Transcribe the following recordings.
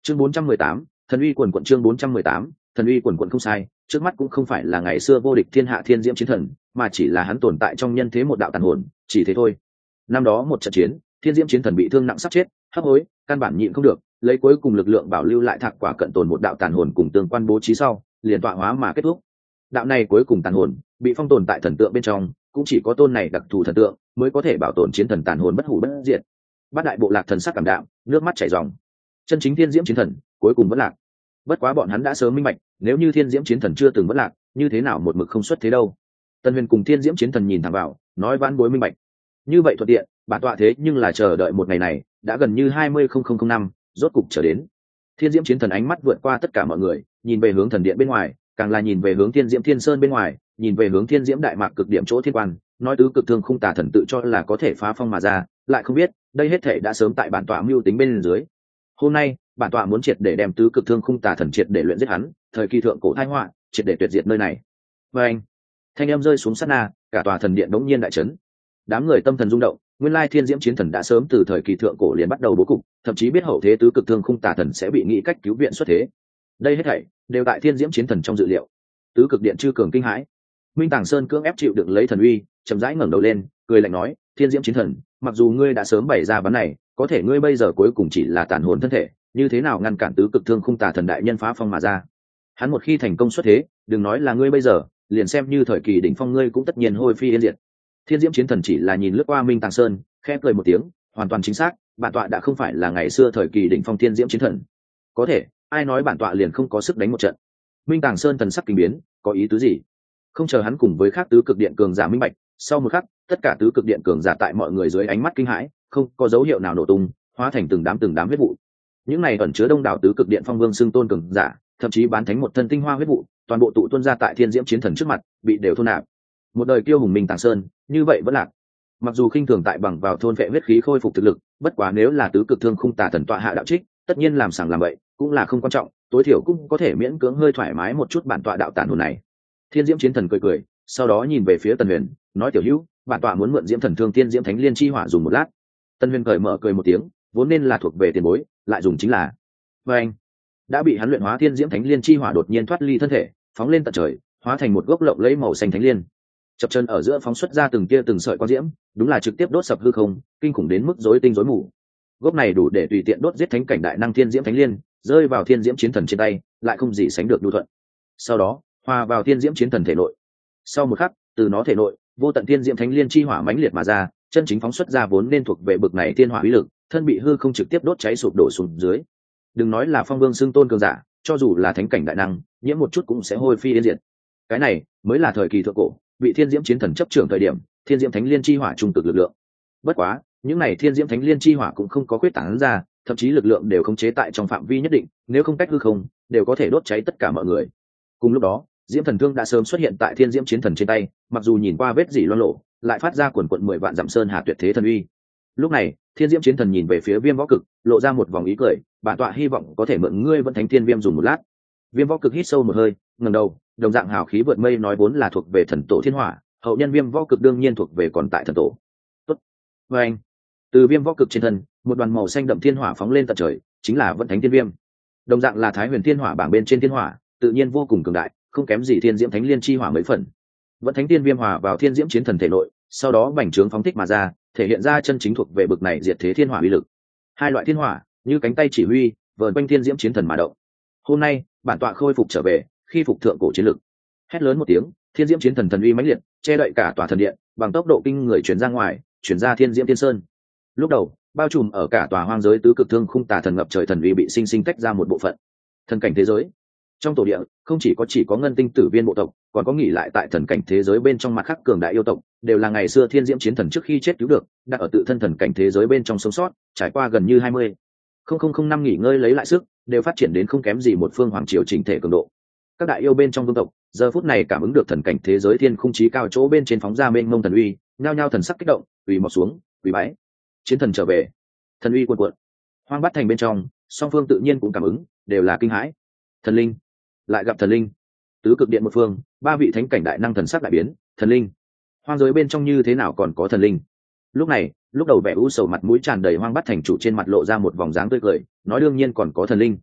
Chương 418, thần uy quần quận. Chương 418, thần uy quần quận. Không sai, trước mắt cũng không phải là ngày xưa vô địch thiên hạ thiên diễm chiến thần, mà chỉ là hắn tồn tại trong nhân thế một đạo tàn hồn, chỉ thế thôi. Năm đó một trận chiến, thiên diễm chiến thần bị thương nặng sắp chết, hấp hối, căn bản nhịn không được, lấy cuối cùng lực lượng bảo lưu lại thạc quả cận tồn một đạo tàn hồn cùng tương quan bố trí sau, liền tọa hóa mà kết thúc. Đạo này cuối cùng tàn hồn bị phong tồn tại thần tượng bên trong, cũng chỉ có tôn này đặc thù thần tượng mới có thể bảo tồn chiến thần tàn hồn bất hủ bất diệt. Bát đại bộ lạc thần sắc cảm đạm, nước mắt chảy ròng. Chân chính thiên diễm chiến thần cuối cùng vẫn lạc. Bất quá bọn hắn đã sớm minh bạch, nếu như thiên diễm chiến thần chưa từng vẫn lạc, như thế nào một mực không xuất thế đâu. Tân Huyền cùng thiên diễm chiến thần nhìn thẳng vào, nói vãn bối minh bạch. Như vậy thuận tiện, bản tọa thế nhưng là chờ đợi một ngày này đã gần như 20,000 năm, rốt cục trở đến. Thiên diễm chiến thần ánh mắt vượt qua tất cả mọi người, nhìn về hướng thần điện bên ngoài, càng là nhìn về hướng thiên diễm thiên sơn bên ngoài, nhìn về hướng thiên diễm đại mạc cực điểm chỗ thiên quan, nói tứ cực thương khung tà thần tự cho là có thể phá phong mà ra, lại không biết đây hết thể đã sớm tại bản tọa mưu tính bên dưới. Hôm nay bản tọa muốn triệt để đem tứ cực thương khung tà thần triệt để luyện giết hắn, thời kỳ thượng cổ tai họa triệt để tuyệt diệt nơi này. Và anh, thanh âm rơi xuống sát na, cả tòa thần điện đống nhiên đại chấn. Đám người tâm thần rung động, nguyên lai thiên diễm chiến thần đã sớm từ thời kỳ thượng cổ liền bắt đầu bố cục, thậm chí biết hậu thế tứ cực thương khung tà thần sẽ bị nghĩ cách cứu viện xuất thế. Đây hết thảy đều tại thiên diễm chiến thần trong dự liệu. Tứ cực điện chư cường kinh hãi. Minh Tàng Sơn cưỡng ép chịu đựng lấy thần uy, chậm rãi ngẩng đầu lên, cười lạnh nói, thiên diễm chiến thần, mặc dù ngươi đã sớm bày ra ván này, có thể ngươi bây giờ cuối cùng chỉ là tàn hồn thân thể, như thế nào ngăn cản tứ cực thương khung tà thần đại nhân phá phong mà ra? Hắn một khi thành công xuất thế, đừng nói là ngươi bây giờ, liền xem như thời kỳ đỉnh phong ngươi cũng tất nhiên hôi phi yên diệt. Thiên diễm chiến thần chỉ là nhìn lướt qua Minh Tàng Sơn, khẽ cười một tiếng, hoàn toàn chính xác, bản tọa đã không phải là ngày xưa thời kỳ đỉnh phong thiên diễm chiến thần. Có thể, ai nói bản tọa liền không có sức đánh một trận? Minh Tàng Sơn thần sắc kinh biến, có ý tứ gì? Không chờ hắn cùng với khác tứ cực điện cường giả minh bạch, sau một khắc, tất cả tứ cực điện cường giả tại mọi người dưới ánh mắt kinh hãi, không có dấu hiệu nào nổ tung, hóa thành từng đám huyết vụ. Những này ẩn chứa đông đảo tứ cực điện phong vương xưng tôn cường giả, thậm chí bán thánh một thân tinh hoa huyết vụ, toàn bộ tụ tuôn ra tại thiên diễm chiến thần trước mặt, bị đều thôn nạp. Một đời kiêu hùng Minh Tàng Sơn, như vậy vẫn lạc. Mặc dù khinh thường tại bằng vào thôn vệ huyết khí khôi phục thực lực, bất quá nếu là tứ cực thương khung tà thần tọa hạ đạo trích, tất nhiên làm sảng làm bậy, cũng là không quan trọng, tối thiểu cũng có thể miễn cưỡng hơi thoải mái một chút bản tọa đạo tàn hồn này. Thiên diễm chiến thần cười cười, sau đó nhìn về phía Tần Huyền, nói tiểu hữu, bản tọa muốn mượn diễm thần thương thiên diễm thánh liên chi hỏa dùng một lát. Tần Huyền cởi mở cười một tiếng, vốn nên là thuộc về tiền bối, lại dùng chính là. Và anh đã bị hắn luyện hóa thiên diễm thánh liên chi hỏa đột nhiên thoát ly thân thể, phóng lên tận trời, hóa thành một gốc lộng lẫy màu xanh thánh liên. Chập chân ở giữa phóng xuất ra từng tia từng sợi quang diễm, đúng là trực tiếp đốt sập hư không, kinh khủng đến mức rối tinh rối mù. Gốc này đủ để tùy tiện đốt giết thánh cảnh đại năng thiên diễm thánh liên, rơi vào thiên diễm chiến thần trên tay, lại không gì sánh được nhu thuận. Sau đó hòa vào thiên diễm chiến thần thể nội. Sau một khắc, từ nó thể nội, vô tận thiên diễm thánh liên chi hỏa mãnh liệt mà ra, chân chính phóng xuất ra vốn nên thuộc về bực này thiên hỏa uy lực, thân bị hư không trực tiếp đốt cháy sụp đổ xuống dưới. Đừng nói là phong vương xưng tôn cường giả, cho dù là thánh cảnh đại năng, nhiễm một chút cũng sẽ hôi phi yên diệt. Cái này mới là thời kỳ thượng cổ, bị thiên diễm chiến thần chấp trưởng thời điểm, thiên diễm thánh liên chi hỏa trung cực lực lượng. Bất quá, những này thiên diễm thánh liên chi hỏa cũng không có quyết tán ra, thậm chí lực lượng đều khống chế tại trong phạm vi nhất định, nếu không cách hư không, đều có thể đốt cháy tất cả mọi người. Cùng lúc đó, diễm thần thương đã sớm xuất hiện tại thiên diễm chiến thần trên tay, mặc dù nhìn qua vết dỉ loang lộ, lại phát ra quần quận 10 vạn dặm sơn hà tuyệt thế thần uy. Lúc này, thiên diễm chiến thần nhìn về phía Viêm Võ Cực, lộ ra một vòng ý cười, bản tọa hy vọng có thể mượn ngươi vẫn thánh thiên viêm dùng một lát. Viêm Võ Cực hít sâu một hơi, ngẩng đầu, đồng dạng hào khí vượt mây nói vốn là thuộc về thần tổ thiên hỏa, hậu nhân Viêm Võ Cực đương nhiên thuộc về còn tại thần tổ. Tốt. Và anh, từ Viêm Võ Cực trên thân, một đoàn màu xanh đậm thiên hỏa phóng lên tận trời, chính là vẫn thánh thiên viêm. Đồng dạng là Thái Huyền Thiên Hỏa bảng bên trên thiên hỏa, tự nhiên vô cùng cường đại, không kém gì thiên diễm thánh liên chi hỏa mấy phần. Vẫn thánh tiên viêm hòa vào thiên diễm chiến thần thể nội, sau đó bành trướng phóng thích mà ra, thể hiện ra chân chính thuộc về bực này diệt thế thiên hỏa uy lực. Hai loại thiên hỏa như cánh tay chỉ huy, vờn quanh thiên diễm chiến thần mà động. Hôm nay, bản tọa khôi phục trở về, khi phục thượng cổ chiến lực. Hét lớn một tiếng, thiên diễm chiến thần thần uy mãnh liệt, che đậy cả tòa thần điện, bằng tốc độ kinh người truyền ra ngoài, truyền ra thiên diễm thiên sơn. Lúc đầu, bao trùm ở cả tòa hoang giới tứ cực thương khung tà thần ngập trời thần uy bị sinh sinh tách ra một bộ phận. Thần cảnh thế giới trong tổ địa không chỉ có ngân tinh tử viên bộ tộc, còn có nghỉ lại tại thần cảnh thế giới bên trong mặt khác cường đại yêu tộc, đều là ngày xưa thiên diễm chiến thần trước khi chết cứu được, đặt ở tự thân thần cảnh thế giới bên trong sống sót, trải qua gần như 20,000 năm nghỉ ngơi lấy lại sức, đều phát triển đến không kém gì một phương hoàng triều chỉnh thể cường độ. Các đại yêu bên trong vương tộc giờ phút này cảm ứng được thần cảnh thế giới thiên khung chí cao chỗ bên trên phóng ra mênh mông thần uy, nhao nhao thần sắc kích động, quỳ mọt xuống, quỳ bái. Chiến thần trở về, thần uy cuồn cuộn. Hoang Bát Thành bên trong, song phương tự nhiên cũng cảm ứng, đều là kinh hãi. Thần linh, lại gặp thần linh. Tứ cực điện một phương, ba vị thánh cảnh đại năng thần sắc đại biến, thần linh. Hoang giới bên trong như thế nào còn có thần linh? Lúc này, lúc đầu vẻ u sầu mặt mũi tràn đầy Hoang Bát Thành chủ trên mặt lộ ra một vòng dáng tươi cười, nói đương nhiên còn có thần linh.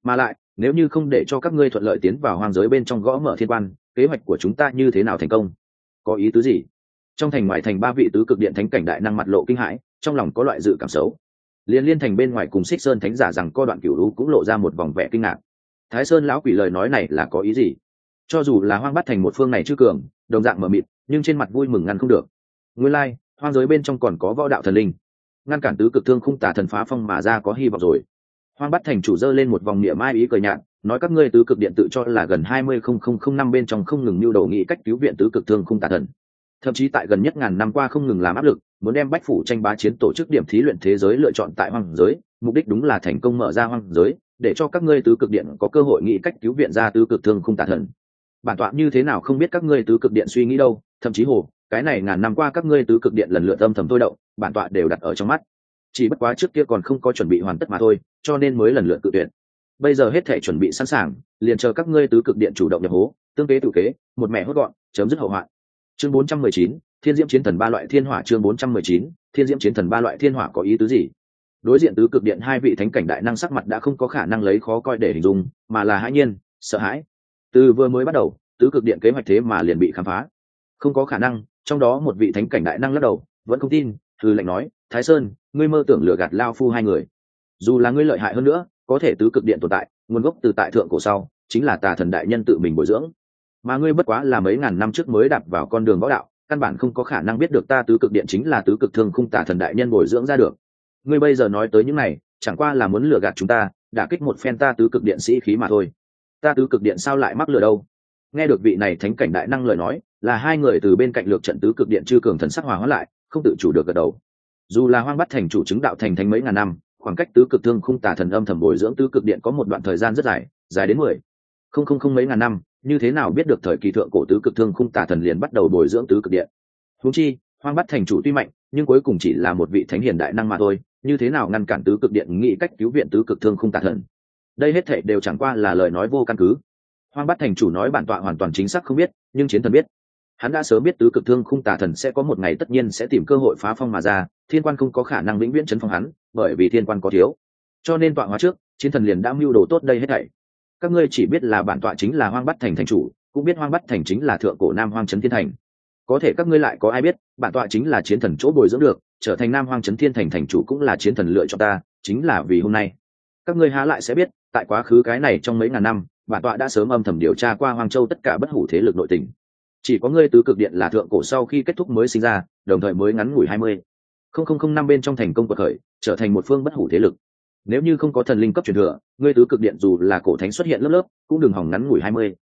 Mà lại nếu như không để cho các ngươi thuận lợi tiến vào hoang giới bên trong gõ mở thiên quan, kế hoạch của chúng ta như thế nào thành công? Có ý tứ gì? Trong thành ngoại thành ba vị tứ cực điện thánh cảnh đại năng mặt lộ kinh hãi, trong lòng có loại dự cảm xấu. Liên thành bên ngoài cùng Xích Sơn thánh giả rằng co đoạn cửu lũ cũng lộ ra một vòng vẻ kinh ngạc. Thái Sơn lão quỷ lời nói này là có ý gì? Cho dù là hoang bát thành một phương này chưa cường, đồng dạng mở mịt, nhưng trên mặt vui mừng ngăn không được. Nguyên lai, hoang giới bên trong còn có võ đạo thần linh, ngăn cản tứ cực thương khung tà thần phá phong mà ra có hy vọng rồi. Hoang bát thành chủ dơ lên một vòng niệm mai ý cười nhạt, nói các ngươi tứ cực điện tự cho là gần 20,000 năm bên trong không ngừng nưu đầu nghĩ cách cứu viện tứ cực thương khung tà thần, thậm chí tại gần nhất ngàn năm qua không ngừng làm áp lực, muốn đem bách phủ tranh bá chiến tổ chức điểm thí luyện thế giới lựa chọn tại hoang giới, mục đích đúng là thành công mở ra hoang giới, để cho các ngươi tứ cực điện có cơ hội nghĩ cách cứu viện ra tứ cực thương khung tà thần. Bản tọa như thế nào không biết các ngươi tứ cực điện suy nghĩ đâu, thậm chí hồ cái này ngàn năm qua các ngươi tứ cực điện lần lượt âm thầm tôi động, bản tọa đều đặt ở trong mắt, chỉ bất quá trước kia còn không có chuẩn bị hoàn tất mà thôi, cho nên mới lần lượt tự tuyển. Bây giờ hết thể chuẩn bị sẵn sàng, liền chờ các ngươi tứ cực điện chủ động nhập hố, tương kế tự kế, một mẹ hốt gọn, chấm dứt hậu hoạn. Chương 419, Thiên Diễm Chiến Thần ba loại thiên hỏa. Chương 419, Thiên Diễm Chiến Thần ba loại thiên hỏa có ý tứ gì? Đối diện tứ cực điện hai vị thánh cảnh đại năng sắc mặt đã không có khả năng lấy khó coi để hình dung, mà là hãi nhiên, sợ hãi. Từ vừa mới bắt đầu, tứ cực điện kế hoạch thế mà liền bị khám phá. Không có khả năng, trong đó một vị thánh cảnh đại năng lắc đầu, vẫn không tin, hừ lạnh nói, Thái Sơn, ngươi mơ tưởng lừa gạt lao phu hai người. Dù là ngươi lợi hại hơn nữa, có thể tứ cực điện tồn tại, nguồn gốc từ tại thượng cổ sau, chính là tà thần đại nhân tự mình bồi dưỡng. Mà ngươi bất quá là mấy ngàn năm trước mới đạp vào con đường võ đạo, căn bản không có khả năng biết được ta tứ cực điện chính là tứ cực thương khung tà thần đại nhân bồi dưỡng ra được. Ngươi bây giờ nói tới những này, chẳng qua là muốn lừa gạt chúng ta, đả kích một phen ta tứ cực điện sĩ khí mà thôi. Ta tứ cực điện sao lại mắc lừa đâu? Nghe được vị này thánh cảnh đại năng lời nói, là hai người từ bên cạnh lược trận tứ cực điện chư cường thần sắc hòa hóa lại, không tự chủ được gật đầu. Dù là hoang bắt thành chủ chứng đạo thành thánh mấy ngàn năm, khoảng cách tứ cực thương khung tà thần âm thầm bồi dưỡng tứ cực điện có một đoạn thời gian rất dài, dài đến 10,000 mấy ngàn năm, như thế nào biết được thời kỳ thượng cổ tứ cực thương khung tà thần liền bắt đầu bồi dưỡng tứ cực điện? Huống chi, hoang bắt thành chủ tuy mạnh, nhưng cuối cùng chỉ là một vị thánh hiền đại năng mà thôi, như thế nào ngăn cản tứ cực điện nghĩ cách cứu viện tứ cực thương khung tà thần? Đây hết thảy đều chẳng qua là lời nói vô căn cứ. Hoang bắt thành chủ nói bản tọa hoàn toàn chính xác không biết, nhưng chiến thần biết. Hắn đã sớm biết tứ cực thương khung tà thần sẽ có một ngày tất nhiên sẽ tìm cơ hội phá phong mà ra, thiên quan không có khả năng vĩnh viễn chấn phong hắn, bởi vì thiên quan có thiếu. Cho nên tọa hóa trước, chiến thần liền đã mưu đồ tốt đây hết thảy. Các ngươi chỉ biết là bản tọa chính là hoang bắt thành thành chủ, cũng biết hoang bắt thành chính là thượng cổ nam hoang trấn thiên thành. Có thể các ngươi lại có ai biết, bản tọa chính là chiến thần chỗ bồi dưỡng được, trở thành nam hoang trấn thiên thành thành chủ cũng là chiến thần lựa chọn ta, chính là vì hôm nay. Các ngươi há lại sẽ biết, tại quá khứ cái này trong mấy ngàn năm, bản tọa đã sớm âm thầm điều tra qua hoang châu tất cả bất hủ thế lực nội tình. Chỉ có ngươi tứ cực điện là thượng cổ sau khi kết thúc mới sinh ra, đồng thời mới ngắn ngủi 20,000 năm bên trong thành công quật khởi, trở thành một phương bất hủ thế lực. Nếu như không có thần linh cấp truyền thừa, ngươi tứ cực điện dù là cổ thánh xuất hiện lớp lớp, cũng đừng hòng ngắn ngủi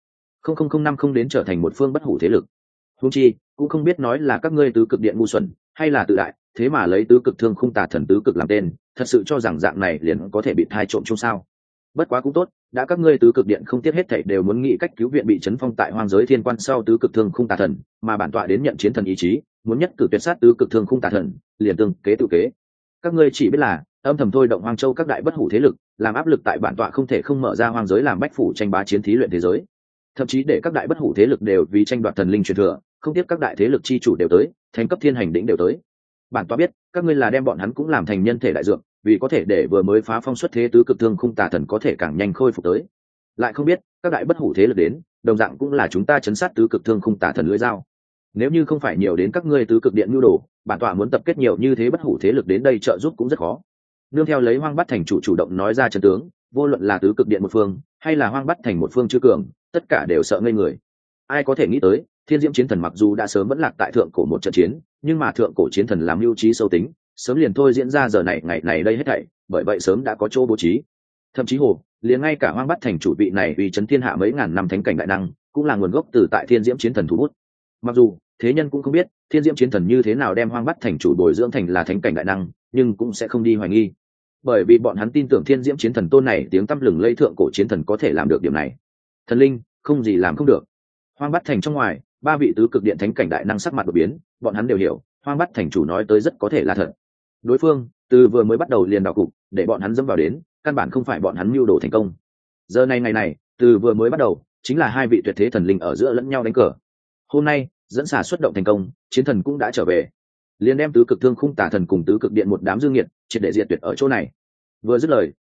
20,000 năm không đến trở thành một phương bất hủ thế lực. Huống chi, cũng không biết nói là các ngươi tứ cực điện ngu xuẩn, hay là tự đại, thế mà lấy tứ cực thương khung tà thần tứ cực làm tên, thật sự cho rằng dạng này liền có thể bị thai trộm chung sao? Bất quá cũng tốt, đã các ngươi tứ cực điện không tiếc hết thảy đều muốn nghĩ cách cứu viện bị chấn phong tại hoang giới thiên quan sau tứ cực thương khung tà thần, mà bản tọa đến nhận chiến thần ý chí, muốn nhất cử tuyệt sát tứ cực thương khung tà thần, liền tương kế tự kế. Các ngươi chỉ biết là âm thầm thôi động hoang châu các đại bất hủ thế lực, làm áp lực tại bản tọa không thể không mở ra hoang giới làm bách phủ tranh bá chiến thí luyện thế giới, thậm chí để các đại bất hủ thế lực đều vì tranh đoạt thần linh truyền thừa, không tiếc các đại thế lực chi chủ đều tới, thánh cấp thiên hành đỉnh đều tới. Bản tọa biết, các ngươi là đem bọn hắn cũng làm thành nhân thể đại dược, vì có thể để vừa mới phá phong xuất thế tứ cực thương khung tà thần có thể càng nhanh khôi phục tới. Lại không biết, các đại bất hủ thế lực đến, đồng dạng cũng là chúng ta chấn sát tứ cực thương khung tà thần lưỡi dao. Nếu như không phải nhiều đến các ngươi tứ cực điện nhu đồ, bản tọa muốn tập kết nhiều như thế bất hủ thế lực đến đây trợ giúp cũng rất khó. Nương theo lấy hoang bắt thành chủ động nói ra chân tướng, vô luận là tứ cực điện một phương, hay là hoang bắt thành một phương chưa cường, tất cả đều sợ ngây người. Ai có thể nghĩ tới, thiên diễm chiến thần mặc dù đã sớm vẫn lạc tại thượng cổ một trận chiến, nhưng mà thượng cổ chiến thần làm mưu trí sâu tính, sớm liền thôi diễn ra giờ này ngày này đây hết thảy, bởi vậy sớm đã có chỗ bố trí. Thậm chí hồ, liền ngay cả hoang bắt thành chủ vị này vì chấn thiên hạ mấy ngàn năm thánh cảnh đại năng, cũng là nguồn gốc từ tại thiên diễm chiến thần thủ bút. Mặc dù thế nhân cũng không biết thiên diễm chiến thần như thế nào đem hoang bắt thành chủ bồi dưỡng thành là thánh cảnh đại năng, nhưng cũng sẽ không đi hoài nghi, bởi vì bọn hắn tin tưởng thiên diễm chiến thần tôn này tiếng tăm lừng lây thượng cổ chiến thần có thể làm được điểm này. Thần linh không gì làm không được. Hoang bắt thành trong ngoài, ba vị tứ cực điện thánh cảnh đại năng sắc mặt đột biến, bọn hắn đều hiểu hoang bắt thành chủ nói tới rất có thể là thật. Đối phương từ vừa mới bắt đầu liền đào cục để bọn hắn dẫm vào đến, căn bản không phải bọn hắn mưu đồ thành công. Giờ này ngày này, từ vừa mới bắt đầu chính là hai vị tuyệt thế thần linh ở giữa lẫn nhau đánh cờ. Hôm nay dẫn xà xuất động thành công, chiến thần cũng đã trở về, liền đem tứ cực thương khung tà thần cùng tứ cực điện một đám dương nghiệt triệt để diệt tuyệt ở chỗ này. Vừa dứt lời,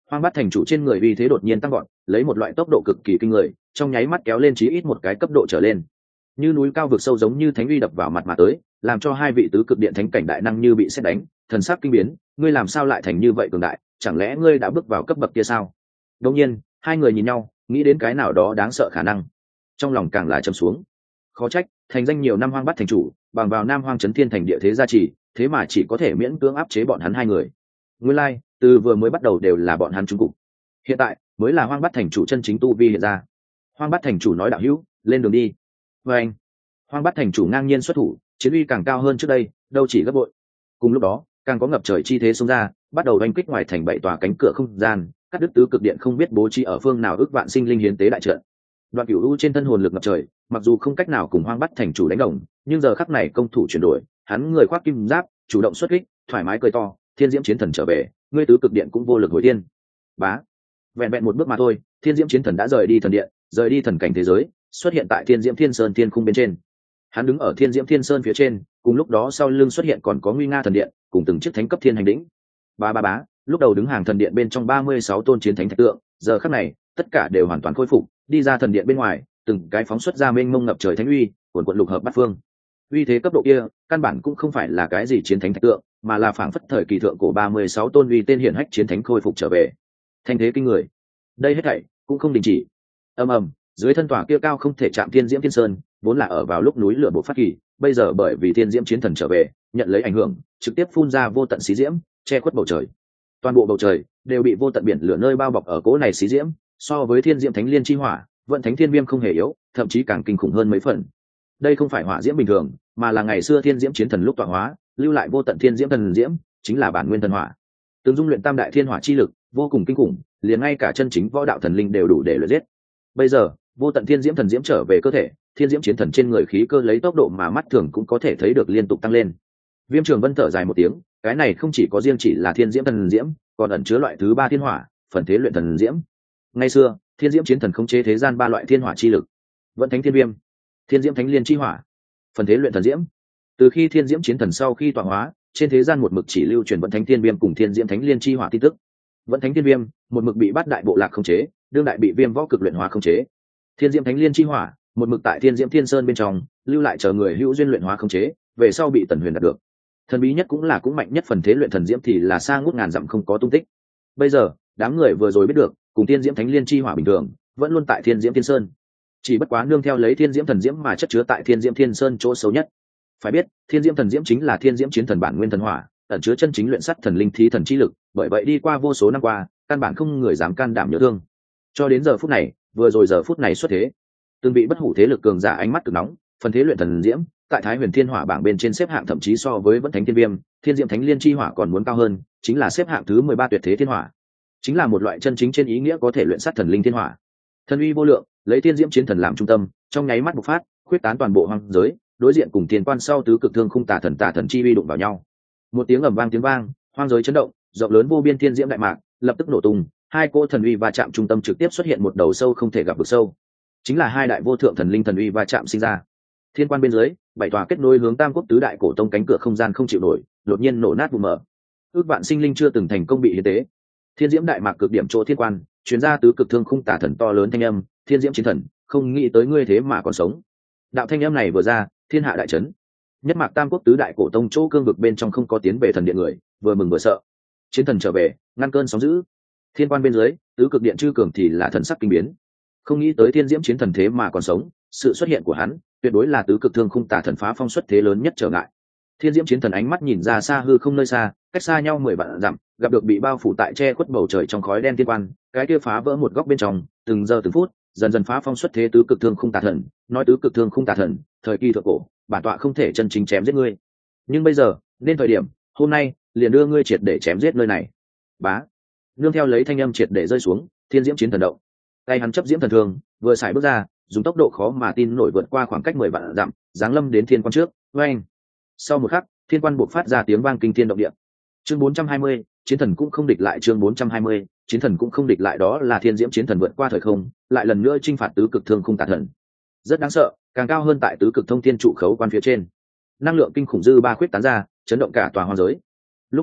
Hoang Bát thành chủ trên người uy thế đột nhiên tăng gọn, lấy một loại tốc độ cực kỳ kinh người, trong nháy mắt kéo lên chí ít một cái cấp độ trở lên. Như núi cao vực sâu giống như thánh uy đập vào mặt mà tới, làm cho hai vị tứ cực điện thánh cảnh đại năng như bị sét đánh, thần sắc kinh biến, ngươi làm sao lại thành như vậy cường đại, chẳng lẽ ngươi đã bước vào cấp bậc kia sao? Đột nhiên, hai người nhìn nhau, nghĩ đến cái nào đó đáng sợ khả năng, trong lòng càng là trầm xuống. Khó trách, thành danh nhiều năm Hoang Bát thành chủ, bằng vào Nam Hoang Chấn Thiên thành địa thế gia trì, thế mà chỉ có thể miễn cưỡng áp chế bọn hắn hai người. Nguyên lai, từ vừa mới bắt đầu đều là bọn hắn trung cục. Hiện tại, mới là Hoang Bát thành chủ chân chính tu vi hiện ra. Hoang Bát thành chủ nói đạo hữu, lên đường đi. Và anh, Hoang Bát thành chủ ngang nhiên xuất thủ, chiến uy càng cao hơn trước đây, đâu chỉ gấp bội. Cùng lúc đó, càng có ngập trời chi thế xông ra, bắt đầu đánh kích ngoài thành 7 tòa cánh cửa không gian, cắt đứt tứ cực điện không biết bố trí ở phương nào ước vạn sinh linh hiến tế đại trận. Đoạn Cửu U trên thân hồn lực ngập trời, mặc dù không cách nào cùng Hoang Bát thành chủ đánh đồng, nhưng giờ khắc này công thủ chuyển đổi, hắn người khoác kim giáp, chủ động xuất kích, thoải mái cười to, Thiên Diễm Chiến Thần trở về, ngươi tứ cực điện cũng vô lực hồi thiên. Bá, vẹn vẹn một bước mà thôi, Thiên Diễm Chiến Thần đã rời đi thần điện, rời đi thần cảnh thế giới, xuất hiện tại Thiên Diễm Thiên Sơn thiên khung bên trên. Hắn đứng ở Thiên Diễm Thiên Sơn phía trên, cùng lúc đó sau lưng xuất hiện còn có Nguy Nga thần điện, cùng từng chiếc thánh cấp thiên hành đỉnh. Bá, lúc đầu đứng hàng thần điện bên trong 36 tôn chiến thánh thạch tượng, giờ khắc này, tất cả đều hoàn toàn khôi phục, đi ra thần điện bên ngoài, từng cái phóng xuất ra mênh mông ngập trời thánh uy, cuồn cuộn lục hợp bát phương. Uy thế cấp độ kia, căn bản cũng không phải là cái gì chiến thánh thạch tượng, mà là phảng phất thời kỳ thượng cổ 36 tôn uy tên hiển hách chiến thánh khôi phục trở về. Thanh thế kinh người. Đây hết thảy cũng không đình chỉ. Ầm, dưới thân tòa kia cao không thể chạm Thiên Diễm Thiên Sơn, vốn là ở vào lúc núi lửa bộc phát kỳ, bây giờ bởi vì Thiên Diễm Chiến Thần trở về, nhận lấy ảnh hưởng, trực tiếp phun ra vô tận xí diễm, che khuất bầu trời. Toàn bộ bầu trời đều bị vô tận biển lửa nơi bao bọc ở cỗ này xí diễm, so với Thiên Diễm Thánh Liên chi hỏa, vận thánh thiên viêm không hề yếu, thậm chí càng kinh khủng hơn mấy phần. Đây không phải hỏa diễm bình thường, mà là ngày xưa Thiên Diễm Chiến Thần lúc tọa hóa, lưu lại vô tận Thiên Diễm Thần diễm, chính là bản nguyên thần hỏa. Từng dung luyện tam đại thiên hỏa chi lực, vô cùng kinh khủng, liền ngay cả chân chính võ đạo thần linh đều đủ để luyện giết. Bây giờ, vô tận Thiên Diễm Thần diễm trở về cơ thể, Thiên Diễm Chiến Thần trên người khí cơ lấy tốc độ mà mắt thường cũng có thể thấy được liên tục tăng lên. Viêm Trường Vân thở dài một tiếng, cái này không chỉ có riêng chỉ là Thiên Diễm Thần diễm, còn ẩn chứa loại thứ ba thiên hỏa, phần thế luyện thần diễm. Ngày xưa, Thiên Diễm Chiến Thần khống chế thế gian ba loại thiên hỏa chi lực: Vận Thánh Thiên Viêm, Thiên Diễm Thánh Liên chi hỏa, phần thế luyện thần diễm. Từ khi Thiên Diễm Chiến Thần sau khi tọa hóa, trên thế gian một mực chỉ lưu truyền Vận Thánh Thiên Viêm cùng Thiên Diễm Thánh Liên chi hỏa tin tức. Vận Thánh Thiên Viêm, một mực bị bát đại bộ lạc khống chế, đương đại bị Viêm võ cực luyện hóa khống chế. Thiên Diễm Thánh Liên chi hỏa, một mực tại Thiên Diễm Thiên Sơn bên trong, lưu lại chờ người hữu duyên luyện hóa khống chế, về sau bị Tần Huyền đạt được. Thần bí nhất cũng là cũng mạnh nhất phần thế luyện thần diễm thì là xa ngút ngàn dặm không có tung tích. Bây giờ, đám người vừa rồi biết được, cùng Thiên Diễm Thánh Liên chi hỏa bình thường, vẫn luôn tại Thiên Diễm Thiên Sơn. Chỉ bất quá nương theo lấy Thiên Diễm thần diễm mà chất chứa tại Thiên Diễm Thiên Sơn chỗ xấu nhất. Phải biết, Thiên Diễm thần diễm chính là Thiên Diễm Chiến Thần bản nguyên thần hỏa, ẩn chứa chân chính luyện sắt thần linh thí thần chi lực, bởi vậy đi qua vô số năm qua, căn bản không người dám can đảm nhớ thương. Cho đến giờ phút này, vừa rồi giờ phút này xuất thế, từng bị bất hủ thế lực cường giả ánh mắt cực nóng, phần thế luyện thần diễm, tại Thái Huyền Thiên Hỏa bảng bên trên xếp hạng thậm chí so với Vận Thánh Thiên Viêm, Thiên Diễm Thánh Liên chi hỏa còn muốn cao hơn, chính là xếp hạng thứ 13 tuyệt thế thiên hỏa. Chính là một loại chân chính trên ý nghĩa có thể luyện sát thần linh thiên hỏa. Thần uy vô lượng, lấy Thiên Diễm Chiến Thần làm trung tâm, trong nháy mắt bộc phát, khuyết tán toàn bộ hoang giới, đối diện cùng Thiên Quan sau tứ cực thương khung tà thần chi uy đụng vào nhau. Một tiếng ầm vang tiếng vang, hoang giới chấn động, rộng lớn vô biên thiên diễm đại mạc, lập tức nổ tung, hai cỗ thần uy va chạm trung tâm trực tiếp xuất hiện một đầu sâu không thể gặp vực sâu. Chính là hai đại vô thượng thần linh thần uy va chạm sinh ra. Thiên Quan bên dưới, 7 tòa kết nối hướng Tam Quốc tứ đại cổ tông cánh cửa không gian không chịu nổi, đột nhiên nổ nát vụ mở. Ước vạn sinh linh chưa từng thành công bị hiến tế. Thiên diễm đại mạc cực điểm chỗ Thiên Quan, truyền ra tứ cực thương khung tà thần to lớn thanh âm, Thiên Diễm Chiến Thần, không nghĩ tới ngươi thế mà còn sống. Đạo thanh âm này vừa ra, thiên hạ đại chấn. Nhất mạc Tam Quốc tứ đại cổ tông chỗ cương vực bên trong không có tiến về thần điện người, vừa mừng vừa sợ. Chiến thần trở về, ngăn cơn sóng dữ. Thiên Quan bên dưới, tứ cực điện chư cường thì là thần sắc kinh biến. Không nghĩ tới Thiên Diễm Chiến Thần thế mà còn sống, sự xuất hiện của hắn, tuyệt đối là tứ cực thương khung tà thần phá phong xuất thế lớn nhất trở ngại. Thiên Diễm Chiến Thần ánh mắt nhìn ra xa hư không nơi xa, cách xa nhau 10 vạn dặm, gặp được bị bao phủ tại che khuất bầu trời trong khói đen Thiên Quan, cái kia phá vỡ một góc bên trong, từng giờ từng phút, dần dần phá phong xuất thế tứ cực thương khung tà thần, nói tứ cực thương khung tà thần, thời kỳ thượng cổ, bản tọa không thể chân chính chém giết ngươi. Nhưng bây giờ, nên thời điểm, hôm nay, liền đưa ngươi triệt để chém giết nơi này. Bá. Nương theo lấy thanh âm triệt để rơi xuống, Thiên Diễm Chiến Thần động. Tay hắn chấp diễm thần thương, vừa xài bước ra, dùng tốc độ khó mà tin nổi vượt qua khoảng cách 10 vạn dặm, giáng lâm đến Thiên Quan trước. Oeng. Sau một khắc, Thiên Quan buộc phát ra tiếng vang kinh thiên động địa. Chương 420, Chiến Thần cũng không địch lại. Chương 420, Chiến Thần cũng không địch lại. Đó là Thiên Diễm Chiến Thần vượt qua thời không, lại lần nữa chinh phạt tứ cực thương khung tà thần. Rất đáng sợ, càng cao hơn tại tứ cực thông thiên trụ khấu quan phía trên. Năng lượng kinh khủng dư ba khuyết tán ra, chấn động cả tòa hoang giới. Lúc này,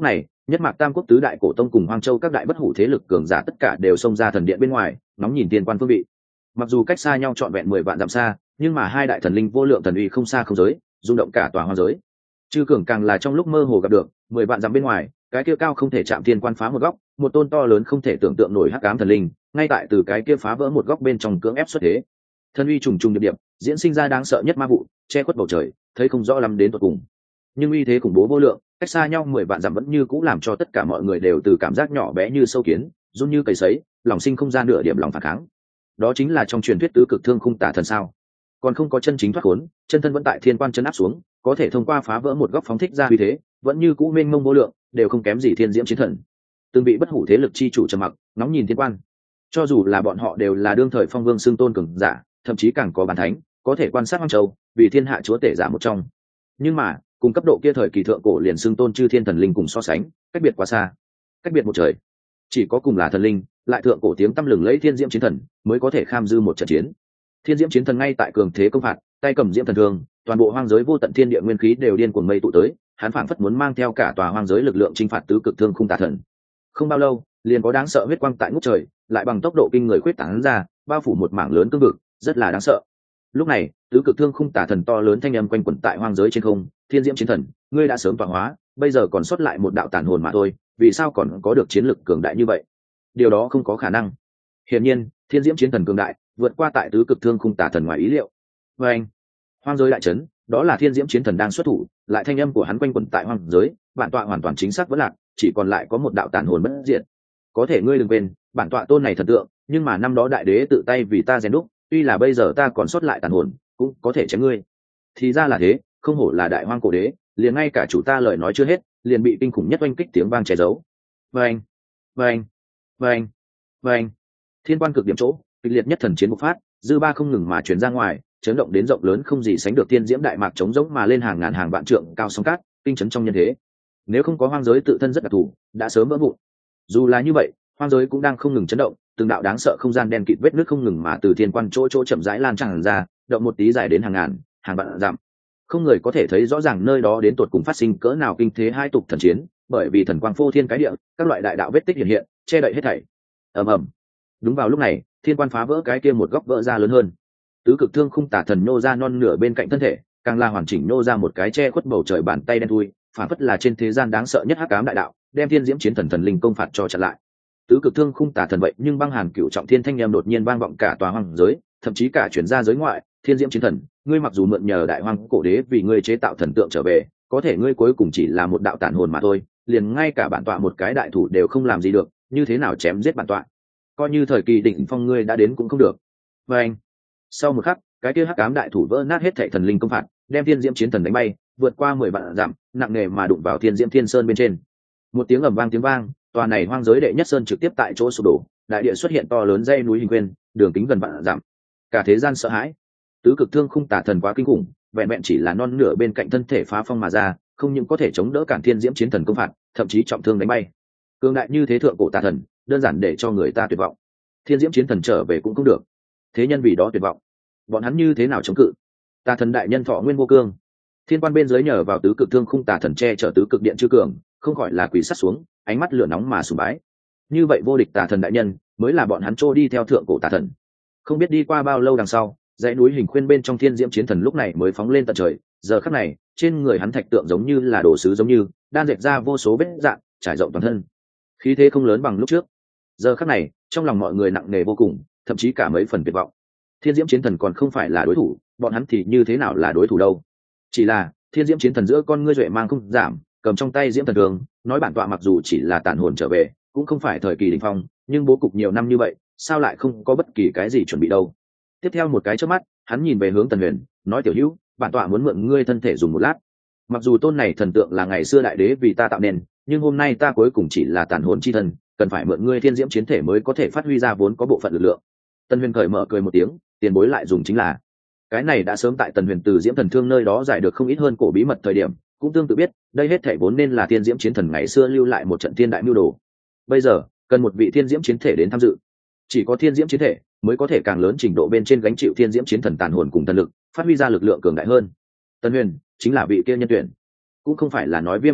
Nhất Mạc Tam quốc tứ đại cổ tông cùng Hoang Châu các đại bất hủ thế lực cường giả tất cả đều xông ra thần điện bên ngoài, nóng nhìn tiên quan phương vị. Mặc dù cách xa nhau trọn vẹn 10 vạn dặm xa, nhưng mà hai đại thần linh vô lượng thần uy không xa không giới, rung động cả tòa hoang giới. Chư cường càng là trong lúc mơ hồ gặp được 10 vạn dặm bên ngoài, cái kia cao không thể chạm tiên quan phá một góc, một tôn to lớn không thể tưởng tượng nổi hắc ám thần linh, ngay tại từ cái kia phá vỡ một góc bên trong cưỡng ép xuất thế. Thần uy trùng trùng điệp điệp, diễn sinh ra đáng sợ nhất ma vụ, che khuất bầu trời, thấy không rõ lắm đến tận cùng. Nhưng uy thế khủng bố vô lượng, cách xa nhau 10 vạn dặm vẫn như cũ làm cho tất cả mọi người đều từ cảm giác nhỏ bé như sâu kiến, run như cầy sấy, lòng sinh không gian nửa điểm lòng phản kháng. Đó chính là trong truyền thuyết tứ cực thương khung tả thần sao? Còn không có chân chính thoát khốn, chân thân vẫn tại thiên quan chân áp xuống, có thể thông qua phá vỡ một góc phóng thích ra uy thế, vẫn như cũ mênh mông vô lượng, đều không kém gì thiên diễm chiến thần. Từng bị bất hủ thế lực chi chủ trầm mặc, nóng nhìn thiên quan. Cho dù là bọn họ đều là đương thời phong vương xưng tôn cường giả, thậm chí càng có bản thánh, có thể quan sát hoang châu, vì thiên hạ chúa tể giả một trong. Nhưng mà, cùng cấp độ kia thời kỳ thượng cổ liền xưng tôn chư thiên thần linh cùng so sánh, cách biệt quá xa, cách biệt một trời. Chỉ có cùng là thần linh, lại thượng cổ tiếng tăm lừng lẫy thiên diễm chiến thần, mới có thể kham dư một trận chiến. Thiên diễm chiến thần ngay tại cường thế công phạt, tay cầm diễm thần thương, toàn bộ hoang giới vô tận thiên địa nguyên khí đều điên cuồng mây tụ tới, hắn phảng phất muốn mang theo cả tòa hoang giới lực lượng chinh phạt tứ cực thương khung tà thần. Không bao lâu, liền có đáng sợ huyết quang tại ngút trời, lại bằng tốc độ kinh người khuyết tán ra, bao phủ một mảng lớn cương vực, rất là đáng sợ. Lúc này, tứ cực thương khung tà thần to lớn thanh âm quanh quẩn tại hoang giới trên không, thiên diễm chiến thần, ngươi đã sớm tọa hóa, bây giờ còn sót lại một đạo tàn hồn mà thôi, vì sao còn có được chiến lực cường đại như vậy? Điều đó không có khả năng. Hiển nhiên, thiên diễm chiến thần cường đại, vượt qua tại tứ cực thương khung tà thần ngoài ý liệu. Và anh, hoang giới đại chấn, đó là thiên diễm chiến thần đang xuất thủ, lại thanh âm của hắn quanh quẩn tại hoang giới, bản tọa hoàn toàn chính xác vẫn lạc, chỉ còn lại có một đạo tàn hồn bất diệt. Có thể ngươi đừng quên, bản tọa tôn này thần tượng, nhưng mà năm đó đại đế tự tay vì ta rèn đúc, tuy là bây giờ ta còn sót lại tàn hồn, cũng có thể chém ngươi. Thì ra là thế, không hổ là đại hoang cổ đế, liền ngay cả chủ ta lời nói chưa hết, liền bị kinh khủng nhất oanh kích tiếng vang che giấu. Vâng, vâng, vâng, vâng. Thiên quan cực điểm chỗ, kịch liệt nhất thần chiến bộc phát, dư ba không ngừng mà truyền ra ngoài, chấn động đến rộng lớn không gì sánh được thiên diễm đại mạc chống giống mà lên hàng ngàn hàng vạn trượng cao sóng cát, kinh chấn trong nhân thế. Nếu không có hoang giới tự thân rất đặc thù, đã sớm vỡ vụn. Dù là như vậy, hoang giới cũng đang không ngừng chấn động, từng đạo đáng sợ không gian đen kịt vết nước không ngừng mà từ thiên quan chỗ chỗ chậm rãi lan tràn ra, động một tí dài đến hàng ngàn, hàng vạn dặm. Không người có thể thấy rõ ràng nơi đó đến tột cùng phát sinh cỡ nào kinh thế hai tục thần chiến, bởi vì thần quang phô thiên cái địa, các loại đại đạo vết tích hiện hiện, che đậy hết thảy. Ầm ầm. Đúng vào lúc này, thiên quan phá vỡ cái kia một góc vỡ ra lớn hơn. Tứ cực thương khung tả thần nô ra non nửa bên cạnh thân thể, càng là hoàn chỉnh nô ra một cái che khuất bầu trời bàn tay đen thui, phản phất là trên thế gian đáng sợ nhất hắc ám đại đạo, đem thiên diễm chiến thần thần linh công phạt cho chặn lại. Tứ cực thương khung tả thần vậy nhưng băng hàn cựu trọng thiên thanh em đột nhiên vang vọng cả tòa hoang giới, thậm chí cả chuyển ra giới ngoại. Thiên diễm chiến thần, ngươi mặc dù mượn nhờ đại hoang cổ đế vì ngươi chế tạo thần tượng trở về, có thể ngươi cuối cùng chỉ là một đạo tàn hồn mà thôi, liền ngay cả bản tọa một cái đại thủ đều không làm gì được, như thế nào chém giết bản tọa? Coi như thời kỳ đỉnh phong ngươi đã đến cũng không được. Và anh, sau một khắc, cái kia hắc ám đại thủ vỡ nát hết thảy thần linh công phạt, đem thiên diễm chiến thần đánh bay, vượt qua 10 vạn dặm, nặng nề mà đụng vào thiên diễm thiên sơn bên trên. Một tiếng ầm vang tiếng vang, tòa này hoang giới đệ nhất sơn trực tiếp tại chỗ sụp đổ, đại địa xuất hiện to lớn dãy núi hình quyên, đường kính gần vạn dặm. Cả thế gian sợ hãi. Tứ cực thương khung tả thần quá kinh khủng, vẹn vẹn chỉ là non nửa bên cạnh thân thể phá phong mà ra, không những có thể chống đỡ cản thiên diễm chiến thần công phạt, thậm chí trọng thương đánh bay. Cường đại như thế thượng cổ tà thần, đơn giản để cho người ta tuyệt vọng. Thiên diễm chiến thần trở về cũng không được, thế nhân vì đó tuyệt vọng, bọn hắn như thế nào chống cự? Tà thần đại nhân thọ nguyên vô cương, thiên quan bên dưới nhờ vào tứ cực thương khung tà thần che chở tứ cực điện chư cường, không khỏi là quỳ sát xuống, ánh mắt lửa nóng mà sùng bái. Như vậy vô địch tà thần đại nhân mới là bọn hắn trô đi theo thượng cổ tà thần. Không biết đi qua bao lâu đằng sau, dãy núi hình khuyên bên trong thiên diễm chiến thần lúc này mới phóng lên tận trời. Giờ khắc này, trên người hắn thạch tượng giống như là đồ sứ giống như đan dệt ra vô số vết dạn, trải rộng toàn thân. Khí thế không lớn bằng lúc trước. Giờ khắc này, trong lòng mọi người nặng nề vô cùng, thậm chí cả mấy phần tuyệt vọng. Thiên diễm chiến thần còn không phải là đối thủ, bọn hắn thì như thế nào là đối thủ đâu? Chỉ là thiên diễm chiến thần giữa con ngươi duệ mang không giảm, cầm trong tay diễm thần đường, nói bản tọa mặc dù chỉ là tàn hồn trở về, cũng không phải thời kỳ đỉnh phong, nhưng bố cục nhiều năm như vậy, sao lại không có bất kỳ cái gì chuẩn bị đâu? Tiếp theo một cái chớp mắt, hắn nhìn về hướng Tần Huyền, nói tiểu hữu, bản tọa muốn mượn ngươi thân thể dùng một lát. Mặc dù tôn này thần tượng là ngày xưa đại đế vì ta tạo nên, nhưng hôm nay ta cuối cùng chỉ là tàn hồn chi thần, cần phải mượn ngươi thiên diễm chiến thể mới có thể phát huy ra vốn có bộ phận lực lượng. Tần Huyền cởi mở cười một tiếng, tiền bối lại dùng chính là cái này đã sớm tại Tần Huyền từ diễm thần thương nơi đó giải được không ít hơn cổ bí mật thời điểm, cũng tương tự biết đây hết thể vốn nên là thiên diễm chiến thần ngày xưa lưu lại một trận thiên đại mưu đồ. Bây giờ cần một vị thiên diễm chiến thể đến tham dự, chỉ có thiên diễm chiến thể mới có thể càng lớn trình độ bên trên gánh chịu thiên diễm chiến thần tàn hồn cùng thần lực, phát huy ra lực lượng cường đại hơn. Tần Huyền chính là vị kia nhân tuyển, cũng không phải là nói Viêm Võ Cực,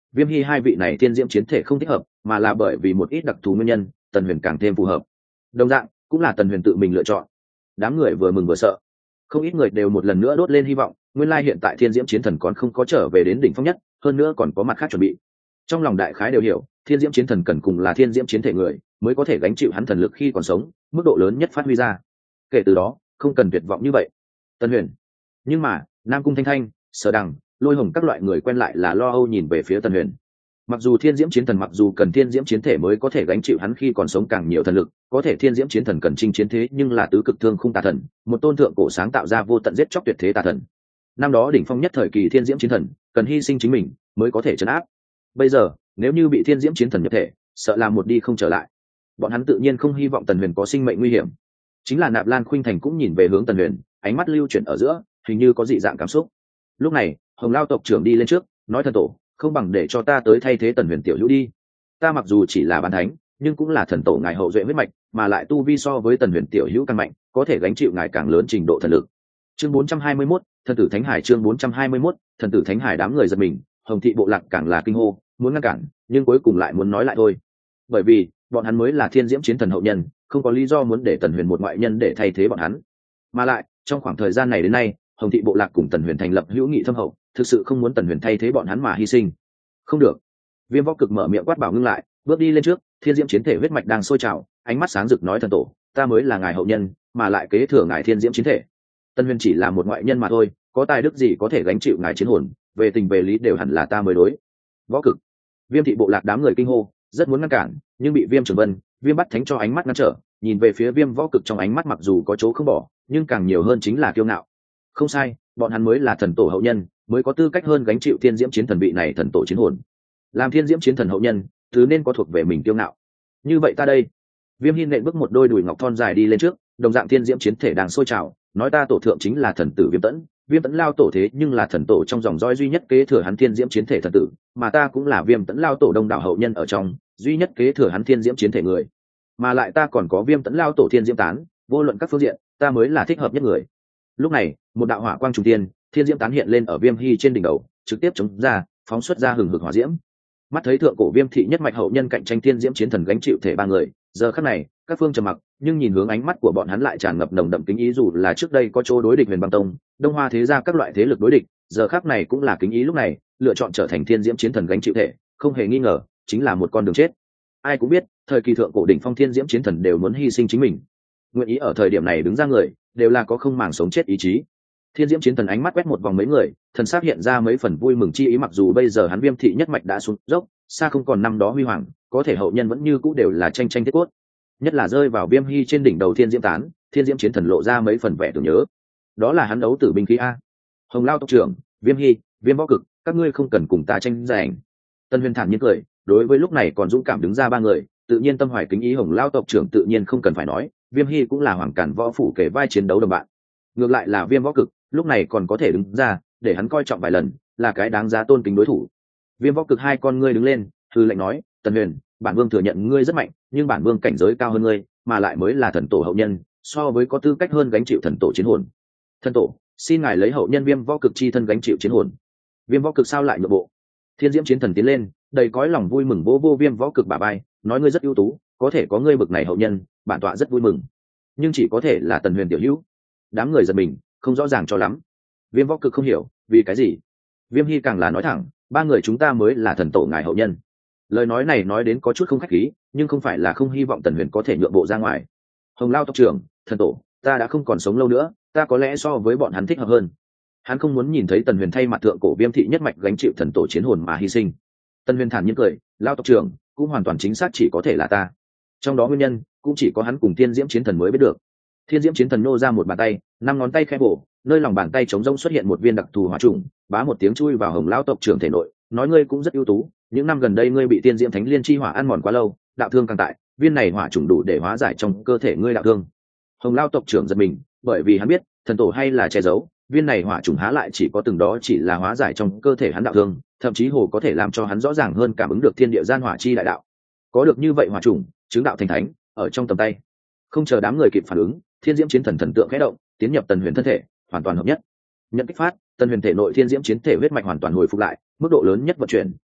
Viêm Hy hai vị này thiên diễm chiến thể không thích hợp, mà là bởi vì một ít đặc thù nguyên nhân, Tần Huyền càng thêm phù hợp. Đồng dạng, cũng là Tần Huyền tự mình lựa chọn. Đám người vừa mừng vừa sợ, không ít người đều một lần nữa đốt lên hy vọng. Nguyên lai hiện tại thiên diễm chiến thần còn không có trở về đến đỉnh phong nhất, hơn nữa còn có mặt khác chuẩn bị. Trong lòng đại khái đều hiểu, thiên diễm chiến thần cần cùng là thiên diễm chiến thể người mới có thể gánh chịu hắn thần lực khi còn sống, mức độ lớn nhất phát huy ra. Kể từ đó, không cần tuyệt vọng như vậy. Tần Huyền. Nhưng mà, Nam Cung Thanh Thanh, Sở Đằng, Lôi Hồng các loại người quen lại là lo âu nhìn về phía Tần Huyền. Mặc dù thiên diễm chiến thần mặc dù cần thiên diễm chiến thể mới có thể gánh chịu hắn khi còn sống càng nhiều thần lực, có thể thiên diễm chiến thần cần chinh chiến thế nhưng là tứ cực thương khung tà thần, một tôn thượng cổ sáng tạo ra vô tận giết chóc tuyệt thế tà thần. Năm đó đỉnh phong nhất thời kỳ thiên diễm chiến thần cần hy sinh chính mình mới có thể trấn áp. Bây giờ nếu như bị thiên diễm chiến thần nhập thể, sợ là một đi không trở lại. Bọn hắn tự nhiên không hy vọng Tần Huyền có sinh mệnh nguy hiểm. Chính là Nạp Lan Khuynh Thành cũng nhìn về hướng Tần Huyền, ánh mắt lưu chuyển ở giữa, hình như có dị dạng cảm xúc. Lúc này Hồng Lao tộc trưởng đi lên trước, nói: thần tổ, không bằng để cho ta tới thay thế Tần Huyền tiểu hữu đi. Ta mặc dù chỉ là bán thánh, nhưng cũng là thần tổ ngài hậu duệ huyết mạch, mà lại tu vi so với Tần Huyền tiểu hữu càng mạnh, có thể gánh chịu ngài càng lớn trình độ thần lực. Chương 421, thần tử Thánh Hải. Chương 421, thần tử Thánh Hải. Đám người giật mình, Hồng thị bộ lạc càng là kinh hô, muốn ngăn cản, nhưng cuối cùng lại muốn nói lại thôi. Bởi vì bọn hắn mới là thiên diễm chiến thần hậu nhân, không có lý do muốn để Tần Huyền một ngoại nhân để thay thế bọn hắn. Mà lại trong khoảng thời gian này đến nay, Hồng thị bộ lạc cùng Tần Huyền thành lập hữu nghị thâm hậu, thực sự không muốn Tần Huyền thay thế bọn hắn mà hy sinh. Không được. Viêm Võ Cực mở miệng quát bảo ngưng lại, bước đi lên trước, thiên diễm chiến thể huyết mạch đang sôi trào, ánh mắt sáng rực nói: thần tổ, ta mới là ngài hậu nhân, mà lại kế thừa ngài thiên diễm chiến thể. Tần Huyền chỉ là một ngoại nhân mà thôi, có tài đức gì có thể gánh chịu ngài chiến hồn, về tình về lý đều hẳn là ta mới đối. Võ Cực. Viêm thị bộ lạc đám người kinh hô, rất muốn ngăn cản, nhưng bị Viêm Trường Vân, Viêm Bắt Thánh cho ánh mắt ngăn trở, nhìn về phía Viêm Võ Cực trong ánh mắt mặc dù có chỗ không bỏ, nhưng càng nhiều hơn chính là kiêu ngạo. Không sai, bọn hắn mới là thần tổ hậu nhân, mới có tư cách hơn gánh chịu thiên diễm chiến thần vị này thần tổ chiến hồn. Làm thiên diễm chiến thần hậu nhân, thứ nên có thuộc về mình kiêu ngạo. Như vậy ta đây. Viêm Hiên nện bước một đôi đùi ngọc thon dài đi lên trước, đồng dạng thiên diễm chiến thể đang sôi trào, nói: ta tổ thượng chính là thần tử Viêm Tẫn, Viêm Tẫn lao tổ thế nhưng là thần tổ trong dòng dõi duy nhất kế thừa hắn thiên diễm chiến thể thần tử, mà ta cũng là Viêm Tẫn lao tổ đông đảo hậu nhân ở trong duy nhất kế thừa hắn thiên diễm chiến thể người, mà lại ta còn có Viêm Tẫn lao tổ thiên diễm tán, vô luận các phương diện, ta mới là thích hợp nhất người. Lúc này, một đạo hỏa quang trùng tiên, thiên diễm tán hiện lên ở Viêm Hy trên đỉnh đầu, trực tiếp chống ra, phóng xuất ra hừng hực hỏa diễm. Mắt thấy thượng cổ Viêm thị nhất mạch hậu nhân cạnh tranh thiên diễm chiến thần gánh chịu thể ba người, giờ khắc này, các phương trầm mặc, nhưng nhìn hướng ánh mắt của bọn hắn lại tràn ngập nồng đậm kính ý. Dù là trước đây có chỗ đối địch Huyền Băng Tông, Đông Hoa thế gia các loại thế lực đối địch, giờ khắc này cũng là kính ý. Lúc này lựa chọn trở thành thiên diễm chiến thần gánh chịu thể, không hề nghi ngờ chính là một con đường chết. Ai cũng biết, thời kỳ thượng cổ đỉnh phong thiên diễm chiến thần đều muốn hy sinh chính mình, nguyện ý ở thời điểm này đứng ra người, đều là có không màng sống chết ý chí. Thiên diễm chiến thần ánh mắt quét một vòng mấy người, thần sắc hiện ra mấy phần vui mừng chi ý. Mặc dù bây giờ hắn Viêm thị nhất mạch đã xuống dốc, xa không còn năm đó huy hoàng, có thể hậu nhân vẫn như cũ đều là tranh tranh thiết cốt. Nhất là rơi vào Viêm Hy trên đỉnh đầu thiên diễm tán, thiên diễm chiến thần lộ ra mấy phần vẻ tưởng nhớ. Đó là hắn đấu tử binh khí a. Hồng Lao tộc trưởng, Viêm Hy, Viêm Võ Cực, các ngươi không cần cùng ta tranh giành. Tân Huyền thản nhiên cười, đối với lúc này còn dũng cảm đứng ra ba người, tự nhiên tâm hoài kính ý. Hồng Lao tộc trưởng tự nhiên không cần phải nói, Viêm Hy cũng là Hoàng Càn Võ phủ kể vai chiến đấu đồng bạn. Ngược lại là Viêm Võ Cực, lúc này còn có thể đứng ra, để hắn coi trọng vài lần, là cái đáng giá tôn kính đối thủ. Viêm Võ Cực hai con ngươi đứng lên, hừ lạnh nói: Tần Huyền, bản vương thừa nhận ngươi rất mạnh, nhưng bản vương cảnh giới cao hơn ngươi, mà lại mới là thần tổ hậu nhân, so với có tư cách hơn gánh chịu thần tổ chiến hồn. Thần tổ, xin ngài lấy hậu nhân Viêm Võ Cực chi thân gánh chịu chiến hồn. Viêm Võ Cực sao lại nhượng bộ? Thiên diễm chiến thần tiến lên, đầy cõi lòng vui mừng vô Viêm Võ Cực bả vai, nói: ngươi rất ưu tú, có thể có ngươi bực này hậu nhân, bản tọa rất vui mừng, nhưng chỉ có thể là Tần Huyền tiểu hữu. Đám người giật mình, không rõ ràng cho lắm. Viêm Võ Cực không hiểu vì cái gì. Viêm Hy càng là nói thẳng: ba người chúng ta mới là thần tổ ngài hậu nhân. Lời nói này nói đến có chút không khách khí, nhưng không phải là không hy vọng Tần Huyền có thể nhượng bộ ra ngoài. Hồng Lao tộc trưởng, thần tổ, ta đã không còn sống lâu nữa, ta có lẽ so với bọn hắn thích hợp hơn. Hắn không muốn nhìn thấy Tần Huyền thay mặt thượng cổ Viêm thị nhất mạch gánh chịu thần tổ chiến hồn mà hy sinh. Tần Huyền thản nhiên cười: Lao tộc trưởng, cũng hoàn toàn chính xác chỉ có thể là ta. Trong đó nguyên nhân cũng chỉ có hắn cùng thiên diễm chiến thần mới biết được. Thiên diễm chiến thần nô ra một bàn tay, 5 ngón tay khẽ bổ, nơi lòng bàn tay trống rỗng xuất hiện một viên đặc thù hỏa trùng, bá một tiếng chui vào Hồng Lao tộc trưởng thể nội, nói: ngươi cũng rất ưu tú, những năm gần đây ngươi bị tiên diễm thánh liên chi hỏa ăn mòn quá lâu, đạo thương càng tại, viên này hỏa trùng đủ để hóa giải trong cơ thể ngươi đạo thương. Hồng Lao tộc trưởng giật mình, bởi vì hắn biết thần tổ hay là che giấu, viên này hỏa trùng há lại chỉ có từng đó chỉ là hóa giải trong cơ thể hắn đạo thương, thậm chí hồ có thể làm cho hắn rõ ràng hơn cảm ứng được thiên địa gian hỏa chi đại đạo. Có được như vậy hỏa trùng, chứng đạo thành thánh ở trong tầm tay. Không chờ đám người kịp phản ứng, thiên diễm chiến thần thần tượng khẽ động, tiến nhập Tần Huyền thân thể, hoàn toàn hợp nhất. Nhận kích phát, Tần Huyền thể nội thiên diễm chiến thể huyết mạch hoàn toàn hồi phục lại, mức độ lớn nhất vận chuyển,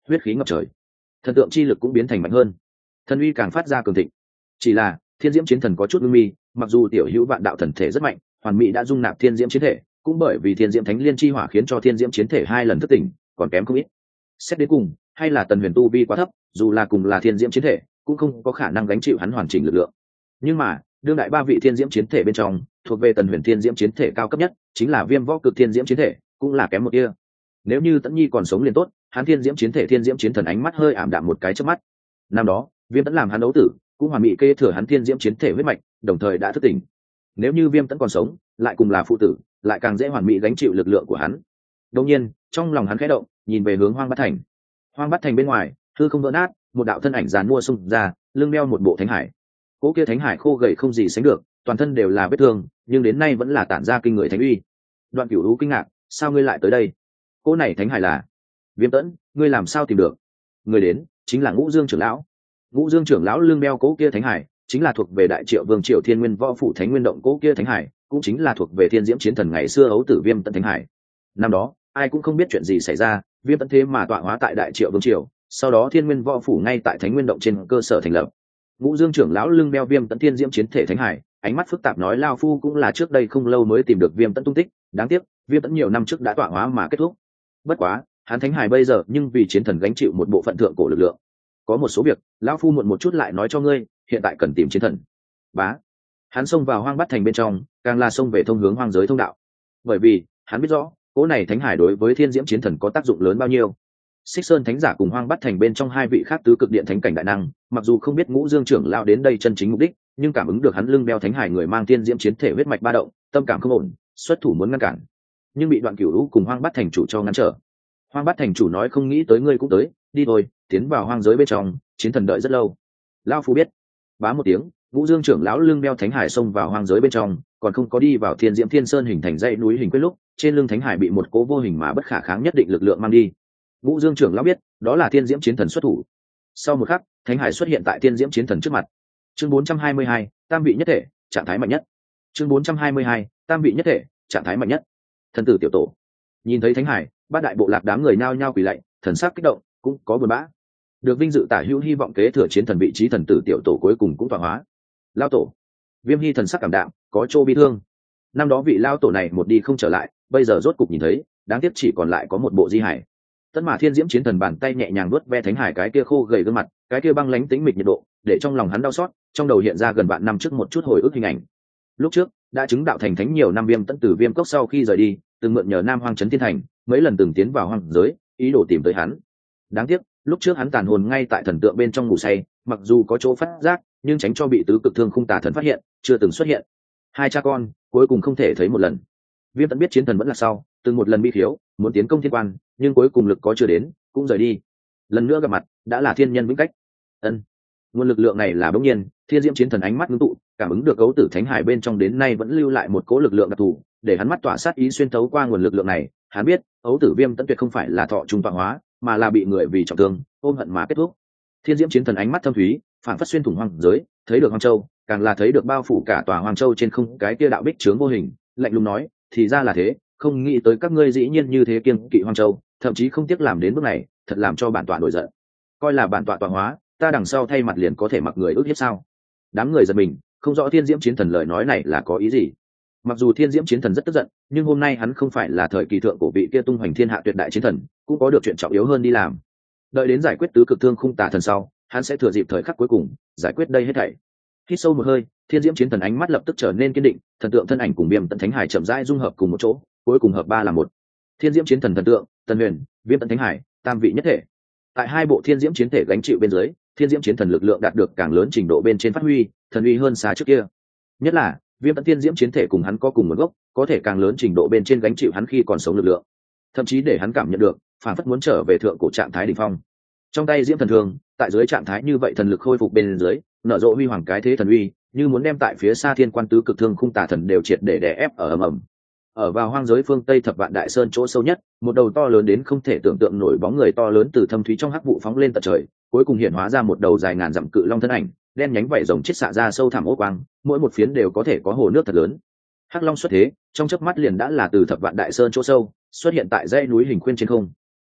huyết khí ngập trời, thần tượng chi lực cũng biến thành mạnh hơn, thần uy càng phát ra cường thịnh. Chỉ là thiên diễm chiến thần có chút ngưng mi, mặc dù tiểu hữu vạn đạo thần thể rất mạnh, hoàn mỹ đã dung nạp thiên diễm chiến thể, cũng bởi vì thiên diễm thánh liên chi hỏa khiến cho thiên diễm chiến thể 2 lần thức tỉnh, còn kém không ít. Xét đến cùng, hay là tần huyền tu vi quá thấp, dù là cùng là thiên diễm chiến thể cũng không có khả năng gánh chịu hắn hoàn chỉnh lực lượng. Nhưng mà đương đại 3 vị thiên diễm chiến thể bên trong, thuộc về tần huyền thiên diễm chiến thể cao cấp nhất chính là viêm võ cực thiên diễm chiến thể, cũng là kém một tia. Nếu như Tẫn Nhi còn sống liền tốt, hắn thiên diễm chiến thể thiên diễm chiến thần ánh mắt hơi ảm đạm một cái chớp mắt. Năm đó Viêm Tẫn làm hắn đấu tử, cũng hoàn mỹ kế thừa hắn thiên diễm chiến thể huyết mạch, đồng thời đã thức tỉnh. Nếu như Viêm Tẫn còn sống, lại cùng là phụ tử, lại càng dễ hoàn mỹ gánh chịu lực lượng của hắn. Đương nhiên, trong lòng hắn khẽ động, nhìn về hướng Hoang Bát Thành. Hoang Bát Thành bên ngoài, hư không vỡ nát, một đạo thân ảnh giàn mua xung ra, lưng đeo một bộ thánh hải. Cỗ kia thánh hải khô gầy không gì sánh được, toàn thân đều là vết thương, nhưng đến nay vẫn là tản ra kinh người thánh uy. Đoạn Cửu Lũ kinh ngạc, sao ngươi lại tới đây? Cỗ này thánh hải là? Viêm Tẫn, ngươi làm sao tìm được? Người đến chính là Ngũ Dương trưởng lão. Ngũ Dương trưởng lão lưng đeo cỗ kia thánh hải, chính là thuộc về Đại Triệu Vương Triệu Thiên Nguyên Võ phủ Thánh Nguyên động cỗ kia thánh hải, cũng chính là thuộc về Thiên Diễm chiến thần ngày xưa ấu tử Viêm Tẫn thánh hải. Năm đó, ai cũng không biết chuyện gì xảy ra, Viêm Tẫn thế mà tọa hóa tại Đại Triệu Vương Triều, sau đó Thiên Nguyên Võ phủ ngay tại Thánh Nguyên động trên cơ sở thành lập. Ngũ Dương trưởng lão lưng đeo Viêm Tẫn Thiên Diễm chiến thể thánh hải, ánh mắt phức tạp nói lao phu cũng là trước đây không lâu mới tìm được Viêm Tẫn tung tích, đáng tiếc, Viêm Tẫn nhiều năm trước đã tọa hóa mà kết thúc. Bất quá, hắn thánh hải bây giờ nhưng vì chiến thần gánh chịu một bộ phận thượng cổ lực lượng. Có một số việc, lão phu muộn một chút lại nói cho ngươi, hiện tại cần tìm chiến thần. Bá. Hắn xông vào Hoang Bát Thành bên trong, càng là xông về thông hướng hoang giới thông đạo. Bởi vì, hắn biết rõ, cỗ này thánh hải đối với Thiên Diễm chiến thần có tác dụng lớn bao nhiêu. Xích Sơn thánh giả cùng Hoang Bát Thành bên trong 2 vị khác tứ cực điện thánh cảnh đại năng, mặc dù không biết Ngũ Dương trưởng lão đến đây chân chính mục đích, nhưng cảm ứng được hắn lưng đeo thánh hải người mang Thiên Diễm chiến thể huyết mạch ba động, tâm cảm không ổn, xuất thủ muốn ngăn cản, nhưng bị Đoạn Cửu Lũ cùng Hoang Bát Thành chủ cho ngăn trở. Hoang Bát Thành chủ nói không nghĩ tới ngươi cũng tới, đi thôi, tiến vào hoang giới bên trong, chiến thần đợi rất lâu. Lão phu biết. Bá một tiếng, Ngũ Dương trưởng lão lưng đeo thánh hải xông vào hoang giới bên trong, còn không có đi vào Thiên Diễm Thiên Sơn hình thành dãy núi hình quyết lúc, trên lưng thánh hải bị một cố vô hình mà bất khả kháng nhất định lực lượng mang đi. Ngũ Dương trưởng lão biết, đó là Thiên Diễm chiến thần xuất thủ. Sau một khắc, thánh hải xuất hiện tại Thiên Diễm chiến thần trước mặt. Chương 422, tam vị nhất thể, trạng thái mạnh nhất. Chương 422, tam vị nhất thể, trạng thái mạnh nhất. Thần tử tiểu tổ. Nhìn thấy thánh hải, bát đại bộ lạc đám người nhao nhao quỳ lạy, thần sắc kích động, cũng có buồn bã. Được vinh dự tả hữu hy vọng kế thừa chiến thần vị trí thần tử tiểu tổ cuối cùng cũng tọa hóa. Lao tổ. Viêm Hy thần sắc cảm đạm, có chỗ bi thương. Năm đó vị lao tổ này một đi không trở lại, bây giờ rốt cục nhìn thấy, đáng tiếc chỉ còn lại có một bộ di hải. Tất mà Thiên Diễm chiến thần bàn tay nhẹ nhàng vuốt ve thánh hải cái kia khô gầy gương mặt, cái kia băng lãnh tĩnh mịch nhiệt độ, để trong lòng hắn đau xót, trong đầu hiện ra gần vạn năm trước một chút hồi ức hình ảnh. Lúc trước, đã chứng đạo thành thánh nhiều năm Viêm Tẫn từ Viêm cốc sau khi rời đi, từng mượn nhờ Nam Hoang trấn thiên thành, mấy lần từng tiến vào hoang giới, ý đồ tìm tới hắn. Đáng tiếc, lúc trước hắn tàn hồn ngay tại thần tượng bên trong ngủ say, mặc dù có chỗ phát giác, nhưng tránh cho bị tứ cực thương khung tà thần phát hiện, chưa từng xuất hiện. Hai cha con cuối cùng không thể thấy một lần. Viêm Tẫn biết chiến thần vẫn là sau, từng một lần bi khiếu, muốn tiến công thiên quan, nhưng cuối cùng lực có chưa đến, cũng rời đi. Lần nữa gặp mặt, đã là thiên nhân vĩnh cách. Ân, nguồn lực lượng này là bỗng nhiên, Thiên Diễm chiến thần ánh mắt ngưng tụ, cảm ứng được cấu tử thánh hải bên trong đến nay vẫn lưu lại một cỗ lực lượng đặc thù, để hắn mắt tỏa sát ý xuyên thấu qua nguồn lực lượng này, hắn biết, ấu tử Viêm Tẫn tuyệt không phải là thọ trung tọa hóa, mà là bị người vì trọng thương, ôm hận mà kết thúc. Thiên Diễm chiến thần ánh mắt thâm thúy, phản phất xuyên thủng hoang giới, thấy được hoang châu, càng là thấy được bao phủ cả tòa hoang châu trên không cái kia đạo bích chướng vô hình, lạnh lùng nói, thì ra là thế, không nghĩ tới các ngươi dĩ nhiên như thế kiêng kỵ hoang châu, thậm chí không tiếc làm đến bước này, thật làm cho bản tọa nổi giận. Coi là bản tọa tọa hóa, ta đằng sau thay mặt liền có thể mặc người ước hiếp sao? Đám người giật mình, không rõ Thiên Diễm chiến thần lời nói này là có ý gì. Mặc dù Thiên Diễm chiến thần rất tức giận, nhưng hôm nay hắn không phải là thời kỳ thượng cổ vị kia tung hoành thiên hạ tuyệt đại chiến thần, cũng có được chuyện trọng yếu hơn đi làm. Đợi đến giải quyết tứ cực thương khung tà thần sau, hắn sẽ thừa dịp thời khắc cuối cùng giải quyết đây hết thảy. Hít sâu một hơi, Thiên Diễm chiến thần ánh mắt lập tức trở nên kiên định, thần tượng thân ảnh cùng Viêm Tẫn thánh hải chậm rãi dung hợp cùng một chỗ, cuối cùng hợp ba là một. Thiên Diễm chiến thần thần tượng, Tần Huyền, Viêm Tẫn thánh hải, tam vị nhất thể. Tại hai bộ Thiên Diễm chiến thể gánh chịu bên dưới, Thiên Diễm chiến thần lực lượng đạt được càng lớn trình độ bên trên phát huy, thần uy hơn xa trước kia. Nhất là, Viêm Tẫn Thiên Diễm chiến thể cùng hắn có cùng nguồn gốc, có thể càng lớn trình độ bên trên gánh chịu hắn khi còn sống lực lượng. Thậm chí để hắn cảm nhận được, phản phất muốn trở về thượng cổ trạng thái đỉnh phong. Trong tay Diễm thần thương, tại dưới trạng thái như vậy thần lực khôi phục bên dưới, nở rộ huy hoàng cái thế thần uy, như muốn đem tại phía xa thiên quan tứ cực thương khung tà thần đều triệt để đè ép ở ầm ầm. Ở vào hoang giới phương Tây Thập Vạn Đại Sơn chỗ sâu nhất, một đầu to lớn đến không thể tưởng tượng nổi bóng người to lớn từ thâm thúy trong hắc vụ phóng lên tận trời, cuối cùng hiện hóa ra một đầu dài ngàn dặm cự long thân ảnh, đen nhánh vảy rồng chết xạ ra sâu thẳm ố quang, mỗi một phiến đều có thể có hồ nước thật lớn. Hắc long xuất thế, trong chớp mắt liền đã là từ Thập Vạn Đại Sơn chỗ sâu, xuất hiện tại dãy núi hình khuyên trên không.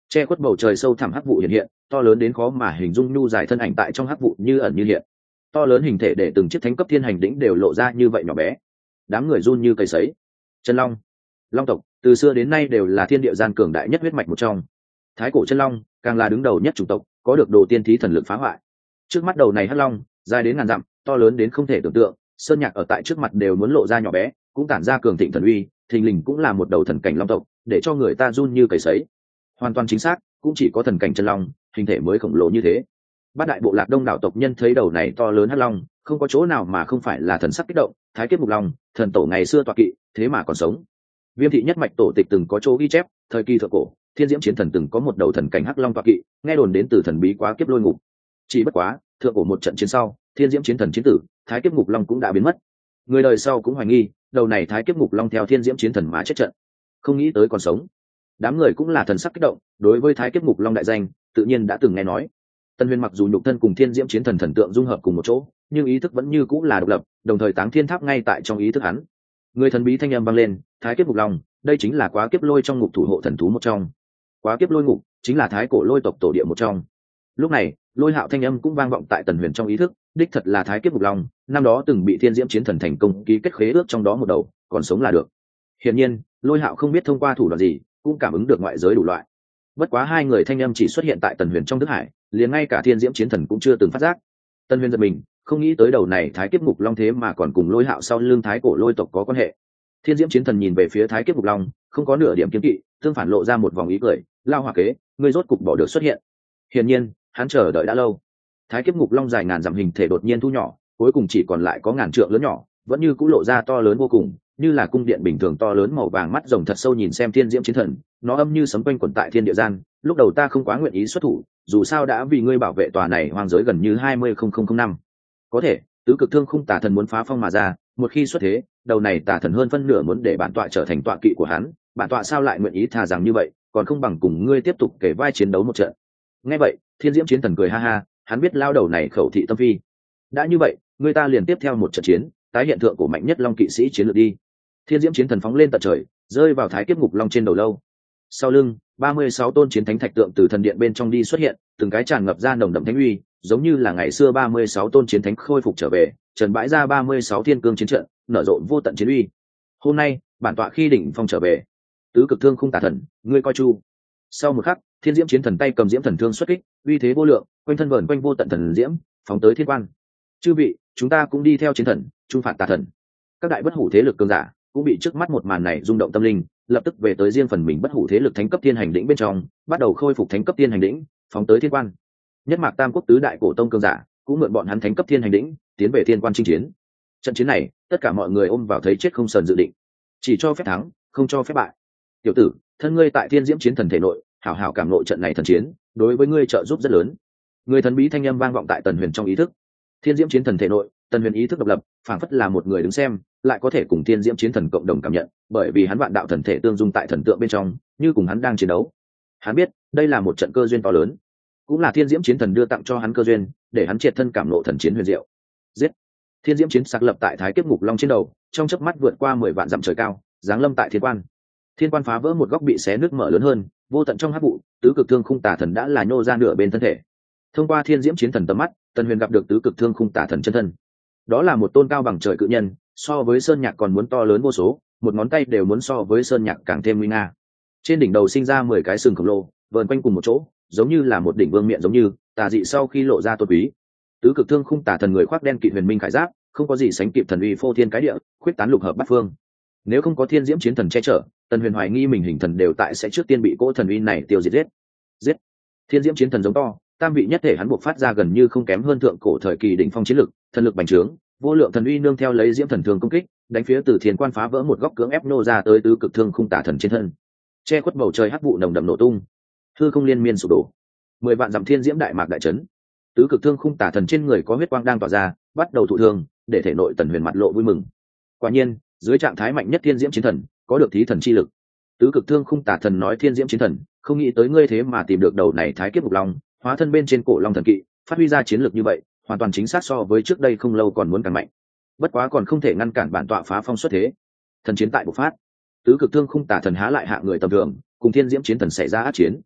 che khuất bầu trời sâu thẳm hắc vụ hiện hiện, to lớn đến khó mà hình dung nhu dài thân ảnh tại trong hắc vụ như ẩn như hiện. To lớn hình thể để từng chiếc thánh cấp thiên hành đỉnh đều lộ ra như vậy nhỏ bé. Đám người run như cầy sấy. Chân long, long tộc từ xưa đến nay đều là thiên địa gian cường đại nhất huyết mạch một trong. Thái cổ chân long càng là đứng đầu nhất chủng tộc, có được đồ tiên thí thần lực phá hoại. Trước mắt đầu này hắc long dài đến ngàn dặm, to lớn đến không thể tưởng tượng, sơn nhạc ở tại trước mặt đều muốn lộ ra nhỏ bé, cũng tản ra cường thịnh thần uy, thình lình cũng là một đầu thần cảnh long tộc, để cho người ta run như cầy sấy. Hoàn toàn chính xác, cũng chỉ có thần cảnh chân long hình thể mới khổng lồ như thế. Bát đại bộ lạc đông đảo tộc nhân thấy đầu này to lớn hắc long, không có chỗ nào mà không phải là thần sắc kích động. Thái kiếp mục long, thần tổ ngày xưa tọa kỵ, thế mà còn sống. Viêm thị nhất mạch tổ tịch từng có chỗ ghi chép, thời kỳ thượng cổ thiên diễm chiến thần từng có một đầu thần cảnh hắc long tọa kỵ, nghe đồn đến từ thần bí quá kiếp lôi ngục. Chỉ bất quá thượng cổ một trận chiến sau, thiên diễm chiến thần chiến tử, thái kiếp ngục long cũng đã biến mất. Người đời sau cũng hoài nghi đầu này thái kiếp ngục long theo thiên diễm chiến thần mà chết trận, không nghĩ tới còn sống. Đám người cũng là thần sắc kích động, đối với thái kiếp ngục long đại danh tự nhiên đã từng nghe nói. Tân Huyền mặc dù nhục thân cùng thiên diễm chiến thần thần tượng dung hợp cùng một chỗ, nhưng ý thức vẫn như cũng là độc lập, đồng thời táng thiên tháp ngay tại trong ý thức hắn. Người thần bí thanh âm vang lên, thái kiếp ngục long, đây chính là quá kiếp lôi trong ngục thủ hộ thần thú một trong. Quá kiếp lôi ngục chính là thái cổ lôi tộc tổ địa một trong. Lúc này Lôi Hạo thanh âm cũng vang vọng tại Tần Huyền trong ý thức, đích thật là thái kiếp ngục long, năm đó từng bị thiên diễm chiến thần thành công ký kết khế ước trong đó một đầu, còn sống là được. Hiển nhiên Lôi Hạo không biết thông qua thủ đoạn gì, cũng cảm ứng được ngoại giới đủ loại. Bất quá hai người thanh âm chỉ xuất hiện tại Tần Huyền trong thức hải, liền ngay cả thiên diễm chiến thần cũng chưa từng phát giác. Tần Huyền giật mình, không nghĩ tới đầu này thái kiếp ngục long thế mà còn cùng Lôi Hạo sau lưng thái cổ lôi tộc có quan hệ. Thiên diễm chiến thần nhìn về phía thái kiếp ngục long, không có nửa điểm kiêng kỵ, tương phản lộ ra một vòng ý cười, lao hòa kế, ngươi rốt cục bỏ được xuất hiện. Hiển nhiên hắn chờ đợi đã lâu. Thái kiếp ngục long dài ngàn dặm hình thể đột nhiên thu nhỏ, cuối cùng chỉ còn lại có ngàn trượng lớn nhỏ, vẫn như cũ lộ ra to lớn vô cùng, như là cung điện bình thường to lớn màu vàng, mắt rồng thật sâu nhìn xem thiên diễm chiến thần, nó âm như sấm quanh quẩn tại thiên địa gian. Lúc đầu ta không quá nguyện ý xuất thủ, dù sao đã vì ngươi bảo vệ tòa này hoang giới gần như 20,000 năm. Có thể tứ cực thương khung tà thần muốn phá phong mà ra, một khi xuất thế, đầu này tà thần hơn phân nửa muốn để bản tọa trở thành tọa kỵ của hắn, bản tọa sao lại nguyện ý thà rằng như vậy, còn không bằng cùng ngươi tiếp tục kể vai chiến đấu một trận. Nghe vậy thiên diễm chiến thần cười ha ha, hắn biết lao đầu này khẩu thị tâm phi. Đã như vậy người ta liền tiếp theo một trận chiến, tái hiện tượng của mạnh nhất long kỵ sĩ chiến lược đi. Thiên diễm chiến thần phóng lên tận trời, rơi vào thái kiếp ngục long trên đầu lâu. Sau lưng 36 tôn chiến thánh thạch tượng từ thần điện bên trong đi xuất hiện, từng cái tràn ngập ra nồng đậm thánh uy, giống như là ngày xưa 36 tôn chiến thánh khôi phục trở về, trần bãi ra 36 thiên cương chiến trận, nở rộ vô tận chiến uy. Hôm nay bản tọa khi đỉnh phong trở về, tứ cực thương khung tà thần, ngươi coi chu. Sau một khắc thiên diễm chiến thần tay cầm diễm thần thương xuất kích, uy thế vô lượng, quanh thân vờn quanh vô tận thần diễm, phóng tới thiên quan. Chư vị, chúng ta cũng đi theo chiến thần trung phạt tà thần. Các đại bất hủ thế lực cường giả cũng bị trước mắt một màn này rung động tâm linh, lập tức về tới riêng phần mình bất hủ thế lực thánh cấp thiên hành đỉnh bên trong, bắt đầu khôi phục thánh cấp thiên hành đỉnh, phóng tới thiên quan. Nhất mạc tam quốc tứ đại cổ tông cường giả cũng mượn bọn hắn thánh cấp thiên hành đỉnh tiến về thiên quan chinh chiến. Trận chiến này tất cả mọi người ôm vào thấy chết không sờn dự định, chỉ cho phép thắng, không cho phép bại. Tiểu tử, thân ngươi tại thiên diễm chiến thần thể nội, hảo hảo cảm nội trận này thần chiến, đối với ngươi trợ giúp rất lớn. Người thần bí thanh âm vang vọng tại Tần Huyền trong ý thức. Thiên diễm chiến thần thể nội, Tần Huyền ý thức độc lập, phảng phất là một người đứng xem, lại có thể cùng thiên diễm chiến thần cộng đồng cảm nhận, bởi vì hắn vạn đạo thần thể tương dung tại thần tượng bên trong, như cùng hắn đang chiến đấu. Hắn biết đây là một trận cơ duyên to lớn, cũng là thiên diễm chiến thần đưa tặng cho hắn cơ duyên, để hắn triệt thân cảm nộ thần chiến huyền diệu. Giết! Thiên diễm chiến sạc lập tại thái kiếp ngục long trên đầu, trong chớp mắt vượt qua 10 vạn dặm trời cao, giáng lâm tại thiên quan. Thiên quan phá vỡ một góc bị xé nước mở lớn hơn, vô tận trong hắc vụ, tứ cực thương khung tà thần đã là nhô ra nửa bên thân thể. Thông qua thiên diễm chiến thần tầm mắt, Tần Huyền gặp được tứ cực thương khung tà thần chân thân. Đó là một tôn cao bằng trời cự nhân, so với sơn nhạc còn muốn to lớn vô số, một ngón tay đều muốn so với sơn nhạc càng thêm nguy nga. Trên đỉnh đầu sinh ra 10 cái sừng khổng lồ, vờn quanh cùng một chỗ, giống như là một đỉnh vương miện, giống như tà dị sau khi lộ ra tôn quý. Tứ cực thương khung tà thần người khoác đen kỵ huyền minh khải giáp, không có gì sánh kịp thần uy phô thiên cái địa, khuyết tán lục hợp bát phương. Nếu không có thiên diễm chiến thần che chở, Tần Huyền hoài nghi mình hình thần đều tại sẽ trước tiên bị cỗ thần uy này tiêu diệt. Giết! Thiên diễm chiến thần giống to, tam vị nhất thể hắn buộc phát ra gần như không kém hơn thượng cổ thời kỳ đỉnh phong chiến lực, thần lực bành trướng, vô lượng thần uy nương theo lấy diễm thần thường công kích, đánh phía từ thiên quan phá vỡ một góc cưỡng ép nô ra tới tứ cực thương khung tà thần trên thân. Che khuất bầu trời hắc vụ nồng đậm nổ tung, hư không liên miên sụp đổ. 10 vạn dặm thiên diễm đại mạc đại chấn. Tứ cực thương khung tà thần trên người có huyết quang đang tỏa ra, bắt đầu thụ thương, để thể nội Tần Huyền mặt lộ vui mừng. Quả nhiên, dưới trạng thái mạnh nhất thiên diễm chiến thần, có được thí thần chi lực. Tứ cực thương khung tà thần nói thiên diễm chiến thần, không nghĩ tới ngươi thế mà tìm được đầu này thái kiếp ngục long, hóa thân bên trên cổ long thần kỵ, phát huy ra chiến lược như vậy, hoàn toàn chính xác so với trước đây không lâu còn muốn càng mạnh. Bất quá còn không thể ngăn cản bản tọa phá phong xuất thế. Thần chiến tại bộc phát. Tứ cực thương khung tà thần há lại hạ người tầm thường, cùng thiên diễm chiến thần xảy ra ác chiến.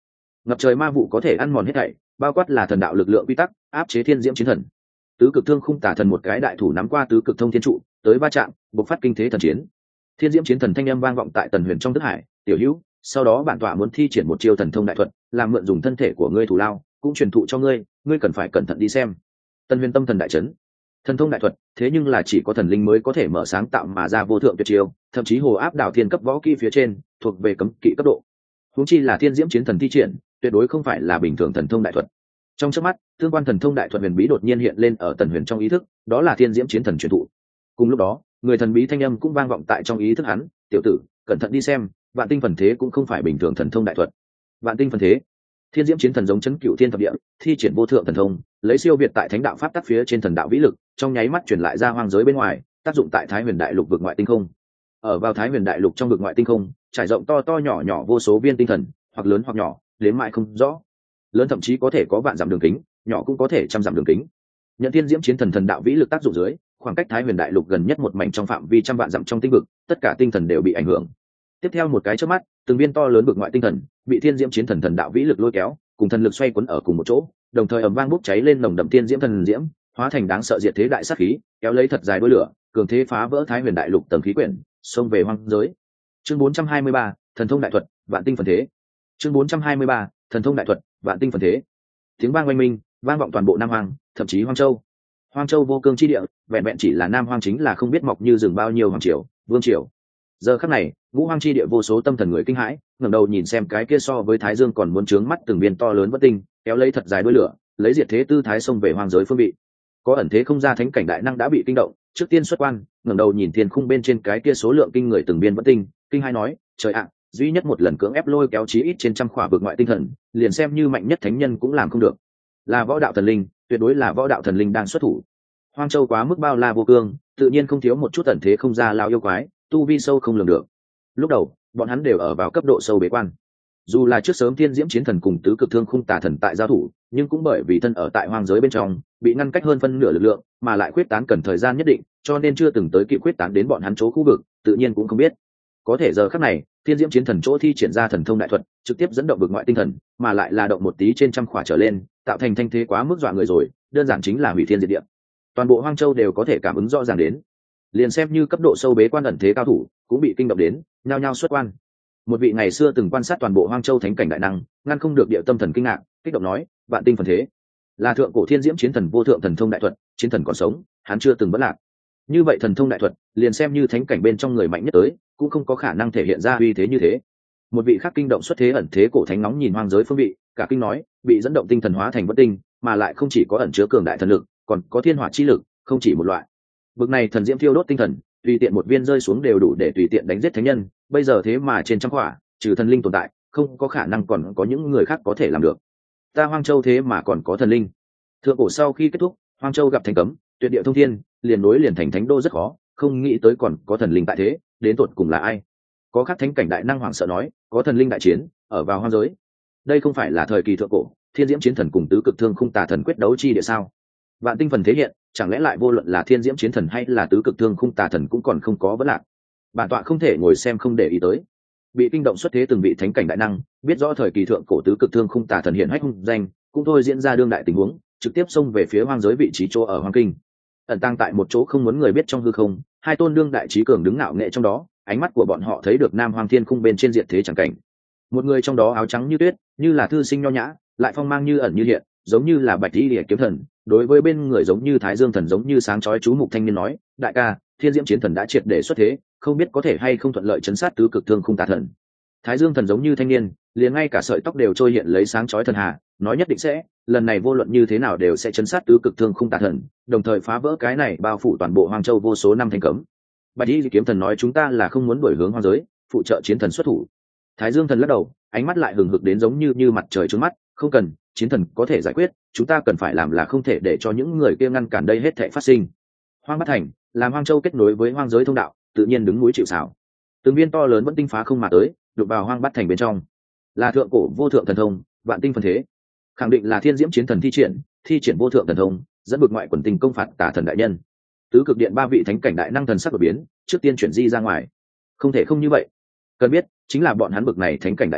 ngập trời ma vụ có thể ăn mòn hết thảy, bao quát là thần đạo lực lượng quy tắc áp chế thiên diễm chiến thần. Tứ cực thương khung tả thần một cái đại thủ nắm qua tứ cực thông thiên trụ tới va chạm, bộc phát kinh thế thần chiến. Thiên diễm chiến thần thanh âm vang vọng tại Tần Huyền trong thức hải, tiểu hữu, sau đó bản tọa muốn thi triển một chiêu thần thông đại thuật, làm mượn dùng thân thể của ngươi thủ lao, cũng truyền thụ cho ngươi, ngươi cần phải cẩn thận đi xem. Tần Huyền tâm thần đại chấn. Thần thông đại thuật, thế nhưng là chỉ có thần linh mới có thể mở sáng tạo mà ra vô thượng tuyệt chiêu, thậm chí hồ áp đảo thiên cấp võ kỹ phía trên, thuộc về cấm kỵ cấp độ. Huống chi là thiên diễm chiến thần thi triển, tuyệt đối không phải là bình thường thần thông đại thuật. Trong chớp mắt, tương quan thần thông đại thuật huyền bí đột nhiên hiện lên ở Tần Huyền trong ý thức, đó là thiên diễm chiến thần truyền thụ. Cùng lúc đó, người thần bí thanh âm cũng vang vọng tại trong ý thức hắn, tiểu tử, cẩn thận đi xem, vạn tinh phần thế cũng không phải bình thường thần thông đại thuật. Vạn tinh phần thế, thiên diễm chiến thần giống chấn cửu thiên thập địa, thi triển vô thượng thần thông, lấy siêu việt tại thánh đạo pháp tắc phía trên thần đạo vĩ lực, trong nháy mắt truyền lại ra hoang giới bên ngoài, tác dụng tại Thái Huyền đại lục vực ngoại tinh không. Ở vào Thái Huyền đại lục trong vực ngoại tinh không, trải rộng to to nhỏ nhỏ vô số viên tinh thần, hoặc lớn hoặc nhỏ, đến mãi không rõ. Lớn thậm chí có thể có vạn dặm đường kính, nhỏ cũng có thể trăm dặm đường kính. Nhận thiên diễm chiến thần thần đạo vĩ lực tác dụng dưới, khoảng cách Thái Huyền đại lục gần nhất một mảnh trong phạm vi trăm vạn dặm trong tinh vực, tất cả tinh thần đều bị ảnh hưởng. Tiếp theo một cái chớp mắt, từng viên to lớn vực ngoại tinh thần bị thiên diễm chiến thần thần đạo vĩ lực lôi kéo, cùng thần lực xoay quấn ở cùng một chỗ, đồng thời ầm vang bốc cháy lên nồng đậm thiên diễm thần diễm, hóa thành đáng sợ diệt thế đại sát khí, kéo lấy thật dài đuôi lửa, cường thế phá vỡ Thái Huyền đại lục tầng khí quyển, xông về hoang giới. Chương 423, thần thông đại thuật, vạn tinh phần thế. Chương 423, thần thông đại thuật, vạn tinh phần thế. Tiếng vang oanh minh, vang vọng toàn bộ Nam Hoang, thậm chí Hoang Châu. Hoang Châu vô cương chi địa, vẹn vẹn chỉ là Nam Hoang chính là không biết mọc như rừng bao nhiêu hoàng triều, vương triều. Giờ khắc này, Ngũ Hoang chi địa vô số tâm thần người kinh hãi, ngẩng đầu nhìn xem cái kia so với Thái Dương còn muốn trướng mắt từng viên to lớn bất tinh, kéo lấy thật dài đuôi lửa, lấy diệt thế tư thái xông về hoang giới phương vị. Có ẩn thế không ra thánh cảnh đại năng đã bị kinh động, trước tiên xuất quan, ngẩng đầu nhìn thiên khung bên trên cái kia số lượng kinh người từng viên bất tinh, kinh hãi nói, trời ạ, duy nhất một lần cưỡng ép lôi kéo chí ít trên trăm khỏa vực ngoại tinh thần, liền xem như mạnh nhất thánh nhân cũng làm không được. Là võ đạo thần linh, tuyệt đối là võ đạo thần linh đang xuất thủ. Hoang Châu quá mức bao la vô cương, tự nhiên không thiếu một chút ẩn thế không ra lao yêu quái, tu vi sâu không lường được. Lúc đầu, bọn hắn đều ở vào cấp độ sâu bế quan. Dù là trước sớm thiên diễm chiến thần cùng tứ cực thương khung tà thần tại giao thủ, nhưng cũng bởi vì thân ở tại hoang giới bên trong, bị ngăn cách hơn phân nửa lực lượng, mà lại khuyết tán cần thời gian nhất định, cho nên chưa từng tới kịp khuyết tán đến bọn hắn chỗ khu vực, tự nhiên cũng không biết. Có thể giờ khắc này, thiên diễm chiến thần chỗ thi triển ra thần thông đại thuật, trực tiếp dẫn động vực ngoại tinh thần, mà lại là động một tí trên trăm khỏa trở lên, tạo thành thanh thế quá mức dọa người rồi, đơn giản chính là hủy thiên diệt địa. Toàn bộ Hoang Châu đều có thể cảm ứng rõ ràng đến. Liền xem như cấp độ sâu bế quan ẩn thế cao thủ, cũng bị kinh động đến, nhao nhao xuất quan. Một vị ngày xưa từng quan sát toàn bộ Hoang Châu thánh cảnh đại năng, ngăn không được địa tâm thần kinh ngạc, kích động nói, vạn tinh phần thế, là thượng cổ thiên diễm chiến thần vô thượng thần thông đại thuật, chiến thần còn sống, hắn chưa từng bất lạc. Như vậy thần thông đại thuật, liền xem như thánh cảnh bên trong người mạnh nhất tới, cũng không có khả năng thể hiện ra uy thế như thế. Một vị khác kinh động xuất thế ẩn thế cổ thánh nóng nhìn hoang giới phương vị, cả kinh nói, bị dẫn động tinh thần hóa thành bất tinh, mà lại không chỉ có ẩn chứa cường đại thần lực, còn có thiên hỏa chi lực, không chỉ một loại. Vực này thần diễm thiêu đốt tinh thần, tùy tiện một viên rơi xuống đều đủ để tùy tiện đánh giết thánh nhân, bây giờ thế mà trên trăm quả, trừ thần linh tồn tại, không có khả năng còn có những người khác có thể làm được. Ta Hoang Châu thế mà còn có thần linh. Thượng cổ sau khi kết thúc, Hoang Châu gặp thánh cấm, tuyệt địa thông thiên, liền nối liền thành thánh đô rất khó, không nghĩ tới còn có thần linh tại thế, đến tột cùng là ai? Có khác thánh cảnh đại năng hoảng sợ nói, có thần linh đại chiến ở vào hoang giới. Đây không phải là thời kỳ thượng cổ, thiên diễm chiến thần cùng tứ cực thương khung tà thần quyết đấu chi địa sao? Vạn tinh phần thế hiện, chẳng lẽ lại vô luận là thiên diễm chiến thần hay là tứ cực thương khung tà thần cũng còn không có vấn lạc? Bản tọa không thể ngồi xem không để ý tới. Bị kinh động xuất thế từng vị thánh cảnh đại năng, biết rõ thời kỳ thượng cổ tứ cực thương khung tà thần hiện hách hung danh, cũng thôi diễn ra đương đại tình huống, trực tiếp xông về phía hoang giới vị trí chỗ ở hoang kinh. Ẩn tàng tại một chỗ không muốn người biết trong hư không, hai tôn đương đại trí cường đứng ngạo nghệ trong đó, ánh mắt của bọn họ thấy được Nam Hoang Thiên Khung bên trên diệt thế chẳng cảnh. Một người trong đó áo trắng như tuyết, như là thư sinh nho nhã, lại phong mang như ẩn như hiện, giống như là Bạch Y Liệt kiếm thần, đối với bên người giống như Thái Dương thần giống như sáng chói chú mục thanh niên nói, đại ca, Thiên Diễm chiến thần đã triệt để xuất thế, không biết có thể hay không thuận lợi chấn sát tứ cực thương khung tà thần. Thái Dương thần giống như thanh niên, liền ngay cả sợi tóc đều trôi hiện lấy sáng chói thần hà, nói nhất định sẽ, lần này vô luận như thế nào đều sẽ chấn sát tứ cực thương khung tà thần, đồng thời phá vỡ cái này bao phủ toàn bộ Hoang Châu vô số năm thành cấm. Bạch Y kiếm thần nói chúng ta là không muốn đổi hướng hoang giới, phụ trợ chiến thần xuất thủ. Thái Dương thần lắc đầu, ánh mắt lại hừng hực đến giống như mặt trời trước mắt, không cần, chiến thần có thể giải quyết, chúng ta cần phải làm là không thể để cho những người kia ngăn cản đây hết thảy phát sinh. Hoang Bát Thành, làm Hoang Châu kết nối với hoang giới thông đạo, tự nhiên đứng núi chịu sào. Từng viên to lớn vẫn tinh phá không mà tới, đụng vào Hoang Bát Thành bên trong. Là thượng cổ vô thượng thần thông, vạn tinh phần thế. Khẳng định là Thiên Diễm chiến thần thi triển vô thượng thần thông, dẫn vực ngoại quần tình công phạt tà thần đại nhân. Tứ cực điện ba vị thánh cảnh đại năng thần sắc đột biến, trước tiên chuyển di ra ngoài. Không thể không như vậy. Cần biết, chính là bọn hắn bực này thánh cảnh đại năng,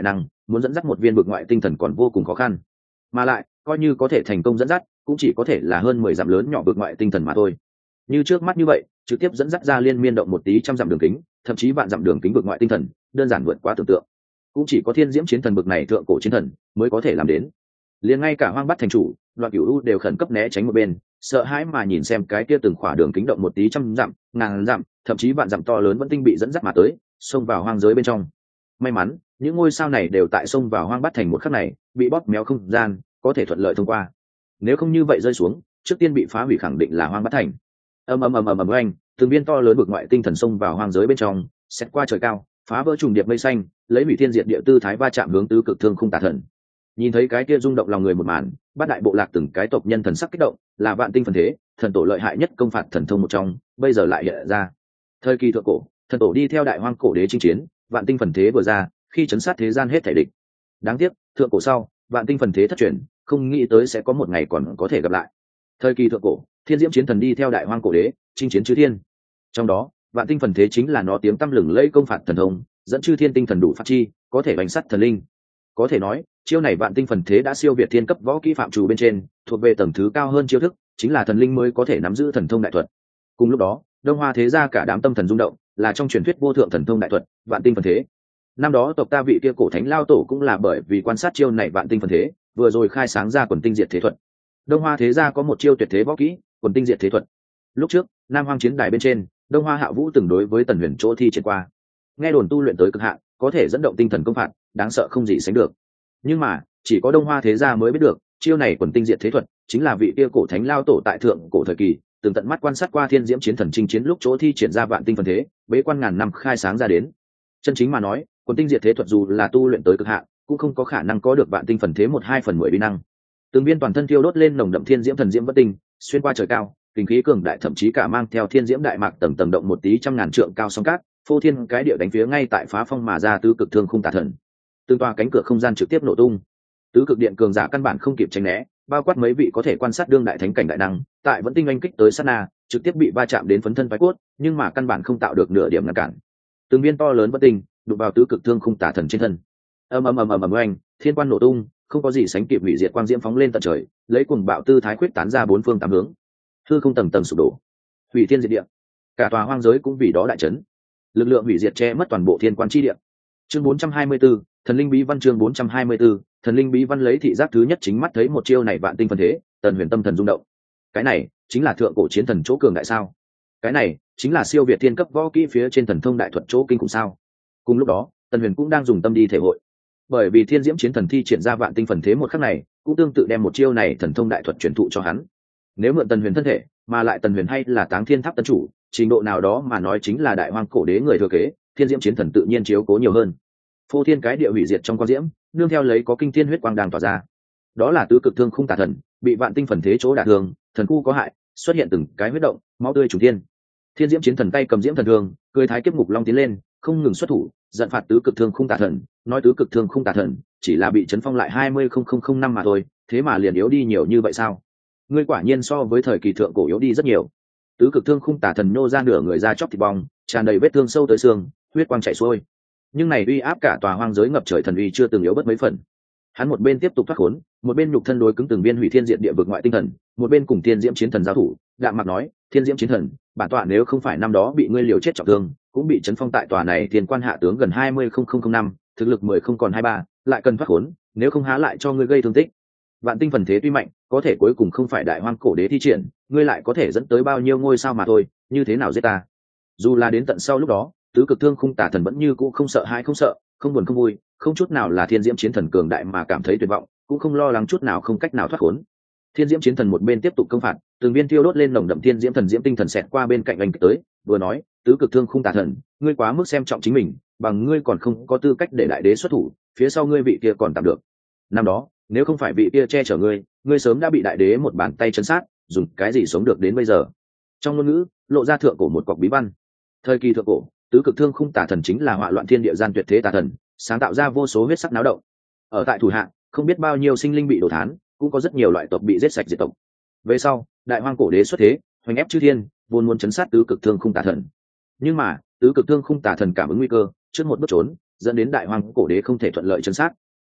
muốn dẫn dắt một viên vực ngoại tinh thần còn vô cùng khó khăn, mà lại coi như có thể thành công dẫn dắt cũng chỉ có thể là hơn 10 dặm lớn nhỏ vực ngoại tinh thần mà thôi. Như trước mắt như vậy trực tiếp dẫn dắt ra liên miên động một tí trăm dặm đường kính, thậm chí vạn dặm đường kính vực ngoại tinh thần, đơn giản vượt quá tưởng tượng. Cũng chỉ có thiên diễm chiến thần bực này thượng cổ chiến thần mới có thể làm đến. Liền ngay cả Hoang Bát thành chủ Loạn Cửu U đều khẩn cấp né tránh một bên, sợ hãi mà nhìn xem cái kia từng khỏa đường kính động một tí trăm dặm, ngàn dặm, thậm chí vạn dặm to lớn vẫn tinh bị dẫn dắt mà tới, xông vào hoang giới bên trong. May mắn những ngôi sao này đều tại xông vào Hoang Bát thành một khắc này bị bóp méo không gian, có thể thuận lợi thông qua. Nếu không như vậy rơi xuống, trước tiên bị phá hủy khẳng định là Hoang Bát thành. Ầm oanh, từng viên to lớn vực ngoại tinh thần xông vào hoang giới bên trong, xét qua trời cao, phá vỡ trùng điệp mây xanh, lấy hủy thiên diệt địa tư thái va chạm hướng tứ cực thương khung tà thần. Nhìn thấy cái kia rung động lòng người một màn, bát đại bộ lạc từng cái tộc nhân thần sắc kích động, là vạn tinh phần thế, thần tổ lợi hại nhất công phạt thần thông một trong, bây giờ lại hiện ra. Thời kỳ thượng cổ, thần tổ đi theo đại hoang cổ đế chinh chiến, vạn tinh phần thế vừa ra, khi chấn sát thế gian hết thảy địch. Đáng tiếc, thượng cổ sau, vạn tinh phần thế thất truyền, không nghĩ tới sẽ có một ngày còn có thể gặp lại. Thời kỳ thượng cổ, thiên diễm chiến thần đi theo đại hoang cổ đế chinh chiến chư thiên, trong đó vạn tinh phần thế chính là nó tiếng tăm lừng lẫy công phạt thần thông, dẫn chư thiên tinh thần đủ phát chi, có thể bành sắt thần linh. Có thể nói chiêu này vạn tinh phần thế đã siêu việt thiên cấp võ kỹ phạm trù bên trên, thuộc về tầng thứ cao hơn chiêu thức, chính là thần linh mới có thể nắm giữ thần thông đại thuật. Cùng lúc đó Đông Hoa thế gia cả đám tâm thần rung động, là trong truyền thuyết vô thượng thần thông đại thuật vạn tinh phần thế. Năm đó tộc ta vị kia cổ thánh lao tổ cũng là bởi vì quan sát chiêu này vạn tinh phần thế, vừa rồi khai sáng ra quần tinh diệt thế thuật. Đông Hoa thế gia có một chiêu tuyệt thế võ kỹ quần tinh diệt thế thuật. Lúc trước Nam Hoang chiến đài bên trên, Đông Hoa Hạ Vũ từng đối với Tần Huyền chỗ thi triển qua, nghe đồn tu luyện tới cực hạn có thể dẫn động tinh thần công phạt, đáng sợ không gì sánh được. Nhưng mà chỉ có Đông Hoa thế gia mới biết được, chiêu này quần tinh diệt thế thuật chính là vị kia cổ thánh lao tổ tại thượng cổ thời kỳ từng tận mắt quan sát qua thiên diễm chiến thần chinh chiến lúc chỗ thi triển ra vạn tinh phần thế, bế quan ngàn năm khai sáng ra đến. Chân chính mà nói, quần tinh diệt thế thuật dù là tu luyện tới cực hạn cũng không có khả năng có được vạn tinh phần thế 1/2/10 uy năng. Từng viên toàn thân thiêu đốt lên nồng đậm thiên diễm thần diễm bất tinh, xuyên qua trời cao, kinh khí cường đại, thậm chí cả mang theo thiên diễm đại mạc tầng tầng động một tí trăm ngàn trượng cao sóng cát, phô thiên cái địa đánh phía ngay tại phá phong mà ra tứ cực thương khung tà thần. Từng tòa cánh cửa không gian trực tiếp nổ tung, tứ cực điện cường giả căn bản không kịp tránh né, bao quát mấy vị có thể quan sát đương đại thánh cảnh đại năng, tại vẫn tinh anh kích tới sát na, trực tiếp bị va chạm đến phấn thân phái cốt, nhưng mà căn bản không tạo được nửa điểm ngăn cản. Từng viên to lớn bất tinh đụng vào tứ cực thương khung tà thần trên thân. Ầm oanh, thiên quan nổ tung, không có gì sánh kịp hủy diệt quang diễm phóng lên tận trời, lấy cuồng bạo tư thái khuyết tán ra bốn phương tám hướng. Hư không tầng tầng sụp đổ, hủy thiên diệt địa, cả tòa hoang giới cũng vì đó đại chấn. Lực lượng hủy diệt che mất toàn bộ thiên quan chi địa. Chương 424, thần linh bí văn. Chương 424, thần linh bí văn. Lấy thị giác thứ nhất chính mắt thấy một chiêu này vạn tinh phân thế, Tần Huyền tâm thần rung động. Cái này chính là thượng cổ chiến thần chỗ cường đại sao? Cái này chính là siêu việt thiên cấp võ kỹ phía trên thần thông đại thuật chỗ kinh khủng sao? Cùng lúc đó Tần Huyền cũng đang dùng tâm đi thể hội, bởi vì thiên diễm chiến thần thi triển ra vạn tinh phần thế một khắc này cũng tương tự đem một chiêu này thần thông đại thuật truyền thụ cho hắn. Nếu mượn Tần Huyền thân thể, mà lại Tần Huyền hay là Táng Thiên Tháp tân chủ, trình độ nào đó mà nói chính là đại hoang cổ đế người thừa kế, thiên diễm chiến thần tự nhiên chiếu cố nhiều hơn. Phô thiên cái địa hủy diệt trong quang diễm, nương theo lấy có kinh thiên huyết quang đang tỏa ra. Đó là tứ cực thương khung tà thần bị vạn tinh phần thế chỗ đả thương, thần khu có hại, xuất hiện từng cái huyết động, máu tươi trùng thiên. Thiên diễm chiến thần tay cầm diễm thần thương, cười thái kiếp ngục long tiến lên, không ngừng xuất thủ, giận phạt tứ cực thương khung tà thần. Nói tứ cực thương khung tà thần chỉ là bị chấn phong lại 20,000 năm mà thôi, thế mà liền yếu đi nhiều như vậy sao? Ngươi quả nhiên so với thời kỳ thượng cổ yếu đi rất nhiều. Tứ cực thương khung tà thần nô ra nửa người ra chóc thịt bong, tràn đầy vết thương sâu tới xương, huyết quang chảy xuôi. Nhưng này uy áp cả tòa hoang giới ngập trời thần uy chưa từng yếu bất mấy phần. Hắn một bên tiếp tục thoát khốn, một bên nhục thân đối cứng từng viên hủy thiên diện địa vực ngoại tinh thần, một bên cùng thiên diễm chiến thần giao thủ. Đạm Mạc nói, thiên diễm chiến thần, bản tọa nếu không phải năm đó bị ngươi liều chết trọng thương, cũng bị chấn phong tại tòa này thiên quan hạ tướng gần 20,000 năm, thực lực 10 không còn 23, lại cần thoát khốn, nếu không há lại cho ngươi gây thương tích. Vạn tinh phần thế tuy mạnh, có thể cuối cùng không phải đại hoang cổ đế thi triển, ngươi lại có thể dẫn tới bao nhiêu ngôi sao mà thôi, như thế nào giết ta? Dù là đến tận sau lúc đó, tứ cực thương khung tà thần vẫn như cũ không sợ hãi không sợ, không buồn không vui, không chút nào là thiên diễm chiến thần cường đại mà cảm thấy tuyệt vọng, cũng không lo lắng chút nào không cách nào thoát khốn. Thiên diễm chiến thần một bên tiếp tục công phạt, từng viên tiêu đốt lên nồng đậm thiên diễm thần diễm tinh thần xẹt qua bên cạnh anh tới, vừa nói, tứ cực thương khung tà thần, ngươi quá mức xem trọng chính mình, bằng ngươi còn không có tư cách để đại đế xuất thủ, phía sau ngươi vị kia còn tạm được. Năm đó, nếu không phải vị kia che chở ngươi, ngươi sớm đã bị đại đế một bàn tay chấn sát, dùng cái gì sống được đến bây giờ? Trong ngôn ngữ lộ ra thượng cổ một cọc bí văn. Thời kỳ thượng cổ, tứ cực thương khung tà thần chính là họa loạn thiên địa gian tuyệt thế tà thần, sáng tạo ra vô số huyết sắc náo động. Ở tại thủ hạ, không biết bao nhiêu sinh linh bị đổ thán, cũng có rất nhiều loại tộc bị giết sạch diệt tộc. Về sau, đại hoang cổ đế xuất thế, hoành ép chư thiên, vốn muốn chấn sát tứ cực thương khung tà thần. Nhưng mà, tứ cực thương khung tà thần cảm ứng nguy cơ, trước một bước trốn, dẫn đến đại hoang cổ đế không thể thuận lợi chấn sát.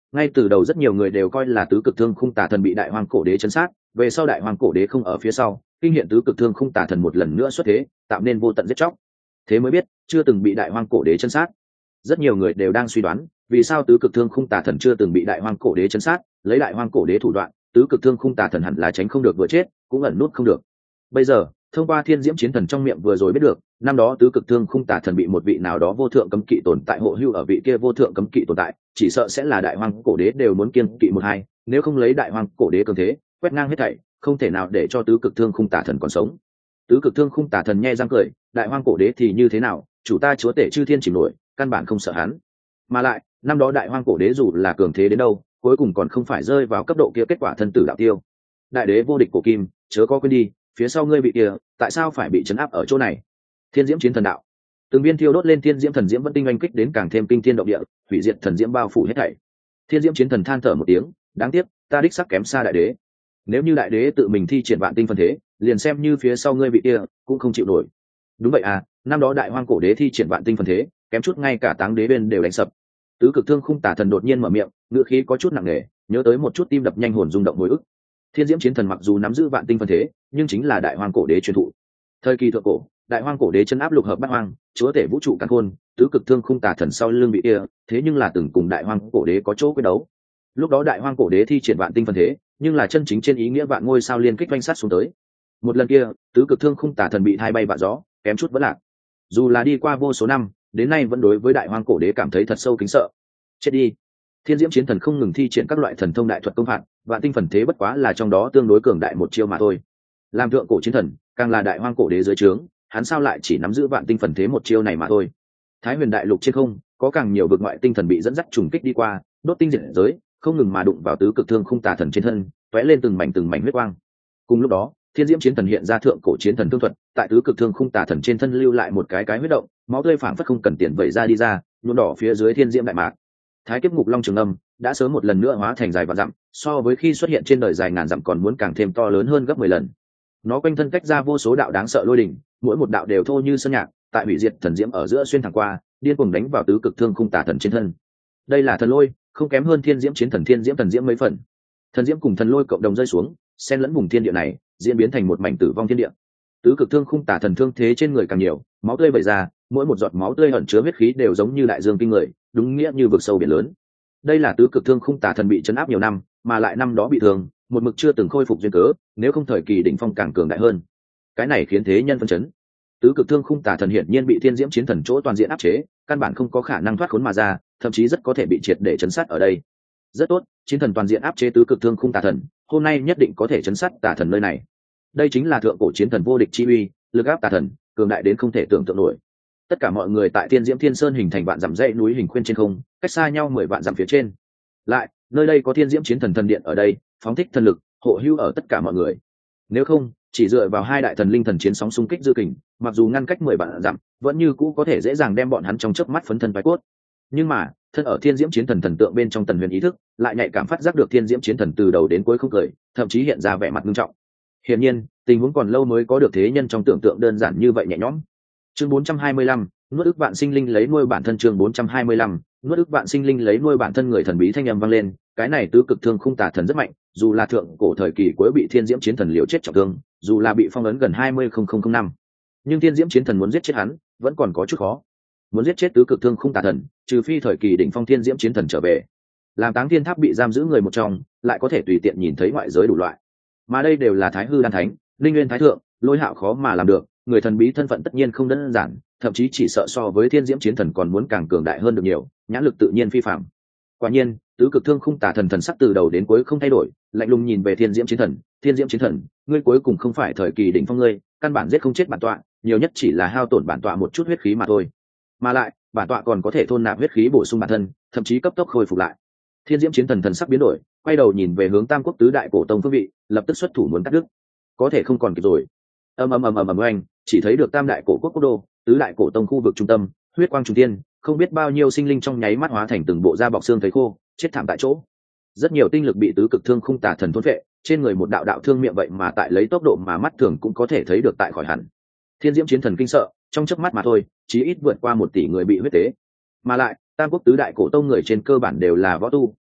Ngay từ đầu rất nhiều người đều coi là tứ cực thương khung tà thần bị đại hoang cổ đế chấn sát, về sau đại hoang cổ đế không ở phía sau, kinh hiện tứ cực thương khung tà thần một lần nữa xuất thế, tạo nên vô tận giết chóc. Thế mới biết chưa từng bị đại hoang cổ đế chấn sát. Rất nhiều người đều đang suy đoán vì sao tứ cực thương khung tà thần chưa từng bị đại hoang cổ đế chấn sát, lấy đại hoang cổ đế thủ đoạn, tứ cực thương khung tà thần hẳn là tránh không được vừa chết, cũng ẩn nút không được. Bây giờ thông qua thiên diễm chiến thần trong miệng vừa rồi biết được, năm đó tứ cực thương khung tà thần bị một vị nào đó vô thượng cấm kỵ tồn tại hộ hưu, ở vị kia vô thượng cấm kỵ tồn tại chỉ sợ sẽ là đại hoang cổ đế đều muốn kiêng kỵ một hai, nếu không lấy đại hoang cổ đế cường thế quét ngang hết thảy, không thể nào để cho tứ cực thương khung tà thần còn sống. Tứ cực thương khung tà thần nhe răng cười, đại hoang cổ đế thì như thế nào, chủ ta chúa tể chư thiên chìm nổi, căn bản không sợ hắn. Mà lại năm đó đại hoang cổ đế dù là cường thế đến đâu, cuối cùng còn không phải rơi vào cấp độ kia kết quả thân tử đạo tiêu. Đại đế vô địch cổ kim, chớ có quên đi, phía sau ngươi bị kia tại sao phải bị chấn áp ở chỗ này. Thiên diễm chiến thần đạo, từng viên thiêu đốt lên thiên diễm thần diễm vẫn tinh oanh kích đến càng thêm kinh thiên động địa, hủy diệt thần diễm bao phủ hết thảy. Thiên diễm chiến thần than thở một tiếng, đáng tiếc ta đích sắc kém xa đại đế. Nếu như đại đế tự mình thi triển vạn tinh phân thế, liền xem như phía sau ngươi bị kia cũng không chịu nổi. Đúng vậy à, năm đó đại hoang cổ đế thi triển vạn tinh phân thế, kém chút ngay cả táng đế bên đều đánh sập. Tứ cực thương khung tà thần đột nhiên mở miệng, ngữ khí có chút nặng nề, nhớ tới một chút tim đập nhanh hồn rung động hồi ức. Thiên diễm chiến thần mặc dù nắm giữ vạn tinh phân thế, nhưng chính là đại hoang cổ đế truyền thụ. Thời kỳ thượng cổ, đại hoang cổ đế chân áp lục hợp bát hoang, chúa tể vũ trụ càn khôn, tứ cực thương khung tà thần sau lưng bị kia, thế nhưng là từng cùng đại hoang cổ đế có chỗ quyết đấu. Lúc đó đại hoang cổ đế thi triển vạn tinh phân thế, nhưng là chân chính trên ý nghĩa vạn ngôi sao liên kích oanh sát xuống tới. Một lần kia, tứ cực thương khung tà thần bị thay bay vạ gió, kém chút vẫn lạc. Dù là đi qua vô số năm, đến nay vẫn đối với đại hoang cổ đế cảm thấy thật sâu kính sợ. Chết đi. Thiên diễm chiến thần không ngừng thi triển các loại thần thông đại thuật công phạt, vạn tinh phần thế bất quá là trong đó tương đối cường đại một chiêu mà thôi. Làm thượng cổ chiến thần, càng là đại hoang cổ đế dưới trướng, hắn sao lại chỉ nắm giữ vạn tinh phần thế một chiêu này mà thôi. Thái huyền đại lục trên không, có càng nhiều vực ngoại tinh thần bị dẫn dắt trùng kích đi qua, đốt tinh diệt giới, không ngừng mà đụng vào tứ cực thương khung tà thần trên thân, tóe lên từng mảnh huyết quang. Cùng lúc đó, thiên diễm chiến thần hiện ra thượng cổ chiến thần thương thuật, tại tứ cực thương khung tà thần trên thân lưu lại một cái huyết động, máu tươi phảng phất không cần tiền vẩy ra đi ra, nhuộm đỏ phía dưới thiên diễm đại mạc. Thái kiếp ngục long trường âm đã sớm một lần nữa hóa thành dài vạn dặm, so với khi xuất hiện trên đời dài ngàn dặm còn muốn càng thêm to lớn hơn gấp 10 lần. Nó quanh thân cách ra vô số đạo đáng sợ lôi đỉnh, mỗi một đạo đều thô như sơn nhạc, tại hủy diệt thần diễm ở giữa xuyên thẳng qua, điên cuồng đánh vào tứ cực thương khung tà thần trên thân. Đây là thần lôi, không kém hơn thiên diễm chiến thần thiên diễm thần diễm mấy phần. Thần diễm cùng thần lôi cộng đồng rơi xuống, xen lẫn vùng thiên địa này, diễn biến thành một mảnh tử vong thiên địa. Tứ cực thương khung tà thần thương thế trên người càng nhiều, máu tươi vẩy ra, mỗi một giọt máu tươi ẩn chứa huyết khí đều giống như đại dương kinh người, đúng nghĩa như vực sâu biển lớn. Đây là tứ cực thương khung tà thần bị chấn áp nhiều năm, mà lại năm đó bị thương, một mực chưa từng khôi phục duyên cớ, nếu không thời kỳ đỉnh phong càng cường đại hơn. Cái này khiến thế nhân phân chấn. Tứ cực thương khung tà thần hiển nhiên bị thiên diễm chiến thần chỗ toàn diện áp chế, căn bản không có khả năng thoát khốn mà ra, thậm chí rất có thể bị triệt để chấn sát ở đây. Rất tốt, chiến thần toàn diện áp chế tứ cực thương khung tà thần, hôm nay nhất định có thể chấn sát tà thần nơi này. Đây chính là thượng cổ chiến thần vô địch chi uy, lực áp tà thần, cường đại đến không thể tưởng tượng nổi. Tất cả mọi người tại thiên diễm thiên sơn hình thành vạn dặm dãy núi hình khuyên trên không, cách xa nhau 10 vạn dặm phía trên. Lại, nơi đây có thiên diễm chiến thần thần điện ở đây, phóng thích thần lực, hộ hữu ở tất cả mọi người. Nếu không, chỉ dựa vào hai đại thần linh thần chiến sóng xung kích dư kình, mặc dù ngăn cách 10 vạn dặm, vẫn như cũ có thể dễ dàng đem bọn hắn trong chớp mắt phấn thân phái cốt. Nhưng mà, thân ở thiên diễm chiến thần thần tượng bên trong Tần Huyền ý thức, lại nhạy cảm phát giác được thiên diễm chiến thần từ đầu đến cuối không cười, thậm chí hiện ra vẻ mặt nghiêm trọng. Hiển nhiên, tình huống còn lâu mới có được thế nhân trong tưởng tượng đơn giản như vậy nhẹ nhõm. Chương 425, nuốt ức vạn sinh linh lấy nuôi bản thân. Chương 425, nuốt ức vạn sinh linh lấy nuôi bản thân. Người thần bí thanh âm vang lên, cái này tứ cực thương khung tà thần rất mạnh, dù là thượng cổ thời kỳ cuối bị thiên diễm chiến thần liều chết trọng thương, dù là bị phong ấn gần 20,000 năm, nhưng thiên diễm chiến thần muốn giết chết hắn, vẫn còn có chút khó. Muốn giết chết tứ cực thương khung tà thần, trừ phi thời kỳ đỉnh phong thiên diễm chiến thần trở về, làm Táng Thiên Tháp bị giam giữ người một trong, lại có thể tùy tiện nhìn thấy ngoại giới đủ loại. Mà đây đều là Thái Hư Đan Thánh, Linh Nguyên Thái Thượng, Lôi Hạo khó mà làm được, người thần bí thân phận tất nhiên không đơn giản, thậm chí chỉ sợ so với thiên diễm chiến thần còn muốn càng cường đại hơn được nhiều, nhãn lực tự nhiên phi phàm. Quả nhiên, tứ cực thương khung tà thần thần sắc từ đầu đến cuối không thay đổi, lạnh lùng nhìn về thiên diễm chiến thần. Thiên diễm chiến thần, ngươi cuối cùng không phải thời kỳ đỉnh phong ngươi, căn bản giết không chết bản tọa, nhiều nhất chỉ là hao tổn bản tọa một chút huyết khí mà thôi. Mà lại, bản tọa còn có thể thôn nạp huyết khí bổ sung bản thân, thậm chí cấp tốc khôi phục lại. Thiên diễm chiến thần thần sắc biến đổi, quay đầu nhìn về hướng Tam Quốc tứ đại cổ tông phương vị, lập tức xuất thủ muốn cắt đứt. Có thể không còn kịp rồi. Ầm oanh, chỉ thấy được Tam đại cổ quốc quốc đô, tứ đại cổ tông khu vực trung tâm, huyết quang trung tiên, không biết bao nhiêu sinh linh trong nháy mắt hóa thành từng bộ da bọc xương thấy khô, chết thảm tại chỗ. Rất nhiều tinh lực bị tứ cực thương khung tà thần thôn phệ, trên người một đạo đạo thương miệng vậy mà tại lấy tốc độ mà mắt thường cũng có thể thấy được tại khỏi hẳn. Thiên diễm chiến thần kinh sợ, trong chớp mắt mà thôi, chí ít vượt qua 1 tỷ người bị huyết tế. Mà lại, Tam Quốc tứ đại cổ tông người trên cơ bản đều là võ tu,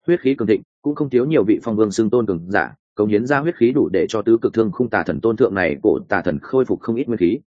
huyết khí cường thịnh, cũng không thiếu nhiều vị phong vương xưng tôn cường giả cống hiến ra huyết khí đủ để cho tứ cực thương khung tà thần tôn thượng này cổ tà thần khôi phục không ít nguyên khí.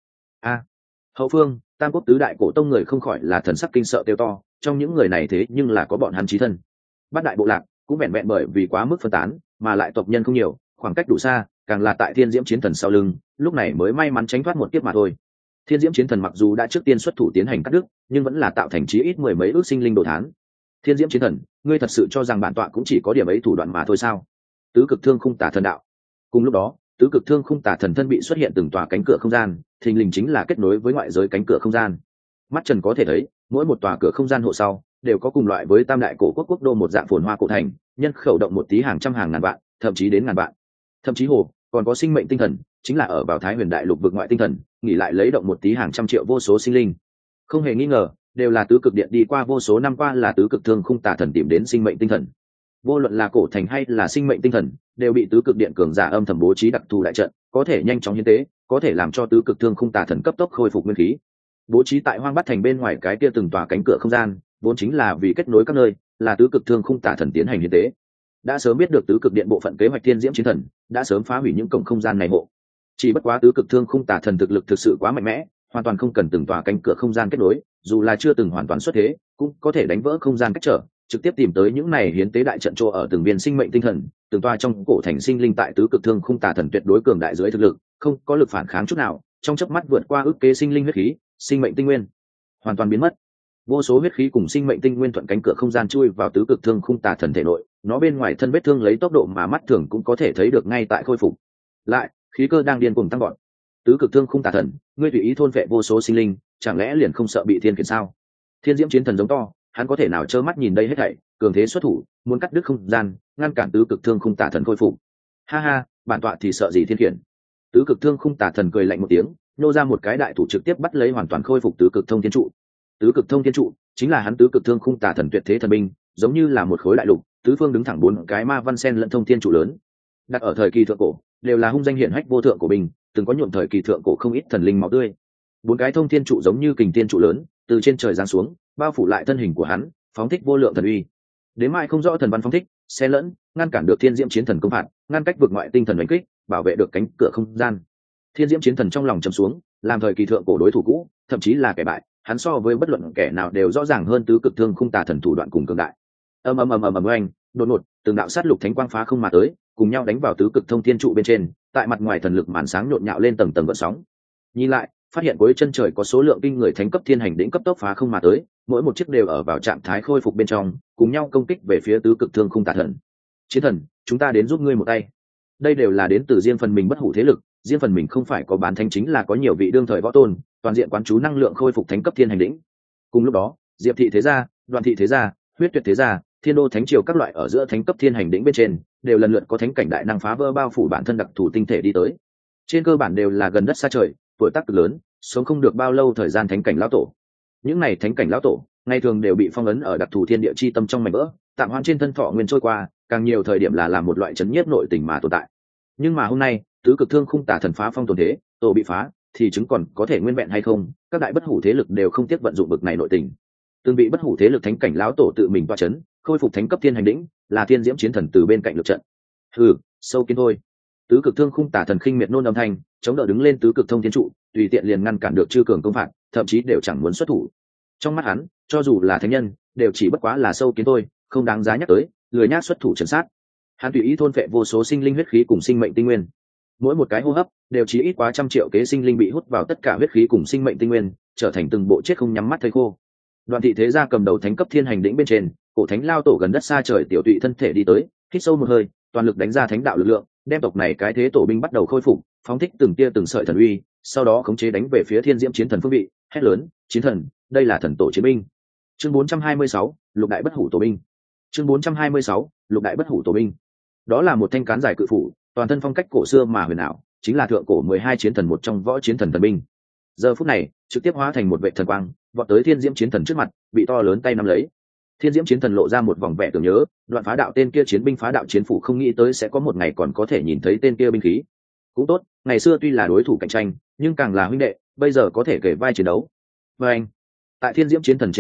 Hậu phương tam quốc tứ đại cổ tông người không khỏi là thần sắc kinh sợ tiêu to, trong những người này thế nhưng là có bọn hắn chí thân. Bát đại bộ lạc cũng vẹn vẹn bởi vì quá mức phân tán mà lại tộc nhân không nhiều, khoảng cách đủ xa, càng là tại thiên diễm chiến thần sau lưng, lúc này mới may mắn tránh thoát một kiếp mà thôi. Thiên diễm chiến thần mặc dù đã trước tiên xuất thủ tiến hành cắt đứt, nhưng vẫn là tạo thành chí ít mười mấy ước sinh linh đồ thán. Thiên diễm chiến thần, ngươi thật sự cho rằng bản tọa cũng chỉ có điểm ấy thủ đoạn mà thôi sao? Tứ cực thương khung tà thần đạo. Cùng lúc đó, tứ cực thương khung tà thần thân bị xuất hiện từng tòa cánh cửa không gian, thình lình chính là kết nối với ngoại giới cánh cửa không gian. Mắt trần có thể thấy, mỗi một tòa cửa không gian hộ sau đều có cùng loại với tam đại cổ quốc quốc đô một dạng phồn hoa cổ thành, nhân khẩu động một tí hàng trăm hàng ngàn vạn, thậm chí đến ngàn vạn. Thậm chí hồ còn có sinh mệnh tinh thần, chính là ở vào Thái Huyền đại lục vực ngoại tinh thần, nghỉ lại lấy động một tí hàng trăm triệu vô số sinh linh. Không hề nghi ngờ, đều là tứ cực điện đi qua vô số năm qua là tứ cực thương khung tà thần tìm đến sinh mệnh tinh thần. Vô luận là cổ thành hay là sinh mệnh tinh thần, đều bị tứ cực điện cường giả âm thầm bố trí đặc thù đại trận, có thể nhanh chóng hiến tế, có thể làm cho tứ cực thương khung tà thần cấp tốc khôi phục nguyên khí. Bố trí tại Hoang Bát thành bên ngoài cái kia từng tòa cánh cửa không gian, vốn chính là vì kết nối các nơi, là tứ cực thương khung tà thần tiến hành hiến tế. Đã sớm biết được tứ cực điện bộ phận kế hoạch thiên diễm chiến thần, đã sớm phá hủy những cổng không gian này hộ. Chỉ bất quá tứ cực thương khung tà thần thực lực thực sự quá mạnh mẽ, hoàn toàn không cần từng tòa cánh cửa không gian kết nối, dù là chưa từng hoàn toàn xuất thế, cũng có thể đánh vỡ không gian cách trở, trực tiếp tìm tới những này hiến tế đại trận chỗ ở từng viên sinh mệnh tinh thần, từng toa trong cổ thành sinh linh tại tứ cực thương khung tà thần tuyệt đối cường đại dưới thực lực, không có lực phản kháng chút nào, trong chớp mắt vượt qua ức kế sinh linh huyết khí, sinh mệnh tinh nguyên, hoàn toàn biến mất. Vô số huyết khí cùng sinh mệnh tinh nguyên thuận cánh cửa không gian chui vào tứ cực thương khung tà thần thể nội, nó bên ngoài thân vết thương lấy tốc độ mà mắt thường cũng có thể thấy được ngay tại khôi phục. Lại, khí cơ đang điên cuồng tăng vọt. Tứ cực thương khung tà thần, ngươi tùy ý thôn phệ vô số sinh linh, chẳng lẽ liền không sợ bị thiên khiển sao? Thiên diễm chiến thần giống to, hắn có thể nào trơ mắt nhìn đây hết thảy, cường thế xuất thủ, muốn cắt đứt không gian, ngăn cản tứ cực thương khung tà thần khôi phục. Ha ha, bản tọa thì sợ gì thiên khiển? Tứ cực thương khung tà thần cười lạnh một tiếng, nô ra một cái đại thủ trực tiếp bắt lấy hoàn toàn khôi phục tứ cực thông thiên trụ. Tứ cực thông thiên trụ chính là hắn tứ cực thương khung tà thần tuyệt thế thần binh, giống như là một khối đại lục, tứ phương đứng thẳng bốn cái ma văn sen lẫn thông thiên trụ lớn. Đặt ở thời kỳ thượng cổ, đều là hung danh hiển hách vô thượng của binh, từng có nhuộm thời kỳ thượng cổ không ít thần linh máu tươi. Bốn cái thông thiên trụ giống như kình thiên trụ lớn, từ trên trời giáng xuống, bao phủ lại thân hình của hắn, phóng thích vô lượng thần uy. Đến mai không rõ thần văn phóng thích, xen lẫn, ngăn cản được thiên diễm chiến thần công phạt, ngăn cách vực ngoại tinh thần đánh kích, bảo vệ được cánh cửa không gian. Thiên diễm chiến thần trong lòng trầm xuống, làm thời kỳ thượng cổ đối thủ cũ, thậm chí là kẻ bại, hắn so với bất luận kẻ nào đều rõ ràng hơn tứ cực thương khung tà thần thủ đoạn cùng cường đại. Ầm ầm ầm ầm ầm oanh, đột ngột, từng đạo sát lục thánh quang phá không mà tới, cùng nhau đánh vào tứ cực thông thiên trụ bên trên, tại mặt ngoài thần lực màn sáng nhộn nhạo lên tầng tầng gợn sóng. Nhìn lại, phát hiện cuối chân trời có số lượng kinh người thánh cấp thiên hành đỉnh cấp tốc phá không mà tới, mỗi một chiếc đều ở vào trạng thái khôi phục bên trong, cùng nhau công kích về phía tứ cực thương khung tà thần. Chiến thần, chúng ta đến giúp ngươi một tay. Đây đều là đến từ riêng phần mình bất hủ thế lực, riêng phần mình không phải có bán thánh chính là có nhiều vị đương thời võ tôn, toàn diện quán chú năng lượng khôi phục thánh cấp thiên hành đỉnh. Cùng lúc đó, Diệp thị thế gia, Đoàn thị thế gia, Huyết Tuyệt thế gia, Thiên đô thánh triều các loại ở giữa thánh cấp thiên hành đỉnh bên trên, đều lần lượt có thánh cảnh đại năng phá vỡ bao phủ bản thân đặc thù tinh thể đi tới. Trên cơ bản đều là gần đất xa trời, tuổi tác cực lớn, sống không được bao lâu thời gian thánh cảnh lão tổ. Những này thánh cảnh lão tổ, ngày thường đều bị phong ấn ở đặc thù thiên địa chi tâm trong mảnh vỡ, tạm hoãn trên thân thọ nguyên trôi qua, càng nhiều thời điểm là làm một loại chấn nhiếp nội tình mà tồn tại. Nhưng mà hôm nay, tứ cực thương khung tà thần phá phong tồn thế, tổ bị phá, thì chứng còn có thể nguyên vẹn hay không, các đại bất hủ thế lực đều không tiếc vận dụng bực này nội tình. Từng bị bất hủ thế lực thánh cảnh lão tổ tự mình toa chấn, khôi phục thánh cấp thiên hành đỉnh, là thiên diễm chiến thần từ bên cạnh lực trận. Hừ, sâu kiến thôi. Tứ cực thương khung tà thần khinh miệt nôn âm thanh, chống đỡ đứng lên tứ cực thông thiên trụ, tùy tiện liền ngăn cản được chư cường công phạt, thậm chí đều chẳng muốn xuất thủ. Trong mắt hắn, cho dù là thánh nhân, đều chỉ bất quá là sâu kiến thôi, không đáng giá nhắc tới, lười nhác xuất thủ trấn sát. Hắn tùy ý thôn phệ vô số sinh linh huyết khí cùng sinh mệnh tinh nguyên. Mỗi một cái hô hấp đều chỉ ít quá trăm triệu kế sinh linh bị hút vào tất cả huyết khí cùng sinh mệnh tinh nguyên, trở thành từng bộ chết không nhắm mắt thấy khô. Đoàn thị thế gia cầm đầu thánh cấp thiên hành đỉnh bên trên, cổ thánh lao tổ gần đất xa trời tiểu tụy thân thể đi tới, hít sâu một hơi, toàn lực đánh ra thánh đạo lực lượng, đem tộc này cái thế tổ binh bắt đầu khôi phục, phóng thích từng tia từng sợi thần uy, sau đó khống chế đánh về phía thiên diễm chiến thần phương vị, hét lớn, chiến thần, đây là thần tổ chiến binh. Chương 426, lục đại bất hủ tổ binh. Chương 426, lục đại bất hủ tổ binh. Đó là một thanh cán dài cự phủ, toàn thân phong cách cổ xưa mà huyền ảo, chính là thượng cổ 12 chiến thần một trong võ chiến thần thần binh. Giờ phút này, trực tiếp hóa thành một vệ thần quang, vọt tới thiên diễm chiến thần trước mặt, bị to lớn tay nắm lấy. Thiên diễm chiến thần lộ ra một vòng vẻ tưởng nhớ, đoạn phá đạo tên kia chiến binh phá đạo chiến phủ không nghĩ tới sẽ có một ngày còn có thể nhìn thấy tên kia binh khí. Cũng tốt, ngày xưa tuy là đối thủ cạnh tranh, nhưng càng là huynh đệ, bây giờ có thể kể vai chiến đấu. Và anh, tại thiên diễm chiến thần trên tay,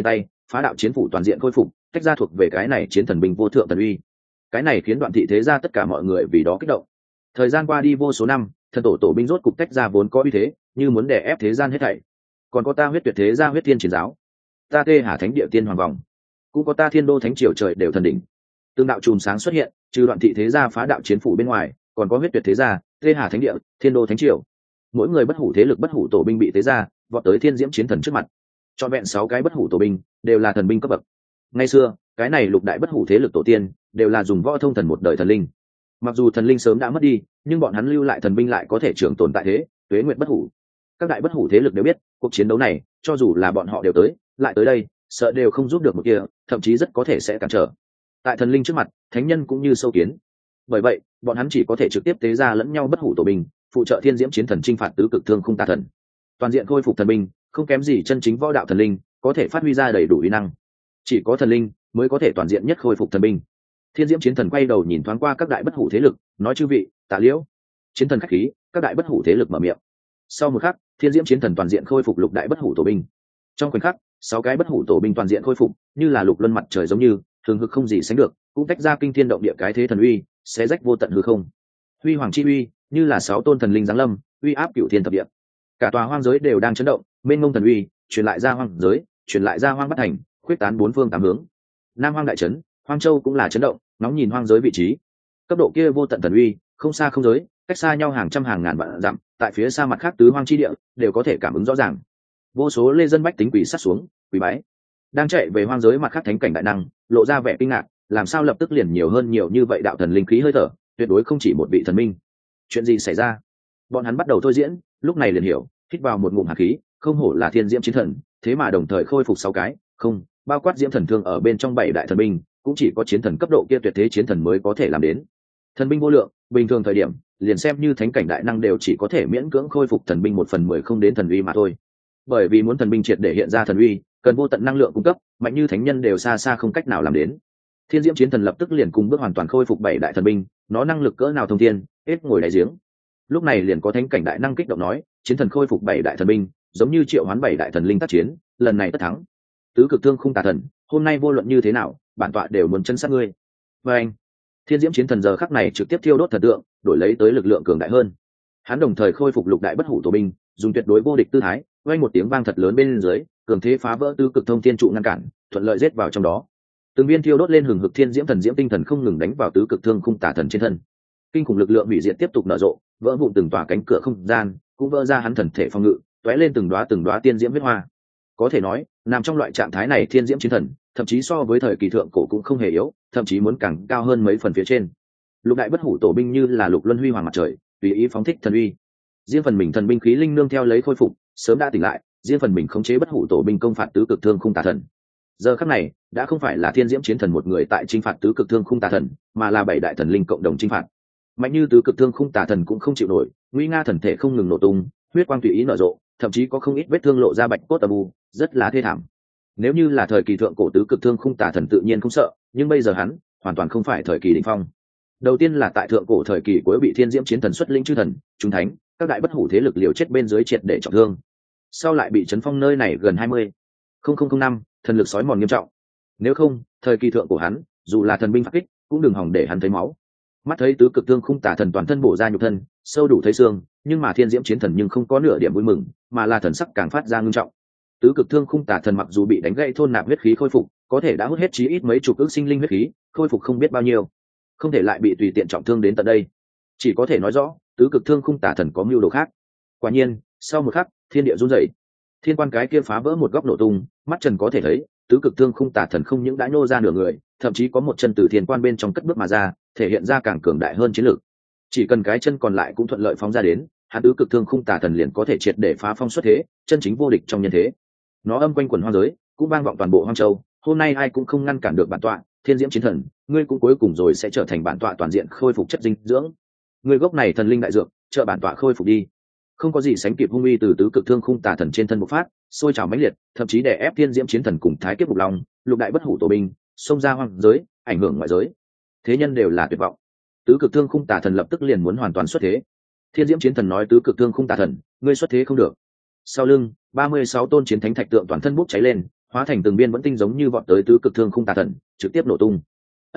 phá đạo chiến phủ toàn diện khôi phục, tách ra thuộc về cái này chiến thần binh vô thượng thần uy. Cái này khiến Đoạn Thị thế gia tất cả mọi người vì đó kích động. Thời gian qua đi vô số năm, thần tổ binh rốt cục tách ra vốn có uy thế, như muốn đè ép thế gian hết thảy. Còn có ta Huyết Tuyệt thế gia Huyết Thiên Chiến giáo, ta Tê Hà Thánh Địa Tiên Hoàng vòng, cũng có ta Thiên Đô Thánh Triều trời đều thần đỉnh. Tương đạo chùm sáng xuất hiện, trừ Đoạn Thị thế gia phá đạo chiến phủ bên ngoài, còn có Huyết Tuyệt thế gia, Tê Hà Thánh Địa, Thiên Đô Thánh Triều. Mỗi người bất hủ thế lực bất hủ tổ binh bị tế ra, vọt tới Thiên Diễm chiến thần trước mặt. Trọn vẹn 6 cái bất hủ tổ binh, đều là thần binh cấp bậc. Ngày xưa, cái này lục đại bất hủ thế lực tổ tiên, đều là dùng võ thông thần một đời thần linh. Mặc dù thần linh sớm đã mất đi, nhưng bọn hắn lưu lại thần binh lại có thể trường tồn tại thế, tuế nguyệt bất hủ. Các đại bất hủ thế lực đều biết, cuộc chiến đấu này, cho dù là bọn họ đều tới, lại tới đây, sợ đều không giúp được một kia, thậm chí rất có thể sẽ cản trở. Tại thần linh trước mặt, thánh nhân cũng như sâu kiến. Bởi vậy, bọn hắn chỉ có thể trực tiếp tế ra lẫn nhau bất hủ tổ binh, phụ trợ Thiên Diễm chiến thần chinh phạt tứ cực thương khung tà thần. Toàn diện khôi phục thần binh, không kém gì chân chính võ đạo thần linh, có thể phát huy ra đầy đủ uy năng. Chỉ có thần linh mới có thể toàn diện nhất khôi phục thần binh. Thiên Diễm chiến thần quay đầu nhìn thoáng qua các đại bất hủ thế lực, nói: chư vị, Tạ Liễu. Chiến thần khách khí, các đại bất hủ thế lực mở miệng. Sau một khắc, Thiên Diễm chiến thần toàn diện khôi phục lục đại bất hủ tổ binh. Trong khoảnh khắc, 6 cái bất hủ tổ binh toàn diện khôi phục, như là lục luân mặt trời giống như, thường hực không gì sánh được, cũng tách ra kinh thiên động địa cái thế thần uy, xé rách vô tận hư không. Huy hoàng chi uy, như là 6 tôn thần linh giáng lâm, uy áp cửu thiên thập địa. Cả tòa hoang giới đều đang chấn động, mênh mông thần uy, truyền lại ra hoang giới, truyền lại ra hoang bát thành, khuyết tán 4 phương 8 hướng. Nam Hoang đại trấn, Hoang Châu cũng là chấn động, nóng nhìn hoang giới vị trí. Cấp độ kia vô tận thần uy, không xa không giới, cách xa nhau hàng trăm hàng ngàn vạn dặm, tại phía xa mặt khác tứ hoang chi địa, đều có thể cảm ứng rõ ràng. Vô số lê dân bách tính quỳ sát xuống, quỳ bái. Đang chạy về hoang giới mặt khác thánh cảnh đại năng, lộ ra vẻ kinh ngạc, làm sao lập tức liền nhiều hơn nhiều như vậy đạo thần linh khí hơi thở, tuyệt đối không chỉ một vị thần minh. Chuyện gì xảy ra? Bọn hắn bắt đầu thôi diễn, lúc này liền hiểu, hít vào một ngụm hạt khí, không hổ là Thiên Diễm chiến thần, thế mà đồng thời khôi phục 6 cái, không, bao quát Diễm thần thương ở bên trong 7 đại thần binh, cũng chỉ có chiến thần cấp độ kia tuyệt thế chiến thần mới có thể làm đến. Thần binh vô lượng, bình thường thời điểm, liền xem như thánh cảnh đại năng đều chỉ có thể miễn cưỡng khôi phục thần binh 1/10 không đến thần uy mà thôi. Bởi vì muốn thần binh triệt để hiện ra thần uy, cần vô tận năng lượng cung cấp, mạnh như thánh nhân đều xa xa không cách nào làm đến. Thiên Diễm chiến thần lập tức liền cùng bước hoàn toàn khôi phục 7 đại thần binh, nó năng lực cỡ nào thông thiên, hết ngồi đáy giếng. Lúc này liền có thánh cảnh đại năng kích động nói, chiến thần khôi phục 7 đại thần binh, giống như triệu hoán 7 đại thần linh tác chiến, lần này tất thắng. Tứ cực thương khung tà thần, hôm nay vô luận như thế nào, bản tọa đều muốn chân sát ngươi. Và anh, Thiên Diễm chiến thần giờ khắc này trực tiếp thiêu đốt thần tượng, đổi lấy tới lực lượng cường đại hơn. Hắn đồng thời khôi phục lục đại bất hủ tổ binh, dùng tuyệt đối vô địch tư thái, vang một tiếng vang thật lớn bên dưới, cường thế phá vỡ tứ cực thông thiên trụ ngăn cản, thuận lợi giết vào trong đó. Từng viên thiêu đốt lên hừng hực thiên diễm thần diễm tinh thần không ngừng đánh vào tứ cực thương khung tà thần trên thân. Kinh khủng lực lượng hủy diệt tiếp tục nở rộ, vỡ vụn từng tòa cánh cửa không gian, cũng vỡ ra hắn thần thể phòng ngự, tóe lên từng đóa tiên diễm huyết hoa. Có thể nói, nằm trong loại trạng thái này thiên diễm chiến thần, thậm chí so với thời kỳ thượng cổ cũng không hề yếu, thậm chí muốn càng cao hơn mấy phần phía trên. Lục đại bất hủ tổ binh như là lục luân huy hoàng mặt trời, tùy ý phóng thích thần uy. Riêng phần mình thần binh khí linh nương theo lấy khôi phục, sớm đã tỉnh lại, riêng phần mình khống chế bất hủ tổ binh công phạt tứ cực thương khung tà thần. Giờ khắc này, đã không phải là thiên diễm chiến thần một người tại chinh phạt tứ cực thương khung tà thần, mà là 7 đại thần linh cộng đồng chinh phạt. Mạnh như tứ cực thương khung tà thần cũng không chịu nổi, nguy nga thần thể không ngừng nổ tung, huyết quang tùy ý nở rộ, thậm chí có không ít vết thương lộ ra bạch cốt âm u, rất là thê thảm. Nếu như là thời kỳ thượng cổ tứ cực thương khung tà thần tự nhiên không sợ, nhưng bây giờ hắn hoàn toàn không phải thời kỳ đỉnh phong. Đầu tiên là tại thượng cổ thời kỳ cuối bị thiên diễm chiến thần xuất linh chư thần, chúng thánh, các đại bất hủ thế lực liều chết bên dưới triệt để trọng thương. Sau lại bị chấn phong nơi này gần 20,005, thần lực sói mòn nghiêm trọng. Nếu không, thời kỳ thượng cổ hắn, dù là thần binh phạt kích, cũng đừng hòng để hắn thấy máu. Mắt thấy tứ cực thương khung tà thần toàn thân bổ ra nhục thân, sâu đủ thấy xương, nhưng mà thiên diễm chiến thần nhưng không có nửa điểm vui mừng, mà là thần sắc càng phát ra ngưng trọng. Tứ cực thương khung tà thần mặc dù bị đánh gãy thôn nạp huyết khí khôi phục, có thể đã hút hết chí ít mấy chục ức sinh linh huyết khí, khôi phục không biết bao nhiêu, không thể lại bị tùy tiện trọng thương đến tận đây. Chỉ có thể nói rõ, tứ cực thương khung tà thần có mưu đồ khác. Quả nhiên, sau một khắc, thiên địa rung rẩy, thiên quan cái kia phá vỡ một góc nổ tung, mắt trần có thể thấy, tứ cực thương khung tà thần không những đã nhô ra nửa người, thậm chí có một chân từ thiên quan bên trong cất bước mà ra, thể hiện ra càng cường đại hơn chiến lược. Chỉ cần cái chân còn lại cũng thuận lợi phóng ra đến, hắn tứ cực thương khung tà thần liền có thể triệt để phá phong xuất thế, chân chính vô địch trong nhân thế. Nó âm quanh quần hoang giới, cũng vang vọng toàn bộ hoang châu. Hôm nay ai cũng không ngăn cản được bản tọa, thiên diễm chiến thần, ngươi cũng cuối cùng rồi sẽ trở thành bản tọa toàn diện khôi phục chất dinh dưỡng. Ngươi gốc này thần linh đại dược, trợ bản tọa khôi phục đi. Không có gì sánh kịp hung uy từ tứ cực thương khung tà thần trên thân bộc phát, sôi trào mãnh liệt, thậm chí đè ép thiên diễm chiến thần cùng thái kiếp bục long, lục đại bất hủ tổ binh, xông ra hoang giới, ảnh hưởng ngoại giới. Thế nhân đều là tuyệt vọng. Tứ cực thương khung tà thần lập tức liền muốn hoàn toàn xuất thế. Thiên diễm chiến thần nói tứ cực thương khung tà thần, ngươi xuất thế không được. Sau lưng, 36 tôn chiến thánh thạch tượng toàn thân bốc cháy lên, hóa thành từng viên vẫn tinh giống như vọt tới tứ cực thương khung tà thần, trực tiếp nổ tung.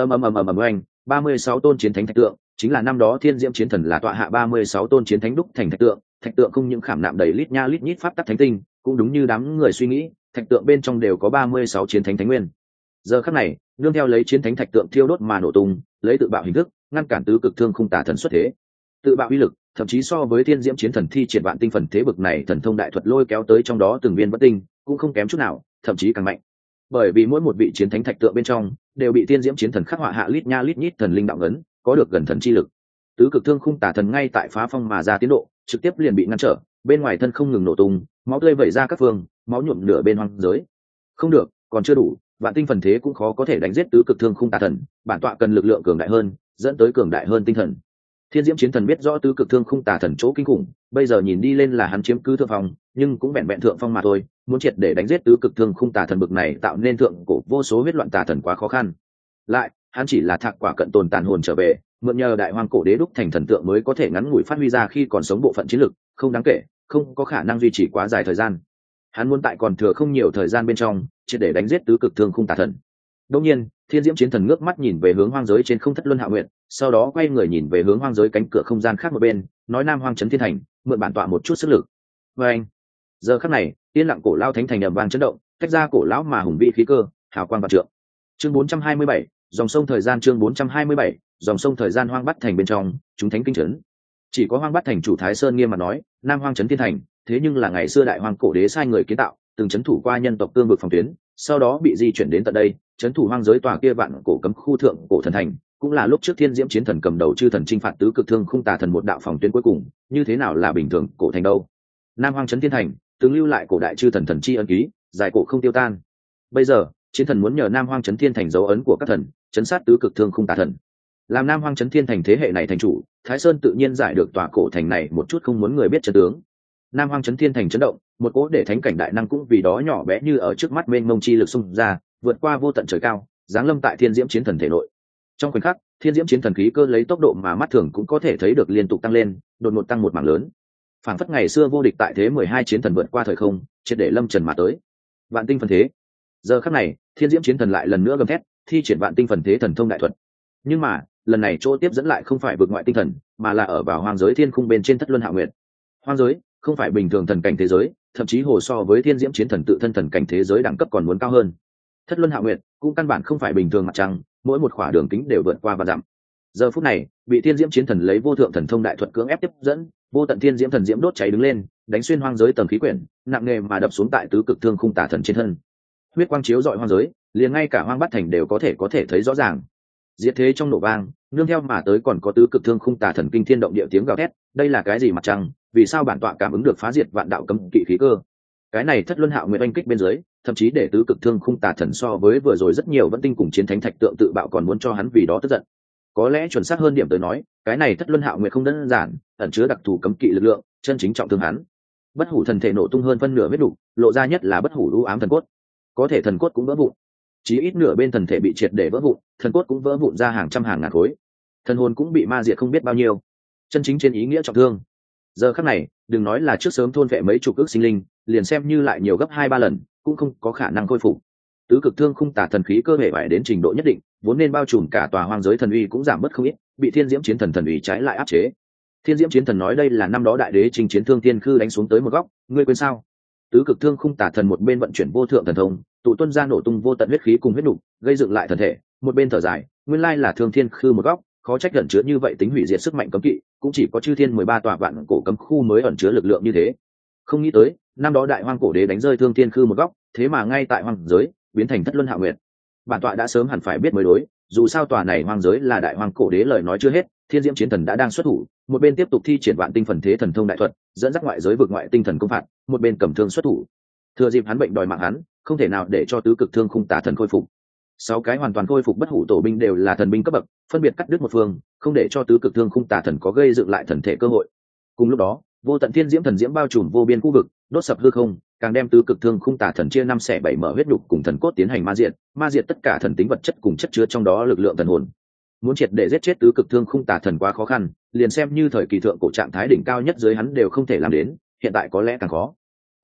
Ầm oanh, 36 tôn chiến thánh thạch tượng, chính là năm đó thiên diễm chiến thần là tọa hạ 36 tôn chiến thánh đúc thành thạch tượng không những khảm nạm đầy lít nha lít nhít pháp tắc thánh tinh, cũng đúng như đám người suy nghĩ, thạch tượng bên trong đều có 36 chiến thánh thánh nguyên. Giờ khắc này, nương theo lấy chiến thánh thạch tượng thiêu đốt mà nổ tung, lấy tự bạo hình thức ngăn cản tứ cực thương khung tà thần xuất thế. Tự bạo uy lực thậm chí so với thiên diễm chiến thần thi triển vạn tinh phần thế bực này thần thông đại thuật lôi kéo tới trong đó từng viên bất tinh cũng không kém chút nào, thậm chí càng mạnh. Bởi vì mỗi một vị chiến thánh thạch tượng bên trong đều bị thiên diễm chiến thần khắc họa hạ lít nha lít nhít thần linh đạo ấn, có được gần thần chi lực. Tứ cực thương khung tà thần ngay tại phá phong mà ra tiến độ trực tiếp liền bị ngăn trở, bên ngoài thân không ngừng nổ tung, máu tươi vẩy ra các phương, máu nhuộm nửa bên hoang giới. Không được, còn chưa đủ, vạn tinh phần thế cũng khó có thể đánh giết tứ cực thương khung tà thần, bản tọa cần lực lượng cường đại hơn, dẫn tới cường đại hơn tinh thần. Thiên diễm chiến thần biết rõ tứ cực thương khung tà thần chỗ kinh khủng, bây giờ nhìn đi lên là hắn chiếm cứ thượng phong, nhưng cũng vẹn vẹn thượng phong mà thôi, muốn triệt để đánh giết tứ cực thương khung tà thần bực này tạo nên thượng cổ vô số huyết loạn tà thần quá khó khăn. Lại, hắn chỉ là thạc quả cận tồn tàn hồn trở về, mượn nhờ đại hoang cổ đế đúc thành thần tượng mới có thể ngắn ngủi phát huy ra khi còn sống bộ phận chiến lực, không đáng kể, không có khả năng duy trì quá dài thời gian. Hắn muốn tại còn thừa không nhiều thời gian bên trong, triệt để đánh giết tứ cực thương khung tà thần. Đương nhiên, thiên diễm chiến thần ngước mắt nhìn về hướng hoang giới trên không thất luân hạ nguyện, sau đó quay người nhìn về hướng hoang giới cánh cửa không gian khác một bên, nói nam hoang trấn thiên thành, mượn bản tọa một chút sức lực. Và anh, giờ khắc này, yên lặng cổ lao thánh thành ầm vang chấn động, tách ra cổ lão mà hùng vĩ khí cơ, hào quang vạn trượng. Chương 427, dòng sông thời gian. Chương 427, dòng sông thời gian. Hoang Bát thành bên trong, chúng thánh kinh trấn. Chỉ có Hoang Bát thành chủ Thái Sơn nghiêm mặt nói, nam hoang trấn thiên thành, thế nhưng là ngày xưa đại hoang cổ đế sai người kiến tạo, từng trấn thủ qua nhân tộc cương vực phòng tuyến, sau đó bị di chuyển đến tận đây, trấn thủ hoang giới tòa kia vạn cổ cấm khu thượng cổ thần thành, cũng là lúc trước thiên diễm chiến thần cầm đầu chư thần chinh phạt tứ cực thương khung tà thần một đạo phòng tuyến cuối cùng, như thế nào là bình thường cổ thành đâu. Nam hoang trấn thiên thành từng lưu lại cổ đại chư thần thần chi ấn ký, dài cổ không tiêu tan. Bây giờ chiến thần muốn nhờ nam hoang trấn thiên thành dấu ấn của các thần, chấn sát tứ cực thương khung tà thần. Làm nam hoang trấn thiên thành thế hệ này thành chủ, Thái Sơn tự nhiên giải được tòa cổ thành này một chút không muốn người biết chân tướng. Nam hoang trấn thiên thành chấn động, một cỗ để thánh cảnh đại năng cũng vì đó nhỏ bé như ở trước mắt mênh mông chi lực xung ra, vượt qua vô tận trời cao, giáng lâm tại thiên diễm chiến thần thể nội. Trong khoảnh khắc, thiên diễm chiến thần khí cơ lấy tốc độ mà mắt thường cũng có thể thấy được liên tục tăng lên, đột ngột tăng một mảng lớn. Phảng phất ngày xưa vô địch tại thế 12 chiến thần vượt qua thời không, triệt để lâm trần mà tới. Vạn tinh phần thế. Giờ khắc này, thiên diễm chiến thần lại lần nữa gầm thét, thi triển vạn tinh phần thế thần thông đại thuật. Nhưng mà, lần này chỗ tiếp dẫn lại không phải vượt ngoại tinh thần, mà là ở vào hoang giới thiên khung bên trên thất luân hạ nguyệt. Hoang giới không phải bình thường thần cảnh thế giới, thậm chí hồ so với thiên diễm chiến thần tự thân thần cảnh thế giới đẳng cấp còn muốn cao hơn. Thất luân hạ nguyệt cũng căn bản không phải bình thường mặt trăng, mỗi một khỏa đường kính đều vượt qua và dặm. Giờ phút này, bị thiên diễm chiến thần lấy vô thượng thần thông đại thuật cưỡng ép tiếp dẫn, vô tận thiên diễm thần diễm đốt cháy đứng lên, đánh xuyên hoang giới tầng khí quyển, nặng nề mà đập xuống tại tứ cực thương khung tà thần trên thân. Huyết quang chiếu rọi hoang giới, liền ngay cả hoang bát thành đều có thể thấy rõ ràng. Diệt thế trong nổ vang, nương theo mà tới còn có tứ cực thương khung tà thần kinh thiên động địa tiếng gào thét, đây là cái gì mặt trăng, vì sao bản tọa cảm ứng được phá diệt vạn đạo cấm kỵ khí cơ. Cái này thất luân hạo nguyện oanh kích bên dưới, thậm chí để tứ cực thương khung tà thần so với vừa rồi rất nhiều vẫn tinh cùng chiến thánh thạch tượng tự bạo còn muốn cho hắn vì đó tức giận. Có lẽ chuẩn xác hơn điểm tới nói, cái này thất luân hạo nguyện không đơn giản, ẩn chứa đặc thù cấm kỵ lực lượng, chân chính trọng thương hắn. Bất hủ thần thể nổ tung hơn phân nửa huyết đủ, lộ ra nhất là bất hủ u ám thần cốt. Có thể thần cốt cũng vỡ vụn, chí ít nửa bên thần thể bị triệt để vỡ vụn, thần cốt cũng vỡ vụn ra hàng trăm hàng ngàn khối, thần hồn cũng bị ma diệt không biết bao nhiêu, chân chính trên ý nghĩa trọng thương. Giờ khắc này, đừng nói là trước sớm thôn vệ mấy chục ước sinh linh, liền xem như lại nhiều gấp 2-3 lần cũng không có khả năng khôi phục. Tứ cực thương khung tà thần khí cơ thể phải đến trình độ nhất định, vốn nên bao trùm cả tòa hoang giới thần uy cũng giảm bớt không ít, bị thiên diễm chiến thần thần uy trái lại áp chế. Thiên diễm chiến thần nói đây là năm đó đại đế trình chiến thương thiên khư đánh xuống tới một góc, ngươi quên sao? Tứ cực thương khung tà thần một bên vận chuyển vô thượng thần thông, tụ tuân ra nổ tung vô tận huyết khí cùng huyết nục, gây dựng lại thần thể, một bên thở dài, nguyên lai là thương thiên khư một góc, khó trách ẩn chứa như vậy tính hủy diệt sức mạnh cấm kỵ, cũng chỉ có chư thiên 13 tòa vạn cổ cấm khu mới ẩn chứa lực lượng như thế. Không nghĩ tới, năm đó đại hoang cổ đế đánh rơi thương thiên khư một góc, thế mà ngay tại hoang giới biến thành thất luân hạ nguyệt. Bản tọa đã sớm hẳn phải biết mới đối, dù sao tòa này hoang giới là đại hoang cổ đế lời nói chưa hết, thiên diễm chiến thần đã đang xuất thủ, một bên tiếp tục thi triển vạn tinh phần thế thần thông đại thuật, dẫn dắt ngoại giới vượt ngoại tinh thần công phạt, một bên cầm thương xuất thủ. Thừa dịp hắn bệnh đòi mạng hắn, không thể nào để cho tứ cực thương khung tà thần khôi phục. 6 cái hoàn toàn khôi phục bất hủ tổ binh đều là thần binh cấp bậc, phân biệt cắt đứt một phương, không để cho tứ cực thương khung tà thần có gây dựng lại thần thể cơ hội. Cùng lúc đó, vô tận thiên diễm thần diễm bao trùm vô biên khu vực, đốt sập hư không, càng đem tứ cực thương khung tà thần chia 5/7 mở huyết nhục cùng thần cốt tiến hành ma diệt tất cả thần tính vật chất cùng chất chứa trong đó lực lượng thần hồn. Muốn triệt để giết chết tứ cực thương khung tà thần quá khó khăn, liền xem như thời kỳ thượng cổ trạng thái đỉnh cao nhất dưới hắn đều không thể làm đến, hiện tại có lẽ càng khó.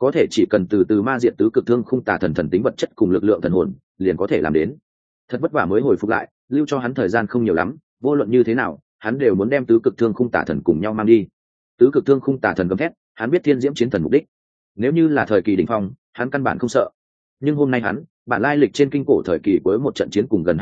có thể chỉ cần từ từ ma diệt tứ cực thương khung tà thần thần tính vật chất cùng lực lượng thần hồn liền có thể làm đến. Thật vất vả mới hồi phục lại, lưu cho hắn thời gian không nhiều lắm, vô luận như thế nào hắn đều muốn đem tứ cực thương khung tà thần cùng nhau mang đi. Tứ cực thương khung tà thần gầm thét, hắn biết thiên diễm chiến thần mục đích. Nếu như là thời kỳ đỉnh phong hắn căn bản không sợ, nhưng hôm nay hắn bản lai lịch trên kinh cổ thời kỳ cuối một trận chiến cùng gần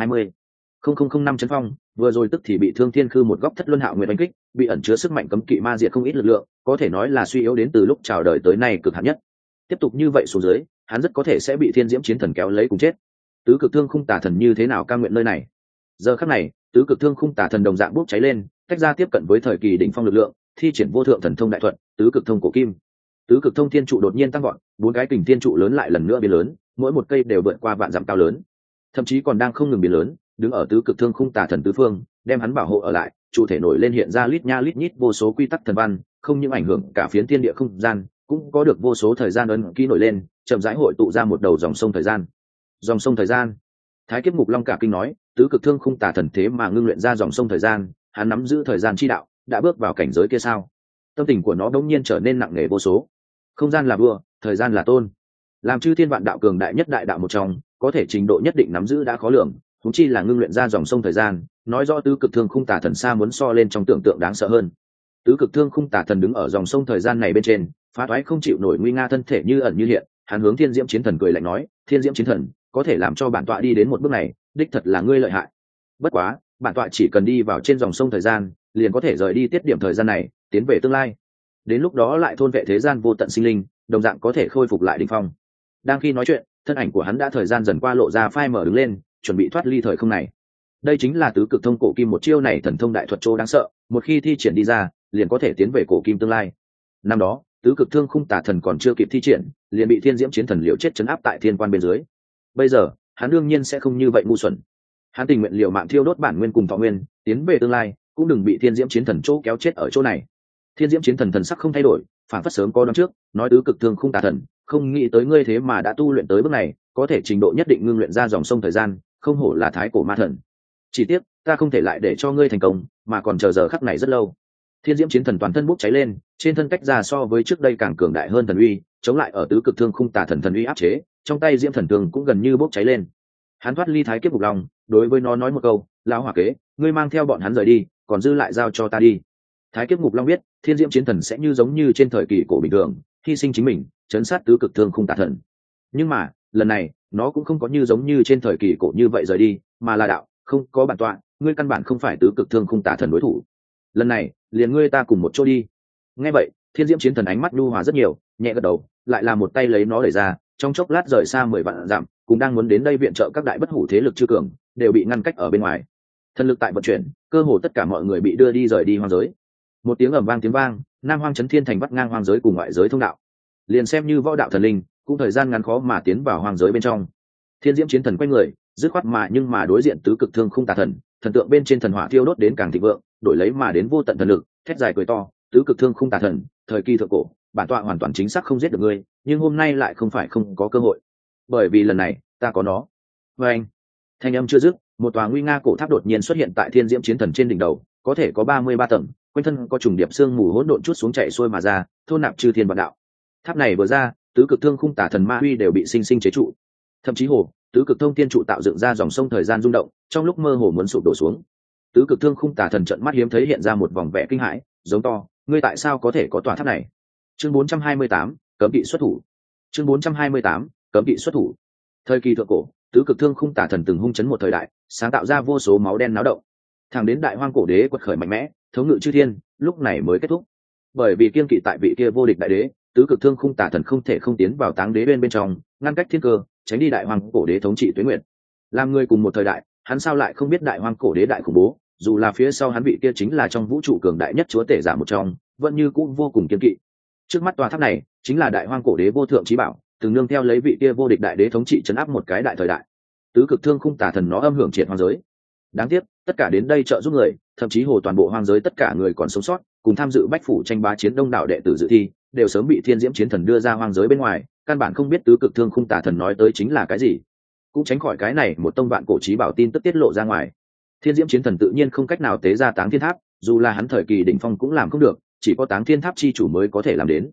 20,005 chấn phong, vừa rồi tức thì bị Thương Thiên Khư một góc Thất Luân Hạo Nguyệt đánh kích, bị ẩn chứa sức mạnh cấm kỵ ma diệt không ít lực lượng, có thể nói là suy yếu đến từ lúc chào đời tới nay cực hạn nhất. Tiếp tục như vậy xuống dưới, hắn rất có thể sẽ bị thiên diễm chiến thần kéo lấy cùng chết. Tứ cực thương khung tà thần như thế nào cam nguyện nơi này? Giờ khắc này, tứ cực thương khung tà thần đồng dạng bốc cháy lên, tách ra tiếp cận với thời kỳ đỉnh phong lực lượng, thi triển vô thượng thần thông đại thuật, tứ cực thông cổ kim. Tứ cực thông thiên trụ đột nhiên tăng vọt, bốn cái kình thiên trụ lớn lại lần nữa biến lớn, mỗi một cây đều vượt qua vạn dặm cao lớn, thậm chí còn đang không ngừng biến lớn, đứng ở tứ cực thương khung tà thần tứ phương, đem hắn bảo hộ ở lại. Trụ thể nổi lên hiện ra lít nha lít nhít vô số quy tắc thần văn, không những ảnh hưởng cả phiến thiên địa không gian, cũng có được vô số thời gian ấn ký nổi lên, chậm rãi hội tụ ra một đầu dòng sông thời gian. Dòng sông thời gian. Thái Kiếp Ngục Long cả kinh nói, tứ cực thương khung tà thần thế mà ngưng luyện ra dòng sông thời gian, hắn nắm giữ thời gian chi đạo, đã bước vào cảnh giới kia sao? Tâm tình của nó đống nhiên trở nên nặng nề vô số. Không gian là vua, thời gian là tôn. Làm chư thiên vạn đạo cường đại nhất đại đạo một trong, có thể trình độ nhất định nắm giữ đã khó lường, huống chi là ngưng luyện ra dòng sông thời gian, nói rõ tứ cực thương khung tà thần xa muốn so lên trong tưởng tượng đáng sợ hơn. Tứ cực thương khung tà thần đứng ở dòng sông thời gian này bên trên, phá toái không chịu nổi nguy nga thân thể như ẩn như hiện, hắn hướng thiên diễm chiến thần cười lạnh nói, thiên diễm chiến thần, có thể làm cho bản tọa đi đến một bước này, đích thật là ngươi lợi hại. Bất quá, bản tọa chỉ cần đi vào trên dòng sông thời gian, liền có thể rời đi tiết điểm thời gian này, tiến về tương lai. Đến lúc đó lại thôn vệ thế gian vô tận sinh linh, đồng dạng có thể khôi phục lại đỉnh phong. Đang khi nói chuyện, thân ảnh của hắn đã thời gian dần qua lộ ra phai mở đứng lên, chuẩn bị thoát ly thời không này. Đây chính là tứ cực thông cổ kim một chiêu này thần thông đại thuật trô đáng sợ, một khi thi triển đi ra, liền có thể tiến về cổ kim tương lai. Năm đó, tứ cực thương khung tà thần còn chưa kịp thi triển, liền bị thiên diễm chiến thần liều chết chấn áp tại thiên quan bên dưới. Bây giờ, hắn đương nhiên sẽ không như vậy ngu xuẩn. Hắn tình nguyện liều mạng thiêu đốt bản nguyên cùng thọ nguyên, tiến về tương lai, cũng đừng bị thiên diễm chiến thần chỗ kéo chết ở chỗ này. Thiên diễm chiến thần thần sắc không thay đổi, phản phất sớm có đoán trước, nói tứ cực thương khung tà thần, không nghĩ tới ngươi thế mà đã tu luyện tới bước này, có thể trình độ nhất định ngưng luyện ra dòng sông thời gian, không hổ là thái cổ ma thần. Chỉ tiếc, ta không thể lại để cho ngươi thành công, mà còn chờ giờ khắc này rất lâu. Thiên diễm chiến thần toàn thân bốc cháy lên, trên thân cách ra so với trước đây càng cường đại hơn thần uy, chống lại ở tứ cực thương khung tà thần thần uy áp chế, trong tay diễm thần thương cũng gần như bốc cháy lên. Hắn thoát ly thái kiếp ngục long, đối với nó nói một câu, lão hỏa kế, ngươi mang theo bọn hắn rời đi, còn dư lại giao cho ta đi. Thái kiếp ngục long biết, thiên diễm chiến thần sẽ như giống như trên thời kỳ cổ bình thường, hy sinh chính mình, chấn sát tứ cực thương khung tà thần. Nhưng mà, lần này, nó cũng không có như giống như trên thời kỳ cổ như vậy rời đi, mà là đạo, không có bản tọa, ngươi căn bản không phải tứ cực thương khung tà thần đối thủ. Lần này, liền ngươi ta cùng một chỗ đi. Nghe vậy, thiên diễm chiến thần ánh mắt nhu hòa rất nhiều, nhẹ gật đầu, lại là một tay lấy nó đẩy ra, trong chốc lát rời xa 10 vạn dặm, cũng đang muốn đến đây viện trợ các đại bất hủ thế lực chư cường, đều bị ngăn cách ở bên ngoài. Thần lực tại vận chuyển, cơ hồ tất cả mọi người bị đưa đi rời đi hoang giới. Một tiếng ầm vang tiếng vang, Nam Hoang Chấn Thiên Thành vắt ngang hoang giới cùng ngoại giới thông đạo. Liền xem như võ đạo thần linh, cũng thời gian ngắn khó mà tiến vào hoang giới bên trong. Thiên diễm chiến thần quay người, dứt khoát mà nhưng mà đối diện tứ cực thương khung tà thần, thần tượng bên trên thần hỏa thiêu đốt đến càng thịnh vượng, đổi lấy mà đến vô tận thần lực, thét dài cười to, tứ cực thương khung tà thần, thời kỳ thượng cổ, bản tọa hoàn toàn chính xác không giết được ngươi, nhưng hôm nay lại không phải không có cơ hội, bởi vì lần này ta có nó. Và anh, thanh âm chưa dứt, một tòa nguy nga cổ tháp đột nhiên xuất hiện tại thiên diễm chiến thần trên đỉnh đầu, có thể có 33 tầng, quanh thân có trùng điệp xương mù hỗn độn chút xuống chạy xuôi mà ra, thôn nạp chư thiên vạn đạo. Tháp này vừa ra, tứ cực thương khung tà thần ma huy đều bị sinh sinh chế trụ, thậm chí hồ tứ cực thông tiên trụ tạo dựng ra dòng sông thời gian rung động, trong lúc mơ hồ muốn sụp đổ xuống. Tứ cực thương khung tà thần trận mắt hiếm thấy hiện ra một vòng vẻ kinh hãi, giống to, ngươi tại sao có thể có tòa tháp này? Chương 428, cấm kỵ xuất thủ. Chương 428, cấm kỵ xuất thủ. Thời kỳ thượng cổ, tứ cực thương khung tà thần từng hung chấn một thời đại, sáng tạo ra vô số máu đen náo động. Thẳng đến đại hoang cổ đế quật khởi mạnh mẽ, thống ngự chư thiên, lúc này mới kết thúc. Bởi vì kiên kỵ tại vị kia vô địch đại đế, tứ cực thương khung tà thần không thể không tiến vào táng đế bên trong, ngăn cách thiên cơ, tránh đi đại hoang cổ đế thống trị tuế nguyện. Làm người cùng một thời đại, hắn sao lại không biết đại hoang cổ đế đại khủng bố, dù là phía sau hắn vị kia chính là trong vũ trụ cường đại nhất chúa tể giả một trong, vẫn như cũng vô cùng kiên kỵ. Trước mắt tòa tháp này chính là đại hoang cổ đế vô thượng chí bảo, từng nương theo lấy vị kia vô địch đại đế thống trị trấn áp một cái đại thời đại. Tứ cực thương khung tà thần nó âm hưởng triệt hoang giới. Đáng tiếc, tất cả đến đây trợ giúp người, thậm chí hồ toàn bộ hoang giới tất cả người còn sống sót, cùng tham dự bách phủ tranh bá chiến đông đảo đệ tử dự thi, đều sớm bị thiên diễm chiến thần đưa ra hoang giới bên ngoài, căn bản không biết tứ cực thương khung tà thần nói tới chính là cái gì, cũng tránh khỏi cái này một tông vạn cổ chí bảo tin tức tiết lộ ra ngoài. Thiên diễm chiến thần tự nhiên không cách nào tế ra táng thiên tháp, dù là hắn thời kỳ đỉnh phong cũng làm không được, chỉ có táng thiên tháp chi chủ mới có thể làm đến.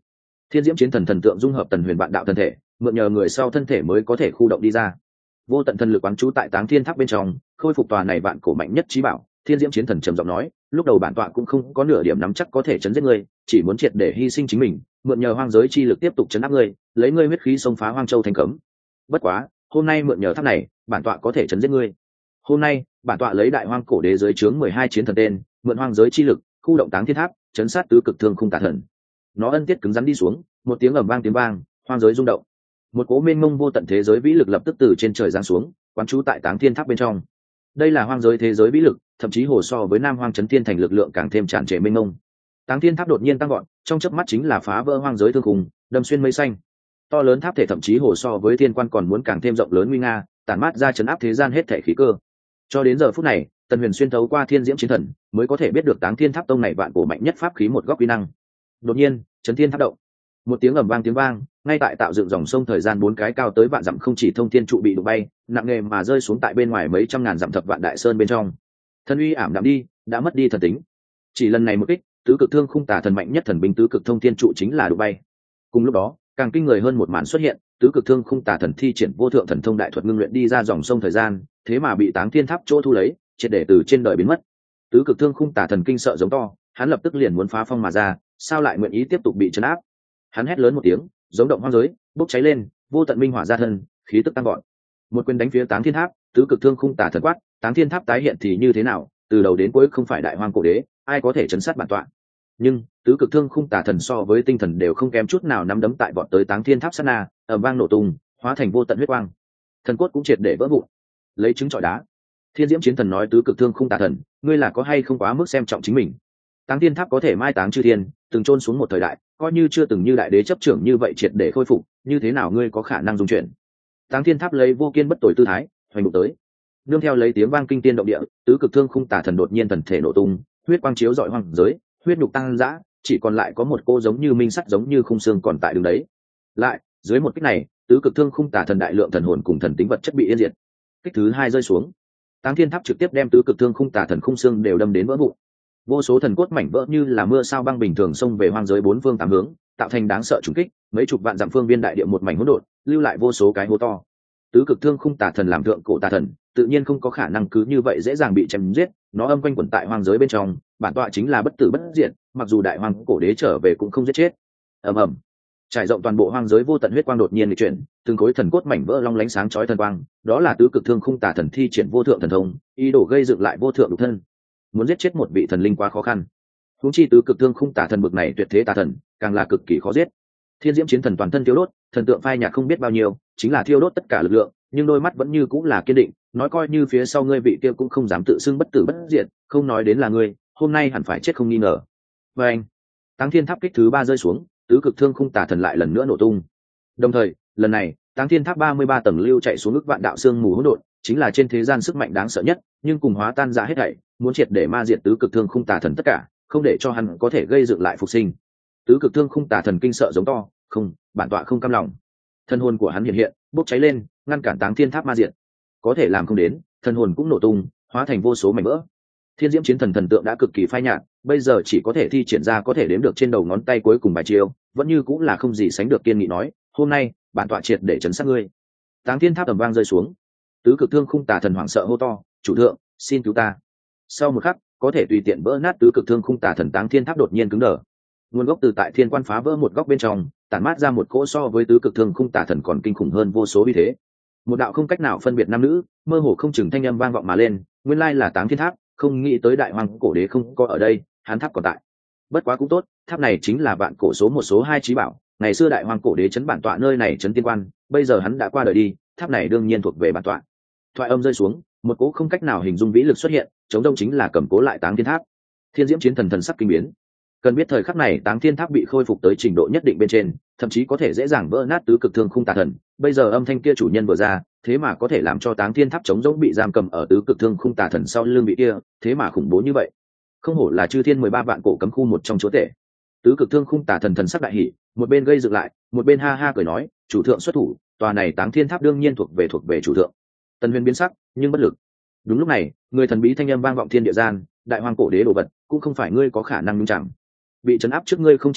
Thiên diễm chiến thần thần tượng dung hợp tần huyền vạn đạo thân thể, mượn nhờ người sau thân thể mới có thể khu động đi ra. Vô tận thần lực quán trú tại Táng Thiên Tháp bên trong, khôi phục tòa này vạn cổ mạnh nhất trí bảo. Thiên diễm chiến thần trầm giọng nói, lúc đầu bản tọa cũng không có nửa điểm nắm chắc có thể chấn giết ngươi, chỉ muốn triệt để hy sinh chính mình, mượn nhờ hoang giới chi lực tiếp tục chấn áp ngươi, lấy ngươi huyết khí xông phá hoang châu thành cấm. Bất quá, hôm nay mượn nhờ tháp này, bản tọa có thể chấn giết ngươi. Hôm nay, bản tọa lấy đại hoang cổ đế dưới trướng 12 chiến thần tên, mượn hoang giới chi lực, khu động Táng Thiên Tháp, chấn sát tứ cực thương khung tà thần. Nó ân tiết cứng rắn đi xuống, một tiếng ầm vang tiếng vang, hoang giới rung động. Một cỗ mênh mông vô tận thế giới vĩ lực lập tức từ trên trời giáng xuống, quán trú tại Táng Thiên Tháp bên trong. Đây là hoang giới thế giới vĩ lực, thậm chí hồ so với Nam Hoang Chấn Thiên Thành lực lượng càng thêm tràn trề mênh mông. Táng Thiên Tháp đột nhiên tăng gọn, trong chớp mắt chính là phá vỡ hoang giới thương khung, đâm xuyên mây xanh. To lớn tháp thể thậm chí hồ so với thiên quan còn muốn càng thêm rộng lớn nguy nga, tản mát ra chấn áp thế gian hết thảy khí cơ. Cho đến giờ phút này, Tần Huyền xuyên thấu qua Thiên Diễm Chiến Thần, mới có thể biết được Táng Thiên Tháp tông này vạn cổ mạnh nhất pháp khí một góc uy năng. Đột nhiên, Chấn Thiên Tháp động. Một tiếng ầm vang tiếng vang, ngay tại tạo dựng dòng sông thời gian 4 cái cao tới vạn dặm không chỉ thông thiên trụ bị đụng bay, nặng nề mà rơi xuống tại bên ngoài mấy trăm ngàn dặm thập vạn đại sơn bên trong. Thân uy ảm đạm đi, đã mất đi thần tính. Chỉ lần này một kích, tứ cực thương khung tà thần mạnh nhất thần binh tứ cực thông thiên trụ chính là đụng bay. Cùng lúc đó, càng kinh người hơn một màn xuất hiện, tứ cực thương khung tà thần thi triển vô thượng thần thông đại thuật ngưng luyện đi ra dòng sông thời gian, thế mà bị Táng Thiên Tháp chỗ thu lấy, triệt để từ trên đời biến mất. Tứ cực thương khung tà thần kinh sợ giống to, hắn lập tức liền muốn phá phong mà ra, sao lại nguyện ý tiếp tục bị trấn áp? Hắn hét lớn một tiếng, giống động hoang giới, bốc cháy lên, vô tận minh hỏa ra thân, khí tức tăng gọn. Một quyền đánh phía Táng Thiên Tháp, tứ cực thương khung tà thần quát, Táng Thiên Tháp tái hiện thì như thế nào? Từ đầu đến cuối không phải đại hoang cổ đế, ai có thể chấn sát bản tọa? Nhưng tứ cực thương khung tà thần so với tinh thần đều không kém chút nào, nắm đấm tại vọt tới Táng Thiên Tháp sát na, ầm vang nổ tung, hóa thành vô tận huyết quang. Thần cốt cũng triệt để vỡ vụn. Lấy trứng trọi đá. Thiên Diễm Chiến Thần nói, tứ cực thương khung tà thần, ngươi là có hay không quá mức xem trọng chính mình? Táng Thiên Tháp có thể mai táng chư thiên, từng chôn xuống một thời đại, coi như chưa từng như đại đế chấp trưởng như vậy triệt để khôi phục, như thế nào ngươi có khả năng dung chuyển? Táng Thiên Tháp lấy vô kiên bất tồi tư thái, hoành đụng tới. Nương theo lấy tiếng vang kinh tiên động địa, tứ cực thương khung tà thần đột nhiên thần thể nổ tung, huyết quang chiếu rọi hoang giới, huyết nhục tăng dã, chỉ còn lại có một cô giống như minh sắt giống như khung xương còn tại đường đấy. Lại, dưới một kích này, tứ cực thương khung tà thần đại lượng thần hồn cùng thần tính vật chất bị yên diệt. Kích thứ hai rơi xuống, Táng Thiên Tháp trực tiếp đem tứ cực thương khung tà thần khung xương đều đâm đến vỡ vụn. Vô số thần cốt mảnh vỡ như là mưa sao băng bình thường xông về hoang giới bốn phương tám hướng, tạo thành đáng sợ trùng kích, mấy chục vạn dặm phương viên đại địa một mảnh hỗn độn, lưu lại vô số cái hố to. Tứ cực thương khung tà thần làm thượng cổ tà thần, tự nhiên không có khả năng cứ như vậy dễ dàng bị chém giết, nó âm quanh quẩn tại hoang giới bên trong, bản tọa chính là bất tử bất diệt, mặc dù đại hoàng cổ đế trở về cũng không giết chết. Ầm ầm, trải rộng toàn bộ hoang giới vô tận huyết quang đột nhiên nghịch chuyển, từng khối thần cốt mảnh vỡ long lánh sáng chói thần quang, đó là tứ cực thương khung tà thần thi triển vô thượng thần thông, ý đồ gây dựng lại vô thượng lục thân. Muốn giết chết một vị thần linh quá khó khăn, huống chi tứ cực thương khung tà thần bực này tuyệt thế tà thần, càng là cực kỳ khó giết. Thiên Diễm Chiến Thần toàn thân thiêu đốt, thần tượng phai nhạt không biết bao nhiêu, chính là thiêu đốt tất cả lực lượng, nhưng đôi mắt vẫn như cũng là kiên định, nói coi như phía sau ngươi vị kia cũng không dám tự xưng bất tử bất diệt, không nói đến là ngươi, hôm nay hẳn phải chết không nghi ngờ. Và anh, Táng Thiên Tháp kích thứ 3 rơi xuống, tứ cực thương khung tà thần lại lần nữa nổ tung. Đồng thời, lần này, Táng Thiên Tháp 33 tầng lưu chạy xuống ức vạn đạo xương mù hỗn độn, chính là trên thế gian sức mạnh đáng sợ nhất, nhưng cùng hóa tan ra hết thảy, muốn triệt để ma diệt tứ cực thương khung tà thần tất cả, không để cho hắn có thể gây dựng lại phục sinh. Tứ cực thương khung tà thần kinh sợ giống to, không, bản tọa không cam lòng. Thân hồn của hắn hiện hiện, bốc cháy lên, ngăn cản Táng Thiên Tháp ma diệt. Có thể làm không đến, thân hồn cũng nổ tung, hóa thành vô số mảnh vỡ. Thiên Diễm Chiến Thần thần tượng đã cực kỳ phai nhạt, bây giờ chỉ có thể thi triển ra có thể đếm được trên đầu ngón tay cuối cùng bài chiêu, vẫn như cũng là không gì sánh được kiên nghị nói, hôm nay, bản tọa triệt để trấn sát ngươi. Táng Thiên Tháp ầm vang rơi xuống. Tứ cực thương khung tà thần hoảng sợ hô to, chủ thượng, xin cứu ta. Sau một khắc, có thể tùy tiện vỡ nát tứ cực thương khung tà thần Táng Thiên Tháp đột nhiên cứng đờ. Nguồn gốc từ tại thiên quan phá vỡ một góc bên trong, tản mát ra một cỗ so với tứ cực thương khung tà thần còn kinh khủng hơn vô số uy thế. Một đạo không cách nào phân biệt nam nữ, mơ hồ không chừng thanh âm vang vọng mà lên, nguyên lai là Táng Thiên Tháp, không nghĩ tới đại hoàng cổ đế không có ở đây, hắn tháp còn tại. Bất quá cũng tốt, tháp này chính là vạn cổ số 1 số 2 chí bảo, ngày xưa đại hoàng cổ đế trấn bản tọa nơi này trấn tiên quan, bây giờ hắn đã qua đời đi, tháp này đương nhiên thuộc về bản tọa. Thoại âm rơi xuống, một cỗ không cách nào hình dung vĩ lực xuất hiện, chống đông chính là cầm cố lại Táng Thiên Tháp. Thiên Diễm Chiến Thần thần sắc kinh biến. Cần biết thời khắc này Táng Thiên Tháp bị khôi phục tới trình độ nhất định bên trên, thậm chí có thể dễ dàng vỡ nát tứ cực thương khung tà thần, bây giờ âm thanh kia chủ nhân vừa ra, thế mà có thể làm cho Táng Thiên Tháp chống rỗng bị giam cầm ở tứ cực thương khung tà thần sau lưng bị kia, thế mà khủng bố như vậy. Không hổ là chư thiên 13 vạn cổ cấm khu một trong chúa tể. Tứ cực thương khung tà thần thần sắc đại hỉ, một bên gây dựng lại, một bên ha ha cười nói, chủ thượng xuất thủ, tòa này Táng Thiên Tháp đương nhiên thuộc về chủ thượng. Tần Huyền biến sắc, nhưng bất lực. Đúng lúc này, người thần bí thanh âm vang vọng thiên địa gian, đại hoàng cổ đế đồ vật, cũng không phải ngươi có khả năng nhúng chẳng. Bị trấn áp trước ngươi không chiếm được,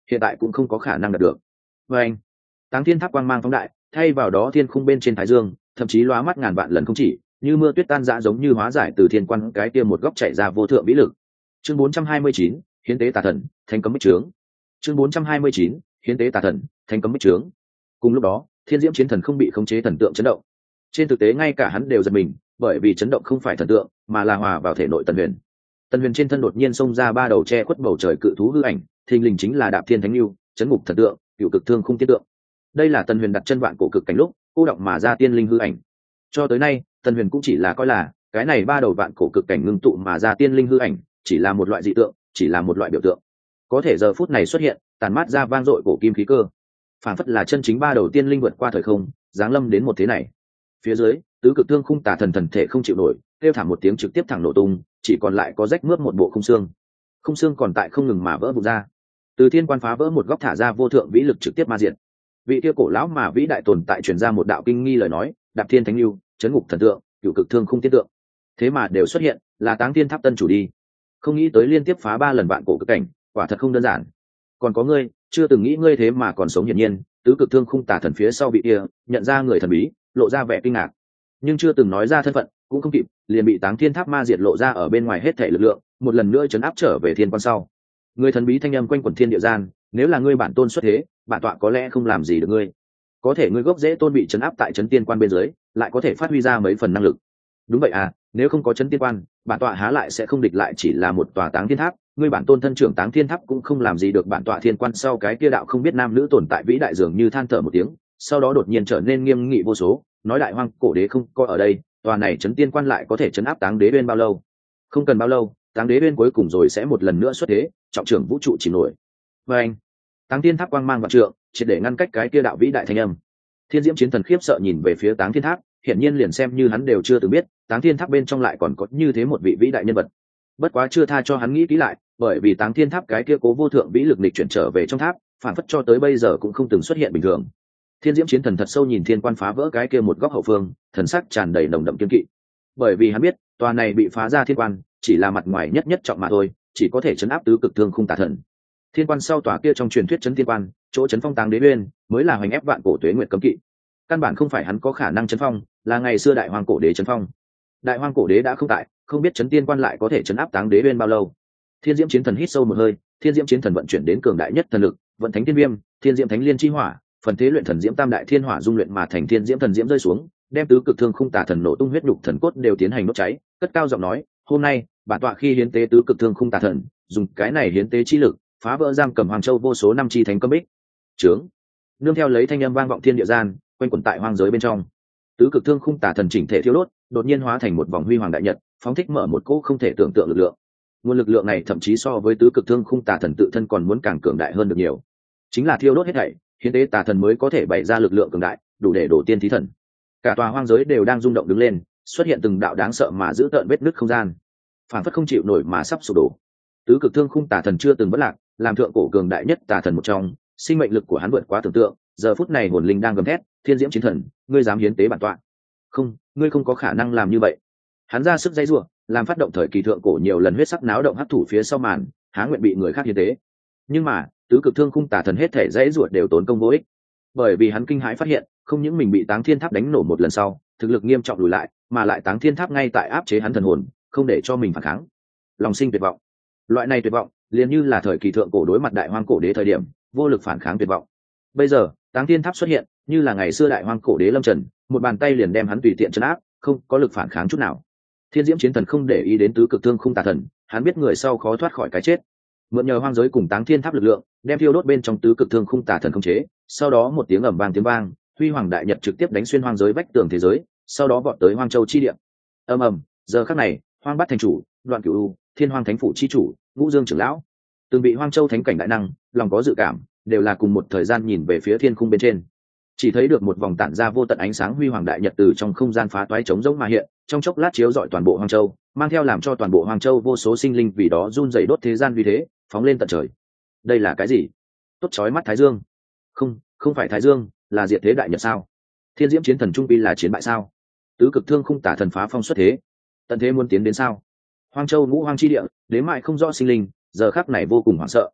hiện tại cũng không có khả năng đạt được. Và anh, Táng Thiên Tháp quang mang phóng đại, thay vào đó thiên khung bên trên thái dương thậm chí lóa mắt ngàn vạn lần không chỉ, như mưa tuyết tan rã, giống như hóa giải từ thiên quan cái kia một góc chạy ra vô thượng vĩ lực. Chương 429, hiến tế tà thần, thánh cấm bích trướng. Chương 429, hiến tế tà thần, thánh cấm bích trướng. Cùng lúc đó, thiên diễm chiến thần không bị khống chế thần tượng chấn động. Trên thực tế ngay cả hắn đều giật mình, bởi vì chấn động không phải thần tượng, mà là hòa vào thể nội Tần Huyền. Tần Huyền trên thân đột nhiên xông ra ba đầu che khuất bầu trời cự thú hư ảnh, thình lình chính là Đạp Thiên Thánh Lưu, chấn ngục thần tượng, Cựu Cực Thương Khung Tiên tượng. Đây là Tần Huyền đặt chân vạn cổ cực cảnh lúc, cô động mà ra tiên linh hư ảnh. Cho tới nay, Tần Huyền cũng chỉ là coi là cái này ba đầu vạn cổ cực cảnh ngưng tụ mà ra tiên linh hư ảnh, chỉ là một loại dị tượng, chỉ là một loại biểu tượng. Có thể giờ phút này xuất hiện, tàn mát ra vang dội cổ kim khí cơ, phản phất là chân chính ba đầu tiên linh vượt qua thời không, giáng lâm đến một thế này. Phía dưới, tứ cực thương khung tà thần thần thể không chịu nổi, kêu thảm một tiếng trực tiếp thẳng nổ tung, chỉ còn lại có rách mướp một bộ khung xương. Khung xương còn tại không ngừng mà vỡ vụn ra. Từ thiên quan phá vỡ một góc thả ra vô thượng vĩ lực trực tiếp ma diệt. Vị kia cổ lão mà vĩ đại tồn tại truyền ra một đạo kinh nghi lời nói, Đạp Thiên Thánh Lưu, chấn ngục thần tượng, Cựu Cực Thương Khung Tiên tượng. Thế mà đều xuất hiện, là Táng Thiên Tháp tân chủ đi. Không nghĩ tới liên tiếp phá 3 lần vạn cổ cực cảnh, quả thật không đơn giản. Còn có ngươi, chưa từng nghĩ ngươi thế mà còn sống hiển nhiên, tứ cực thương khung tà thần phía sau bị kia, nhận ra người thần bí, lộ ra vẻ kinh ngạc. Nhưng chưa từng nói ra thân phận, cũng không kịp, liền bị Táng Thiên Tháp ma diệt lộ ra ở bên ngoài hết thể lực lượng, một lần nữa chấn áp trở về thiên quan sau. Người thần bí thanh âm quanh quẩn thiên địa gian, nếu là ngươi bản tôn xuất thế, bản tọa có lẽ không làm gì được ngươi. Có thể ngươi gốc rễ tôn bị chấn áp tại chấn tiên quan bên dưới, lại có thể phát huy ra mấy phần năng lực. Đúng vậy à, nếu không có chấn tiên quan, bản tọa há lại sẽ không địch lại chỉ là một tòa Táng Thiên Tháp, ngươi bản tôn thân trưởng Táng Thiên Tháp cũng không làm gì được bản tọa thiên quan. Sau cái kia đạo không biết nam nữ tồn tại vĩ đại dường như than thở một tiếng, sau đó đột nhiên trở nên nghiêm nghị vô số, nói đại hoang cổ đế không có ở đây, tòa này chấn tiên quan lại có thể chấn áp Táng Đế bên bao lâu? Không cần bao lâu, Táng Đế bên cuối cùng rồi sẽ một lần nữa xuất thế, trọng trưởng vũ trụ chìm nổi. Và anh, Táng Thiên Tháp quang mang vạn trượng, triệt để ngăn cách cái kia đạo vĩ đại thanh âm. Thiên diễm chiến thần khiếp sợ nhìn về phía Táng Thiên Tháp, hiển nhiên liền xem như hắn đều chưa từng biết, Táng Thiên Tháp bên trong lại còn có như thế một vị vĩ đại nhân vật. Bất quá chưa tha cho hắn nghĩ kỹ lại, bởi vì Táng Thiên Tháp cái kia cố vô thượng vĩ lực lịch chuyển trở về trong tháp, phản phất cho tới bây giờ cũng không từng xuất hiện bình thường. Thiên diễm chiến thần thật sâu nhìn thiên quan phá vỡ cái kia một góc hậu phương, thần sắc tràn đầy nồng đậm kiên kỵ. Bởi vì hắn biết, tòa này bị phá ra thiên quan, chỉ là mặt ngoài nhất nhất trọng mà thôi, chỉ có thể chấn áp tứ cực thương khung tà thần. Thiên quan sau tòa kia trong truyền thuyết chấn thiên quan, chỗ chấn phong Táng Đế uyên, mới là hoành ép vạn cổ tuế nguyệt cấm kỵ. Căn bản không phải hắn có khả năng chấn phong, là ngày xưa đại hoang cổ đế chấn phong. Đại hoang cổ đế đã không tại, không biết chấn tiên quan lại có thể chấn áp Táng Đế uyên bao lâu. Thiên diễm chiến thần hít sâu một hơi, thiên diễm chiến thần vận chuyển đến cường đại nhất thần lực, vận thánh thiên viêm, thiên diễm thánh liên chi hỏa, phần thế luyện thần diễm tam đại thiên hỏa dung luyện mà thành thiên diễm thần diễm rơi xuống, đem tứ cực thương khung tà thần nổ tung huyết nhục thần cốt đều tiến hành đốt cháy, cất cao giọng nói, hôm nay bản tọa khi hiến tế tứ cực thương khung tà thần, dùng cái này hiến tế chi lực, phá vỡ giam cầm Hoàng Châu vô số năm chi thánh cấm bích trướng. Nương theo lấy thanh âm vang vọng thiên địa gian, quanh quẩn tại hoang giới bên trong, tứ cực thương khung tà thần chỉnh thể thiêu đốt, đột nhiên hóa thành một vòng huy hoàng đại nhật, phóng thích mở một cỗ không thể tưởng tượng lực lượng. Nguồn lực lượng này thậm chí so với tứ cực thương khung tà thần tự thân còn muốn càng cường đại hơn được nhiều. Chính là thiêu đốt hết thảy, hiến tế tà thần mới có thể bày ra lực lượng cường đại, đủ để đổ tiên thí thần. Cả tòa hoang giới đều đang rung động đứng lên, xuất hiện từng đạo đáng sợ mà giữ tợn vết nứt không gian, phản phất không chịu nổi mà sắp sụp đổ. Tứ cực thương khung tà thần chưa từng bất lạc, làm thượng cổ cường đại nhất tà thần một trong, sinh mệnh lực của hắn vượt quá tưởng tượng. Giờ phút này hồn linh đang gầm thét, thiên diễm chiến thần, ngươi dám hiến tế bản tọa? Không, ngươi không có khả năng làm như vậy. Hắn ra sức dây rủa, làm phát động thời kỳ thượng cổ nhiều lần huyết sắc náo động hấp thủ phía sau màn, há nguyện bị người khác hiến tế. Nhưng mà tứ cực thương khung tà thần hết thể dãy ruột đều tốn công vô ích, bởi vì hắn kinh hãi phát hiện, không những mình bị Táng Thiên Tháp đánh nổ một lần sau, thực lực nghiêm trọng lùi lại, mà lại Táng Thiên Tháp ngay tại áp chế hắn thần hồn, không để cho mình phản kháng. Lòng sinh tuyệt vọng. Loại này tuyệt vọng, liền như là thời kỳ thượng cổ đối mặt đại hoang cổ đế thời điểm, vô lực phản kháng tuyệt vọng. Bây giờ, Táng Thiên Tháp xuất hiện, như là ngày xưa đại hoang cổ đế lâm trần, một bàn tay liền đem hắn tùy tiện trấn áp, không có lực phản kháng chút nào. Thiên diễm chiến thần không để ý đến tứ cực thương khung tà thần, hắn biết người sau khó thoát khỏi cái chết. Mượn nhờ hoang giới cùng Táng Thiên Tháp lực lượng, đem thiêu đốt bên trong tứ cực thương khung tà thần khống chế. Sau đó một tiếng ầm vang tiếng vang, huy hoàng đại nhật trực tiếp đánh xuyên hoang giới vách tường thế giới, sau đó vọt tới Hoang Châu chi địa. Ầm ầm, giờ khắc này, Hoang Bát thành chủ, Đoạn Cửu U, Thiên Hoang thánh phủ chi chủ, Ngũ Dương trưởng lão, từng bị Hoang Châu thánh cảnh đại năng, lòng có dự cảm, đều là cùng một thời gian nhìn về phía thiên khung bên trên. Chỉ thấy được một vòng tản ra vô tận ánh sáng huy hoàng đại nhật từ trong không gian phá toái trống rỗng mà hiện, trong chốc lát chiếu rọi toàn bộ Hoang Châu, mang theo làm cho toàn bộ Hoang Châu vô số sinh linh vì đó run rẩy đốt thế gian vì thế, phóng lên tận trời. Đây là cái gì? Tốt chói mắt Thái Dương. Không phải Thái Dương, là diệt thế đại nhật sao? Thiên diễm chiến thần trung pi là chiến bại sao? Tứ cực thương khung tả thần phá phong xuất thế, tận thế muốn tiến đến sao? Hoang Châu ngũ hoang chi địa, đến mãi không rõ sinh linh, giờ khắc này vô cùng hoảng sợ.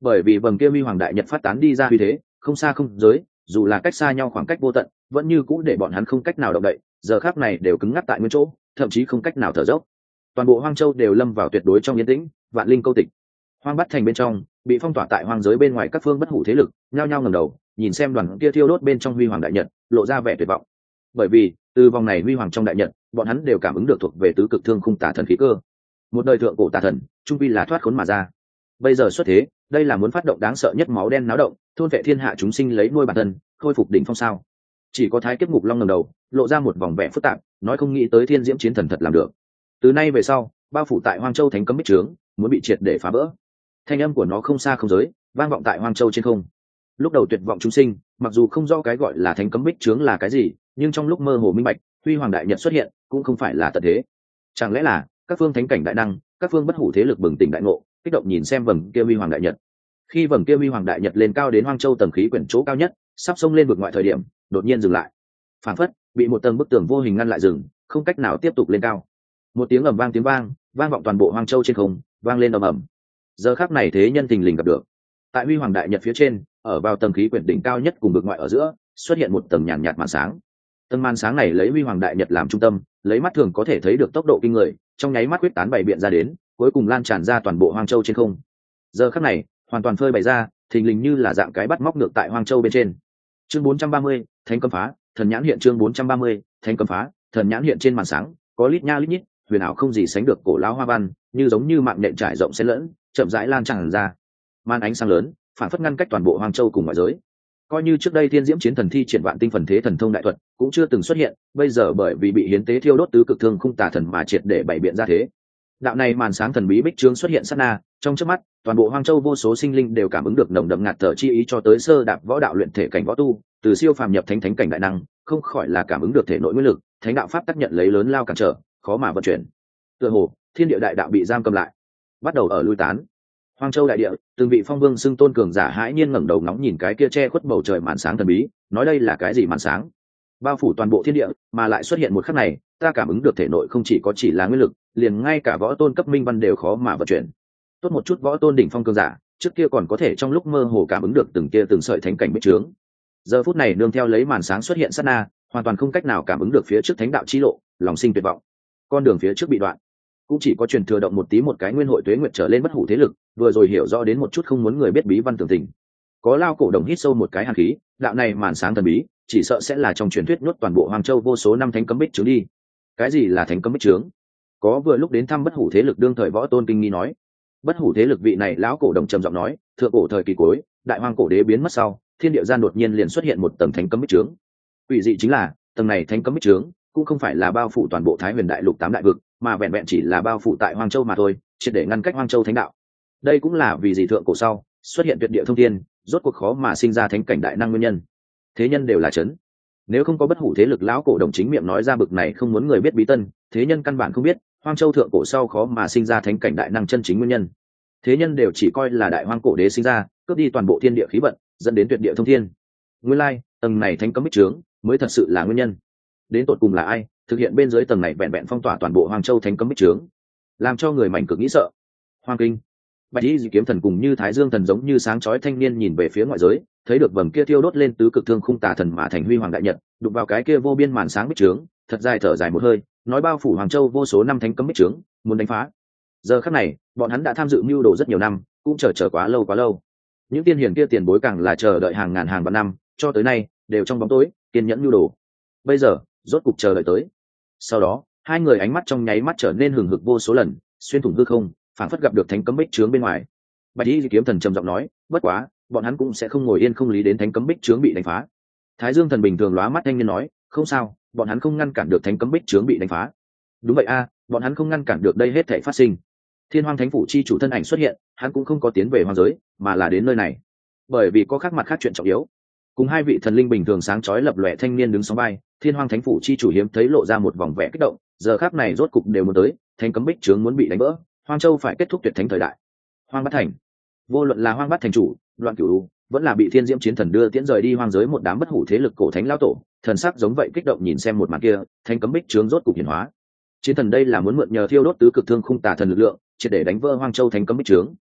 bởi vì vầng kia huy hoàng đại nhật phát tán đi ra uy thế không xa không giới, dù là cách xa nhau khoảng cách vô tận vẫn như cũ để bọn hắn không cách nào động đậy, giờ khác này đều cứng ngắc tại nguyên chỗ, thậm chí không cách nào thở dốc. Toàn bộ hoang châu đều lâm vào tuyệt đối trong yên tĩnh, vạn linh câu tịch. Hoang Bát Thành bên trong bị phong tỏa tại hoang giới bên ngoài các phương bất hủ thế lực nhao nhao ngẩng đầu nhìn xem đoàn kia thiêu đốt bên trong huy hoàng đại nhật, lộ ra vẻ tuyệt vọng. Bởi vì từ vòng này huy hoàng trong đại nhật, bọn hắn đều cảm ứng được thuộc về tứ cực thương khung tà thần khí cơ. Một đời thượng cổ tà thần trung quy là thoát khốn mà ra, bây giờ xuất thế, đây là muốn phát động đáng sợ nhất máu đen náo động, thôn vệ thiên hạ chúng sinh lấy nuôi bản thân, khôi phục đỉnh phong sao? Chỉ có Thái Kiếp Ngục Long ngẩng đầu, lộ ra một vòng vẻ phức tạp, nói không nghĩ tới Thiên Diễm Chiến Thần thật làm được. Từ nay về sau, bao phủ tại Hoang Châu Thánh Cấm Bích Trướng, muốn bị triệt để phá vỡ. Thanh âm của nó không xa không giới, vang vọng tại Hoang Châu trên không. Lúc đầu tuyệt vọng chúng sinh, mặc dù không rõ cái gọi là Thánh Cấm Bích Trướng là cái gì, nhưng trong lúc mơ hồ minh bạch, huy hoàng đại nhật xuất hiện, cũng không phải là tận thế. Chẳng lẽ là các phương thánh cảnh đại năng, các phương bất hủ thế lực bừng tỉnh đại ngộ, kích động nhìn xem vầng kia huy hoàng đại nhật. Khi vầng kia huy hoàng đại nhật lên cao đến Hoang Châu tầng khí quyển chỗ cao nhất, sắp xông lên vực ngoại thời điểm, đột nhiên dừng lại. Phản phất bị một tầng bức tường vô hình ngăn lại dừng, không cách nào tiếp tục lên cao. Một tiếng ầm vang, tiếng vang vọng toàn bộ Hoang Châu trên không, vang lên ầm ầm. Giờ khắc này thế nhân thình lình gặp được, tại huy hoàng đại nhật phía trên, ở vào tầng khí quyển đỉnh cao nhất cùng vực ngoại ở giữa, xuất hiện một tầng nhàn nhạt màn sáng. Tầng màn sáng này lấy huy hoàng đại nhật làm trung tâm, lấy mắt thường có thể thấy được tốc độ kinh người, trong nháy mắt quyết tán bày biện ra đến, cuối cùng lan tràn ra toàn bộ Hoang Châu trên không. Giờ khắc này, hoàn toàn phơi bày ra, thình lình như là dạng cái bắt móc ngược tại Hoang Châu bên trên. Chương 430, Thánh Cấm Phá, thần nhãn hiện. Chương 430, Thánh Cấm Phá, thần nhãn hiện. Trên màn sáng có lít nha lít nhít, huyền ảo không gì sánh được cổ lão hoa văn, như giống như mạng nện trải rộng xen lẫn, chậm rãi lan tràn ra. Màn ánh sáng lớn, phản phất ngăn cách toàn bộ Hoang Châu cùng ngoại giới. Coi như trước đây Thiên Diễm Chiến Thần thi triển vạn tinh phần thế thần thông đại thuật, cũng chưa từng xuất hiện, bây giờ bởi vì bị hiến tế thiêu đốt tứ cực thương khung tà thần mà triệt để bày biện ra thế. Đạo này màn sáng thần bí bích trướng xuất hiện sát na, trong chớp mắt, toàn bộ Hoang Châu vô số sinh linh đều cảm ứng được nồng đậm ngạt thở chi ý cho tới sơ đạp võ đạo luyện thể cảnh võ tu, từ siêu phàm nhập thánh cảnh đại năng, không khỏi là cảm ứng được thể nội nguyên lực, thánh đạo pháp tác nhận lấy lớn lao cản trở, khó mà vận chuyển. Tựa hồ, thiên địa đại đạo bị giam cầm lại, bắt đầu ở lui tán. Hoang Châu đại địa, từng vị phong vương xưng tôn cường giả hãi nhiên ngẩng đầu ngóng nhìn cái kia che khuất bầu trời màn sáng thần bí, nói đây là cái gì màn sáng? Bao phủ toàn bộ thiên địa, mà lại xuất hiện một khắc này, ta cảm ứng được thể nội không chỉ là nguyên lực, liền ngay cả võ tôn cấp minh văn đều khó mà vận chuyển. Tốt một chút võ tôn đỉnh phong cường giả, trước kia còn có thể trong lúc mơ hồ cảm ứng được từng sợi thánh cảnh bích trướng. Giờ phút này nương theo lấy màn sáng xuất hiện sát na, hoàn toàn không cách nào cảm ứng được phía trước thánh đạo chi lộ, lòng sinh tuyệt vọng. Con đường phía trước bị đoạn, cũng chỉ có truyền thừa động một tí một cái nguyên hội tuế nguyệt trở lên bất hủ thế lực, vừa rồi hiểu rõ đến một chút không muốn người biết bí văn tường tình. Có lao cổ đồng hít sâu một cái hàn khí, đạo này màn sáng thần bí, chỉ sợ sẽ là trong truyền thuyết nhốt toàn bộ Hoàng Châu vô số năm thánh cấm bích trướng đi. Cái gì là thánh cấm bích trướng? Có vừa lúc đến thăm bất hủ thế lực đương thời võ tôn kinh nghi nói. Bất hủ thế lực vị này lão cổ đồng trầm giọng nói, thượng cổ thời kỳ cuối, đại hoang cổ đế biến mất sau, thiên địa gian đột nhiên liền xuất hiện một tầng thánh cấm bích trướng. Quỷ dị chính là, tầng này thánh cấm bích trướng cũng không phải là bao phủ toàn bộ Thái Huyền đại lục 8 đại vực, mà vẹn vẹn chỉ là bao phủ tại Hoang Châu mà thôi, chỉ để ngăn cách Hoang Châu thánh đạo. Đây cũng là vì gì thượng cổ sau xuất hiện tuyệt địa thông thiên, rốt cuộc khó mà sinh ra thánh cảnh đại năng nguyên nhân. Thế nhân đều là chấn. Nếu không có bất hủ thế lực lão cổ đồng chính miệng nói ra bực này không muốn người biết bí tân, thế nhân căn bản không biết Hoang Châu thượng cổ sau khó mà sinh ra thánh cảnh đại năng chân chính nguyên nhân. Thế nhân đều chỉ coi là đại hoang cổ đế sinh ra, cướp đi toàn bộ thiên địa khí vận, dẫn đến tuyệt địa thông thiên. Nguyên lai, tầng này thánh cấm bích trướng mới thật sự là nguyên nhân. Đến tột cùng là ai thực hiện bên dưới tầng này vẹn vẹn phong tỏa toàn bộ Hoang Châu thánh cấm bích trướng, làm cho người mảnh cực nghĩ sợ. Hoang Kinh, Bạch Y Dị Kiếm Thần cùng như Thái Dương Thần giống như sáng chói thanh niên nhìn về phía ngoại giới, thấy được vầng kia thiêu đốt lên tứ cực thương khung tà thần mà thành huy hoàng đại nhật, đụng vào cái kia vô biên màn sáng bích trướng, thật dài thở dài một hơi, nói bao phủ Hoàng Châu vô số năm thánh cấm bích trướng, muốn đánh phá. Giờ khắc này, bọn hắn đã tham dự mưu đồ rất nhiều năm, cũng chờ quá lâu. Những tiên hiền kia tiền bối càng là chờ đợi hàng ngàn hàng vạn năm, cho tới nay đều trong bóng tối kiên nhẫn mưu đồ. Bây giờ, rốt cục chờ đợi tới. Sau đó, hai người ánh mắt trong nháy mắt trở nên hừng hực vô số lần, xuyên thủng hư không, phảng phất gặp được thánh cấm bích trướng bên ngoài. Bạch Y Dị Kiếm Thần trầm giọng nói, bất quá, bọn hắn cũng sẽ không ngồi yên không lý đến thánh cấm bích trướng bị đánh phá. Thái Dương Thần bình thường lóa mắt thanh niên nói, không sao, bọn hắn không ngăn cản được thánh cấm bích trướng bị đánh phá. Đúng vậy a, bọn hắn không ngăn cản được đây hết thảy phát sinh. Thiên Hoang Thánh phủ chi chủ thân ảnh xuất hiện, hắn cũng không có tiến về hoang giới, mà là đến nơi này, bởi vì có khác mặt khác chuyện trọng yếu. Cùng hai vị thần linh bình thường sáng chói lập lòe thanh niên đứng sóng vai, Thiên Hoang Thánh phủ chi chủ hiếm thấy lộ ra một vòng vẻ kích động, giờ khắc này rốt cục đều muốn tới, thánh cấm bích trướng muốn bị đánh vỡ, Hoang Châu phải kết thúc tuyệt thánh thời đại. Hoang Bát Thành, vô luận là Hoang Bát Thành chủ, Loạn Cửu, vẫn là bị Thiên Diễm Chiến Thần đưa tiễn rời đi hoang giới một đám bất hủ thế lực cổ thánh lão tổ, thần sắc giống vậy kích động nhìn xem một màn kia, thánh cấm bích trướng rốt cục hiển hóa. Chiến thần đây là muốn mượn nhờ thiêu đốt tứ cực thương khung tà thần lực lượng, triệt để đánh vỡ Hoang Châu thánh cấm bích trướng.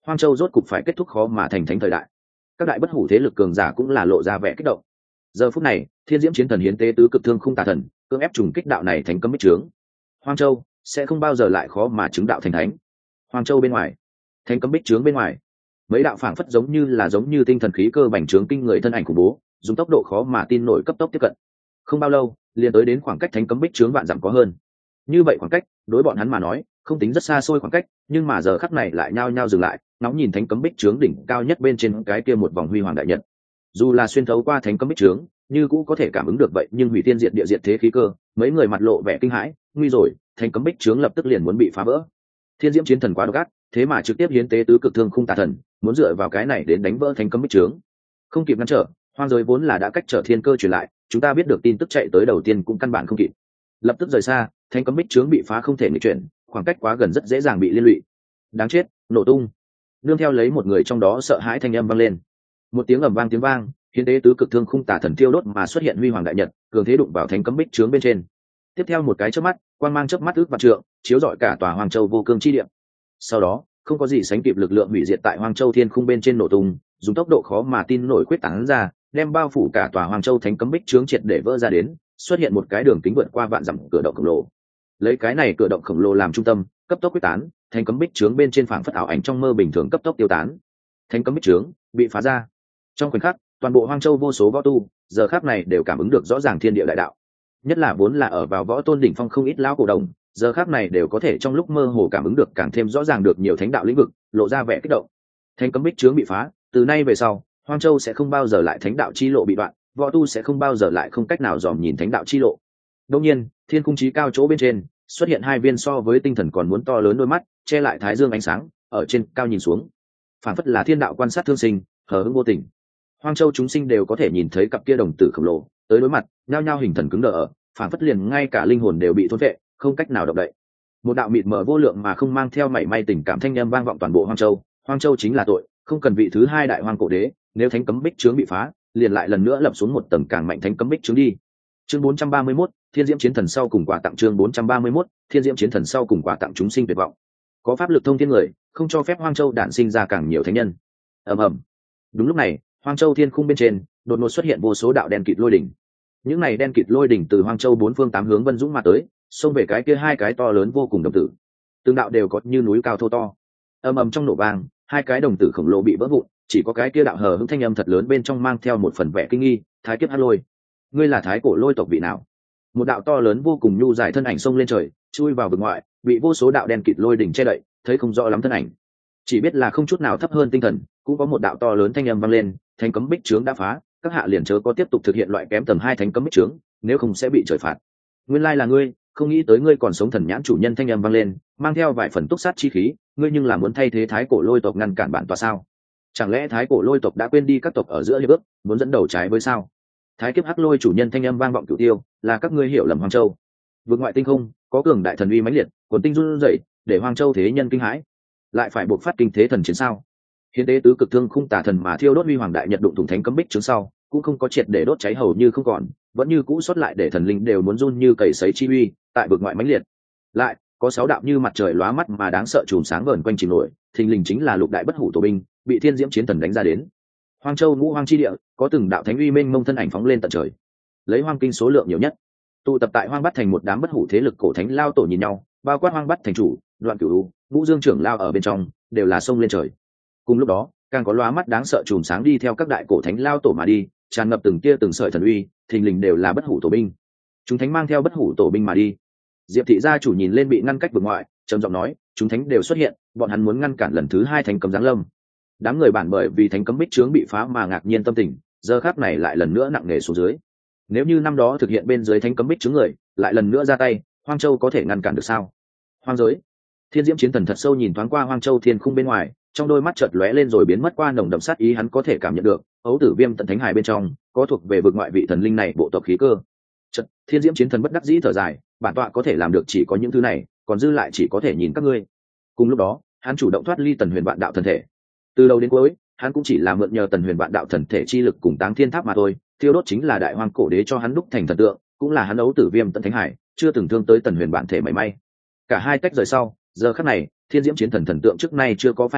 Hoang Châu rốt cục phải kết thúc khó mà thành thánh thời đại. Các đại bất hủ thế lực cường giả cũng là lộ ra vẻ kích động. Giờ phút này, Thiên Diễm Chiến Thần hiến tế tứ cực thương khung tà thần, cưỡng ép trùng kích đạo này thành cấm bích trướng. Hoang Châu sẽ không bao giờ lại khó mà chứng đạo thành thánh. Hoang Châu bên ngoài, thành cấm bích trướng bên ngoài, mấy đạo phảng phất giống như tinh thần khí cơ bành trướng kinh người thân ảnh khủng bố, dùng tốc độ khó mà tin nổi cấp tốc tiếp cận. Không bao lâu, liền tới đến khoảng cách thánh cấm bích trướng vạn dặm có hơn. Như vậy khoảng cách, đối bọn hắn mà nói, không tính rất xa xôi khoảng cách, nhưng mà giờ khắc này lại nhao nhao dừng lại, ngóng nhìn thánh cấm bích trướng đỉnh cao nhất bên trên cái kia một vòng huy hoàng đại nhật. Dù là xuyên thấu qua thánh cấm bích trướng, như cũng có thể cảm ứng được vậy, nhưng hủy tiên diệt địa diệt thế khí cơ, mấy người mặt lộ vẻ kinh hãi, nguy rồi, thánh cấm bích trướng lập tức liền muốn bị phá vỡ. Thiên Diễm Chiến Thần quá độc ác, thế mà trực tiếp hiến tế tứ cực thương khung tà thần, muốn dựa vào cái này đến đánh vỡ thánh cấm bích trướng. Không kịp ngăn trở, hoang giới vốn là đã cách trở thiên cơ truyền lại, chúng ta biết được tin tức chạy tới đầu tiên cũng căn bản không kịp. Lập tức rời xa, thánh cấm bích trướng bị phá không thể nghịch chuyển, khoảng cách quá gần rất dễ dàng bị liên lụy. Đáng chết, nổ tung. Nương theo lấy một người trong đó sợ hãi thanh âm vang lên. Một tiếng ầm vang tiếng vang, hiến tế tứ cực thương khung tà thần tiêu đốt mà xuất hiện huy hoàng đại nhật, cường thế đụng vào thánh cấm bích trướng bên trên. Tiếp theo một cái chớp mắt, quang mang chớp mắt ước vạn trượng, chiếu rọi cả tòa Hoàng Châu vô cương chi địa. Sau đó, không có gì sánh kịp lực lượng hủy diệt tại Hoàng Châu thiên khung bên trên nổ tung, dùng tốc độ khó mà tin nổi quyết tán ra, đem bao phủ cả tòa Hoàng Châu thánh cấm bích trướng triệt để vỡ ra đến, xuất hiện một cái đường kính vượt qua vạn dặm cửa động khổng lồ. Lấy cái này cửa động khổng lồ làm trung tâm, cấp tốc quyết tán, thánh cấm bích trướng bên trên phảng phất ảo ảnh trong mơ bình thường cấp tốc tiêu tán. Thánh cấm bích trướng bị phá ra. Trong khoảnh khắc, toàn bộ Hoang Châu vô số võ tu, giờ khắc này đều cảm ứng được rõ ràng thiên địa đại đạo. Nhất là vốn là ở vào võ tôn đỉnh phong không ít lão cổ đồng, giờ khắc này đều có thể trong lúc mơ hồ cảm ứng được càng thêm rõ ràng được nhiều thánh đạo lĩnh vực, lộ ra vẻ kích động. Thánh cấm bích trướng bị phá, từ nay về sau, Hoang Châu sẽ không bao giờ lại thánh đạo chi lộ bị đoạn, võ tu sẽ không bao giờ lại không cách nào dòm nhìn thánh đạo chi lộ. Đương nhiên, thiên cung chí cao chỗ bên trên, xuất hiện hai viên so với tinh thần còn muốn to lớn đôi mắt, che lại thái dương ánh sáng, ở trên cao nhìn xuống, phản phất là thiên đạo quan sát thương sinh, hờ hững vô tình. Hoang Châu chúng sinh đều có thể nhìn thấy cặp kia đồng tử khổng lồ, tới đối mặt, nhao nhao hình thần cứng đờ ở, phản phất liền ngay cả linh hồn đều bị thôn vệ, không cách nào động đậy. Một đạo mịt mờ vô lượng mà không mang theo mảy may tình cảm thanh âm vang vọng toàn bộ Hoang Châu. Hoang Châu chính là tội, không cần vị thứ hai đại hoang cổ đế, nếu thánh cấm bích trướng bị phá, liền lại lần nữa lập xuống một tầng càng mạnh thánh cấm bích trướng đi. Chương 431, Thiên Diễm Chiến Thần sau cùng quà tặng. Chương 431, Thiên Diễm Chiến Thần sau cùng quà tặng chúng sinh tuyệt vọng. Có pháp lực thông thiên người, không cho phép Hoang Châu đản sinh ra càng nhiều thánh nhân. Ầm ầm. Đúng lúc này, Hoang Châu thiên khung bên trên, đột ngột xuất hiện vô số đạo đen kịt lôi đỉnh. Những này đen kịt lôi đỉnh từ Hoang Châu bốn phương tám hướng vân dũng mà tới, xông về cái kia hai cái to lớn vô cùng đồng tử. Từng đạo đều có như núi cao thô to. Ầm ầm trong nổ vang, hai cái đồng tử khổng lồ bị vỡ vụn, chỉ có cái kia đạo hờ hững thanh âm thật lớn bên trong mang theo một phần vẻ kinh nghi, Thái Kiếp Hắc Lôi. Ngươi là thái cổ lôi tộc vị nào? Một đạo to lớn vô cùng nhu dài thân ảnh xông lên trời, chui vào vực ngoại, bị vô số đạo đen kịt lôi đỉnh che đậy, thấy không rõ lắm thân ảnh. Chỉ biết là không chút nào thấp hơn tinh thần, cũng có một đạo to lớn thanh âm vang lên, thánh cấm bích trướng đã phá, các hạ liền chớ có tiếp tục thực hiện loại kém tầng 2 thánh cấm bích trướng, nếu không sẽ bị trời phạt. Nguyên lai là ngươi, không nghĩ tới ngươi còn sống. Thần nhãn chủ nhân thanh âm vang lên, mang theo vài phần túc sát chi khí, ngươi nhưng là muốn thay thế thái cổ lôi tộc ngăn cản bản tọa sao? Chẳng lẽ thái cổ lôi tộc đã quên đi các tộc ở giữa hiệp ước, muốn dẫn đầu trái với sao? Thái Kiếp Hắc Lôi chủ nhân thanh âm vang vọng cửu tiêu, là các ngươi hiểu lầm Hoang Châu. Vượt ngoại tinh không, có cường đại thần uy mãnh liệt, quần tinh run rẩy, để Hoang Châu thế nhân kinh hãi. Lại phải buộc phát kinh thế thần chiến sao? Hiến tế tứ cực thương khung tà thần mà thiêu đốt huy hoàng đại nhật đụng thủng thánh cấm bích trước sau, cũng không có triệt để đốt cháy hầu như không còn, vẫn như cũ sót lại để thần linh đều muốn run như cầy sấy chi uy, tại vực ngoại mãnh liệt. Lại, có 6 đạo như mặt trời lóa mắt mà đáng sợ chùm sáng vờn quanh chìm nổi, thình lình chính là lục đại bất hủ tổ binh, bị Thiên Diễm Chiến Thần đánh ra đến. Hoang Châu ngũ hoang chi địa, có từng đạo thánh uy mênh mông thân ảnh phóng lên tận trời. Lấy hoang kinh số lượng nhiều nhất, tụ tập tại Hoang Bát Thành một đám bất hủ thế lực cổ thánh lao tổ nhìn nhau, bao quát Hoang Bát Thành chủ, Đoạn Cửu, Vũ Dương trưởng lao ở bên trong, đều là sông lên trời. Cùng lúc đó, càng có lóa mắt đáng sợ chùm sáng đi theo các đại cổ thánh lao tổ mà đi, tràn ngập từng tia từng sợi thần uy, thình lình đều là bất hủ tổ binh. Chúng thánh mang theo bất hủ tổ binh mà đi. Diệp thị gia chủ nhìn lên bị ngăn cách vực ngoại, trầm giọng nói, chúng thánh đều xuất hiện, bọn hắn muốn ngăn cản lần thứ 2 thánh cấm giáng lâm. Đám người bản bởi vì thánh cấm bích trướng bị phá mà ngạc nhiên tâm tình, giờ khắc này lại lần nữa nặng nề xuống dưới. Nếu như năm đó thực hiện bên dưới thánh cấm bích trướng người, lại lần nữa ra tay, Hoang Châu có thể ngăn cản được sao? Hoang giới. Thiên Diễm Chiến Thần thật sâu nhìn thoáng qua Hoang Châu thiên khung bên ngoài, trong đôi mắt chợt lóe lên rồi biến mất qua nồng đậm sát ý, hắn có thể cảm nhận được, ấu tử viêm tận thánh hải bên trong, có thuộc về vực ngoại vị thần linh này bộ tộc khí cơ. Chợt, Thiên Diễm Chiến Thần bất đắc dĩ thở dài, bản tọa có thể làm được chỉ có những thứ này, còn dư lại chỉ có thể nhìn các ngươi. Cùng lúc đó, hắn chủ động thoát ly Tần Huyền Vạn Đạo thần thể. Từ đầu đến cuối, hắn cũng chỉ là mượn nhờ Tần Huyền Vạn Đạo thần thể chi lực cùng Táng Thiên Tháp mà thôi, thiêu đốt chính là đại hoang cổ đế cho hắn đúc thành thần tượng, cũng là hắn ấu tử viêm tận thánh hải, chưa từng thương tới Tần Huyền bản thể mảy may. Cả hai tách rời sau, giờ khắc này, Thiên Diễm Chiến Thần thần tượng trước nay chưa có phai mở,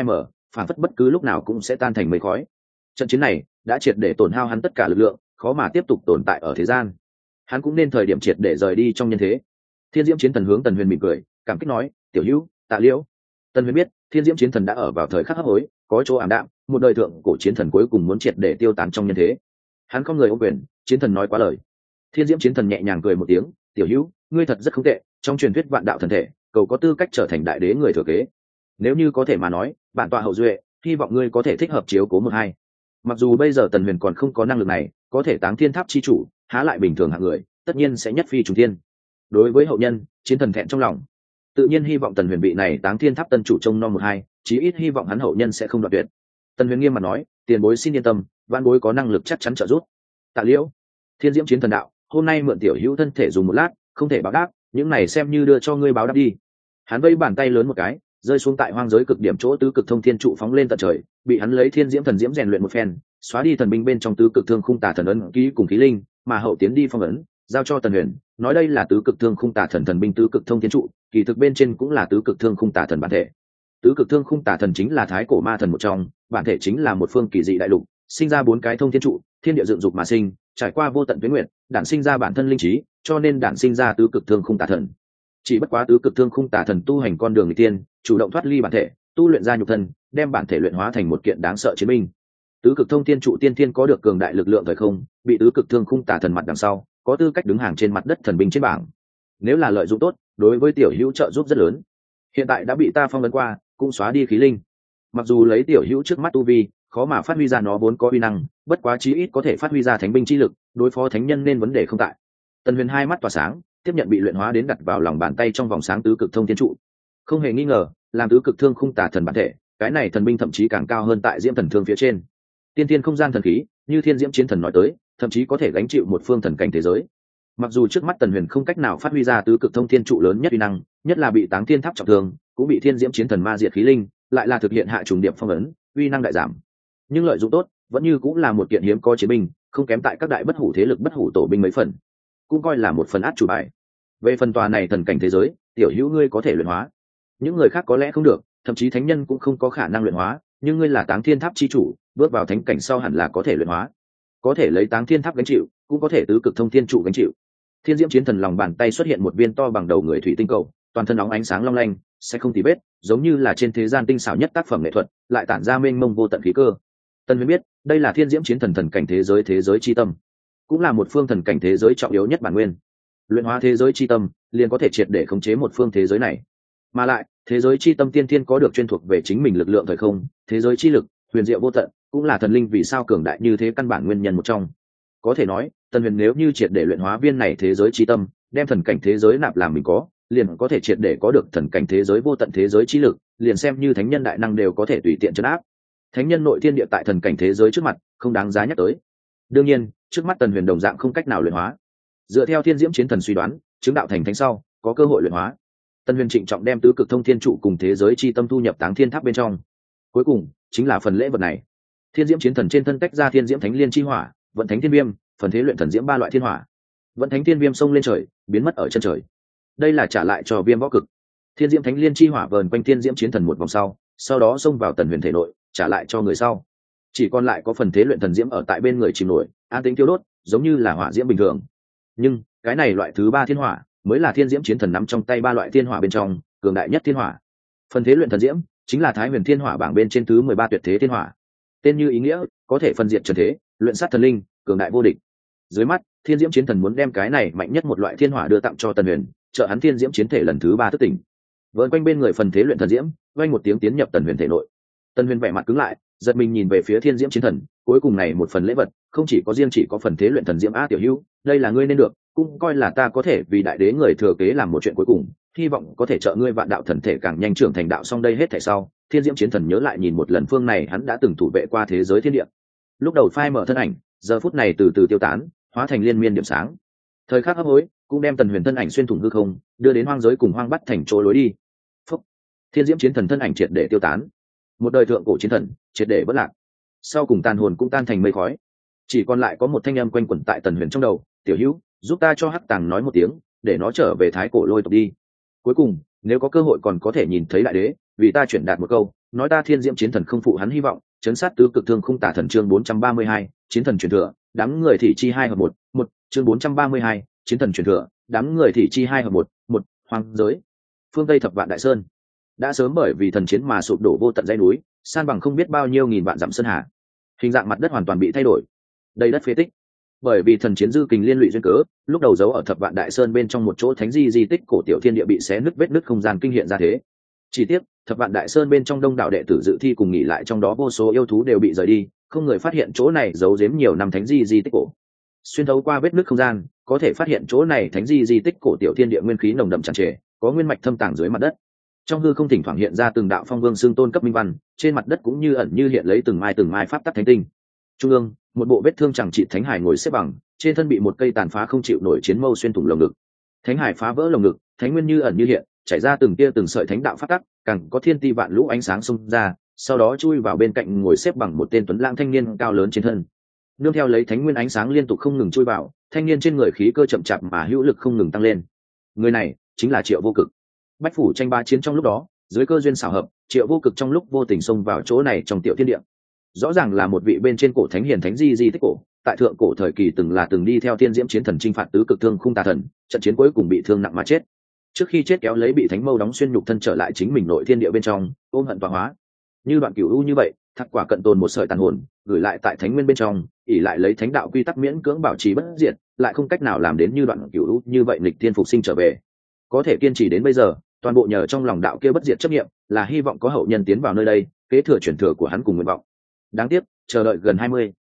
phản phất bất cứ lúc nào cũng sẽ tan thành mây khói. Trận chiến này đã triệt để tổn hao hắn tất cả lực lượng, khó mà tiếp tục tồn tại ở thế gian. Hắn cũng nên thời điểm triệt để rời đi trong nhân thế. Thiên Diễm Chiến Thần hướng Tần Huyền mỉm cười, cảm kích nói, tiểu hữu, tạ liễu. Tần Huyền biết Thiên Diễm Chiến Thần đã ở vào thời khắc hấp hối, có chỗ ảm đạm, một đời thượng cổ chiến thần cuối cùng muốn triệt để tiêu tán trong nhân thế. Hắn không người ôm quyền, chiến thần nói quá lời. Thiên Diễm Chiến Thần nhẹ nhàng cười một tiếng, tiểu hữu, ngươi thật rất không tệ, trong truyền thuyết vạn đạo thần thể, cầu có tư cách trở thành đại đế người thừa kế. Nếu như có thể mà nói, bản tọa hậu duệ, hy vọng ngươi có thể thích hợp chiếu cố một hai. Mặc dù bây giờ Tần Huyền còn không có năng lực này, có thể táng thiên tháp chi chủ, há lại bình thường hạng người, tất nhiên sẽ nhất phi trùng thiên. Đối với hậu nhân, chiến thần thẹn trong lòng, tự nhiên hy vọng Tần Huyền bị này táng thiên tháp tân chủ trông nom một hai, chí ít hy vọng hắn hậu nhân sẽ không đoạt tuyệt. Tần Huyền nghiêm mặt nói, tiền bối xin yên tâm, vạn bối có năng lực chắc chắn trợ giúp. Tạ liễu. Thiên Diễm Chiến Thần đạo, hôm nay mượn tiểu hữu thân thể dùng một lát, không thể báo đáp, những này xem như đưa cho ngươi báo đáp đi. Hắn vẫy bàn tay lớn một cái, rơi xuống tại hoang giới cực điểm chỗ tứ cực thông thiên trụ phóng lên tận trời, bị hắn lấy thiên diễm thần diễm rèn luyện một phen, xóa đi thần binh bên trong tứ cực thương khung tà thần ấn ký cùng khí linh, mà hậu tiến đi phong ấn, giao cho Tần Huyền, nói đây là tứ cực thương khung tà thần thần binh tứ cực thông thiên trụ, kỳ thực bên trên cũng là tứ cực thương khung tà thần bản thể. Tứ cực thương khung tà thần chính là thái cổ ma thần một trong, bản thể chính là một phương kỳ dị đại lục, sinh ra bốn cái thông thiên trụ, thiên địa dựng dục mà sinh, trải qua vô tận tuế nguyệt, đản sinh ra bản thân linh trí, cho nên đản sinh ra tứ cực thương khung tà thần. Chỉ bất quá tứ cực thương khung tà thần tu hành con đường người tiên, chủ động thoát ly bản thể, tu luyện ra nhục thân, đem bản thể luyện hóa thành một kiện đáng sợ chiến binh. Tứ cực thông thiên trụ tiên thiên có được cường đại lực lượng thời không, bị tứ cực thương khung tà thần mặt đằng sau, có tư cách đứng hàng trên mặt đất thần binh trên bảng. Nếu là lợi dụng tốt, đối với tiểu hữu trợ giúp rất lớn. Hiện tại đã bị ta phong ấn qua, cũng xóa đi khí linh. Mặc dù lấy tiểu hữu trước mắt tu vi, khó mà phát huy ra nó vốn có uy năng, bất quá chí ít có thể phát huy ra thánh binh chi lực, đối phó thánh nhân nên vấn đề không tại. Tần Huyền hai mắt tỏa sáng, tiếp nhận bị luyện hóa đến đặt vào lòng bàn tay trong vòng sáng tứ cực thông thiên trụ. Không hề nghi ngờ, làm tứ cực thương khung tà thần bản thể, cái này thần binh thậm chí càng cao hơn tại diễm thần thương phía trên. Tiên thiên không gian thần khí, như Thiên Diễm Chiến Thần nói tới, thậm chí có thể gánh chịu một phương thần cảnh thế giới. Mặc dù trước mắt Tần Huyền không cách nào phát huy ra tứ cực thông thiên trụ lớn nhất uy năng, nhất là bị Táng Thiên Tháp trọng thương, cũng bị Thiên Diễm Chiến Thần ma diệt khí linh, lại là thực hiện hạ trùng điệp phong ấn, uy năng đại giảm. Nhưng lợi dụng tốt, vẫn như cũng là một kiện hiếm có chiến binh, không kém tại các đại bất hủ thế lực bất hủ tổ binh mấy phần, cũng coi là một phần át chủ bài. Về phần tòa này thần cảnh thế giới, tiểu hữu ngươi có thể luyện hóa, những người khác có lẽ không được, thậm chí thánh nhân cũng không có khả năng luyện hóa, nhưng ngươi là Táng Thiên Tháp chi chủ, bước vào thánh cảnh sau hẳn là có thể luyện hóa, có thể lấy Táng Thiên Tháp gánh chịu, cũng có thể tứ cực thông thiên trụ gánh chịu. Thiên Diễm Chiến Thần lòng bàn tay xuất hiện một viên to bằng đầu người thủy tinh cầu, toàn thân óng ánh sáng long lanh, sẽ không tì vết, giống như là trên thế gian tinh xảo nhất tác phẩm nghệ thuật, lại tản ra mênh mông vô tận khí cơ. Tân Huyền biết, đây là Thiên Diễm Chiến Thần thần cảnh thế giới chi tâm, cũng là một phương thần cảnh thế giới trọng yếu nhất bản nguyên. Luyện hóa thế giới chi tâm, liền có thể triệt để khống chế một phương thế giới này. Mà lại, thế giới chi tâm tiên thiên có được chuyên thuộc về chính mình lực lượng thời không, thế giới chi lực, huyền diệu vô tận, cũng là thần linh vì sao cường đại như thế căn bản nguyên nhân một trong. Có thể nói, Tần Huyền nếu như triệt để luyện hóa viên này thế giới chi tâm, đem thần cảnh thế giới nạp làm mình có, liền có thể triệt để có được thần cảnh thế giới vô tận thế giới chi lực, liền xem như thánh nhân đại năng đều có thể tùy tiện trấn áp. Thánh nhân nội thiên địa tại thần cảnh thế giới trước mặt, không đáng giá nhắc tới. Đương nhiên, trước mắt Tần Huyền đồng dạng không cách nào luyện hóa. Dựa theo Thiên Diễm Chiến Thần suy đoán, chứng đạo thành thánh sau, có cơ hội luyện hóa. Tần Huyền trịnh trọng đem tứ cực thông thiên trụ cùng thế giới chi tâm thu nhập Táng Thiên Tháp bên trong. Cuối cùng, chính là phần lễ vật này. Thiên Diễm Chiến Thần trên thân tách ra Thiên Diễm Thánh Liên chi hỏa, Vận Thánh Thiên Viêm, phần thế luyện thần diễm ba loại thiên hỏa. Vận Thánh Thiên Viêm xông lên trời, biến mất ở chân trời. Đây là trả lại cho Viêm võ cực. Thiên Diễm Thánh Liên chi hỏa vờn quanh Thiên Diễm Chiến Thần một vòng sau đó xông vào Tần Huyền thể nội, trả lại cho người sau. Chỉ còn lại có phần thế luyện thần diễm ở tại bên người chìm nổi, an tĩnh tiêu đốt, giống như là hỏa diễm bình thường. Nhưng cái này loại thứ ba thiên hỏa, mới là Thiên Diễm Chiến Thần nắm trong tay ba loại thiên hỏa bên trong cường đại nhất thiên hỏa. Phần thế luyện thần diễm chính là Thái Huyền Thiên Hỏa bảng bên trên thứ 13 tuyệt thế thiên hỏa. Tên như ý nghĩa, có thể phân diệt trần thế, luyện sát thần linh, cường đại vô địch. Dưới mắt, Thiên Diễm Chiến Thần muốn đem cái này mạnh nhất một loại thiên hỏa đưa tặng cho Tần Huyền, trợ hắn Thiên Diễm chiến thể lần thứ 3 thức tỉnh. Vờn quanh bên người phần thế luyện thần diễm, vang một tiếng tiến nhập Tần Huyền thể nội. Tần Huyền vẻ mặt cứng lại, giật mình nhìn về phía Thiên Diễm Chiến Thần, cuối cùng này một phần lễ vật, không chỉ có riêng chỉ có phần thế luyện thần diễm tiểu hữu, đây là ngươi nên được, cũng coi là ta có thể vì đại đế người thừa kế làm một chuyện cuối cùng, hy vọng có thể trợ ngươi vạn đạo thần thể càng nhanh trưởng thành đạo. Xong đây hết thảy sau, Thiên Diễm Chiến Thần nhớ lại nhìn một lần phương này hắn đã từng thủ vệ qua thế giới thiên địa. Lúc đầu phai mở thân ảnh, giờ phút này từ từ tiêu tán, hóa thành liên miên điểm sáng. Thời khắc hấp hối, cũng đem Tần Huyền thân ảnh xuyên thủng hư không, đưa đến hoang giới cùng hoang bắt thành chỗ lối đi. Phúc. Thiên Diễm Chiến Thần thân ảnh triệt để tiêu tán. Một đời thượng cổ chiến thần, triệt để bất lạc. Sau cùng tàn hồn cũng tan thành mây khói. Chỉ còn lại có một thanh âm quanh quẩn tại Tần Huyền trong đầu, "Tiểu Hữu, giúp ta cho Hắc Tàng nói một tiếng, để nó trở về Thái Cổ Lôi tộc đi. Cuối cùng, nếu có cơ hội còn có thể nhìn thấy đại đế, vì ta chuyển đạt một câu, nói ta thiên diễm chiến thần không phụ hắn hy vọng, chấn sát tứ cực thương khung tả thần. Chương 432, chiến thần truyền thừa, đám người thị chi 2 hợp 1, chương 432, chiến thần truyền thừa, đám người thị chi 2 hợp 1, hoang giới. Phương Tây Thập Vạn Đại Sơn đã sớm bởi vì thần chiến mà sụp đổ vô tận dãy núi, san bằng không biết bao nhiêu nghìn vạn dặm sơn hà. Hình dạng mặt đất hoàn toàn bị thay đổi, đầy đất phế tích. Bởi vì thần chiến dư kình liên lụy duyên cớ, lúc đầu giấu ở Thập Vạn Đại Sơn bên trong một chỗ thánh di tích cổ tiểu thiên địa bị xé nứt, vết nứt không gian kinh hiện ra thế. Chỉ tiếc, Thập Vạn Đại Sơn bên trong đông đảo đệ tử dự thi cùng nghỉ lại trong đó vô số yêu thú đều bị rời đi, không người phát hiện chỗ này giấu giếm nhiều năm thánh di tích cổ. Xuyên thấu qua vết nứt không gian, có thể phát hiện chỗ này thánh di tích cổ tiểu thiên địa nguyên khí nồng đậm tràn trề, có nguyên mạch thâm tàng dưới mặt đất. Trong hư không thỉnh thoảng hiện ra từng đạo phong vương xương tôn cấp minh văn, trên mặt đất cũng như ẩn như hiện lấy từng mai pháp tắc thánh tinh. Trung ương, một bộ vết thương chẳng trị thánh hải ngồi xếp bằng, trên thân bị một cây tàn phá không chịu nổi chiến mâu xuyên thủng lồng ngực. Thánh hải phá vỡ lồng ngực, thánh nguyên như ẩn như hiện, chảy ra từng tia từng sợi thánh đạo pháp tắc, càng có thiên ti vạn lũ ánh sáng xông ra, sau đó chui vào bên cạnh ngồi xếp bằng một tên tuấn lãng thanh niên cao lớn trên thân. Nương theo lấy thánh nguyên ánh sáng liên tục không ngừng chui vào, thanh niên trên người khí cơ chậm chạp mà hữu lực không ngừng tăng lên. Người này chính là Triệu Vô Cực. Bách phủ tranh ba chiến trong lúc đó, dưới cơ duyên xảo hợp, Triệu Vô Cực trong lúc vô tình xông vào chỗ này trong tiểu thiên địa. Rõ ràng là một vị bên trên cổ thánh hiền thánh di tích cổ, tại thượng cổ thời kỳ từng đi theo thiên diễm chiến thần chinh phạt tứ cực thương khung tà thần, trận chiến cuối cùng bị thương nặng mà chết. Trước khi chết kéo lấy bị thánh mâu đóng xuyên nhục thân trở lại chính mình nội thiên địa bên trong, ôm hận tọa hóa. Như đoạn cửu u như vậy, thắc quả cận tồn một sợi tàn hồn, gửi lại tại thánh nguyên bên trong, ỷ lại lấy thánh đạo quy tắc miễn cưỡng bảo trì bất diệt, lại không cách nào làm đến như đoạn cửu u như vậy nghịch thiên phục sinh trở về. Có thể kiên trì đến bây giờ, toàn bộ nhờ trong lòng đạo kia bất diệt chấp niệm, là hy vọng có hậu nhân tiến vào nơi đây, kế thừa truyền thừa của hắn cùng nguyện vọng. Đáng tiếc, chờ đợi gần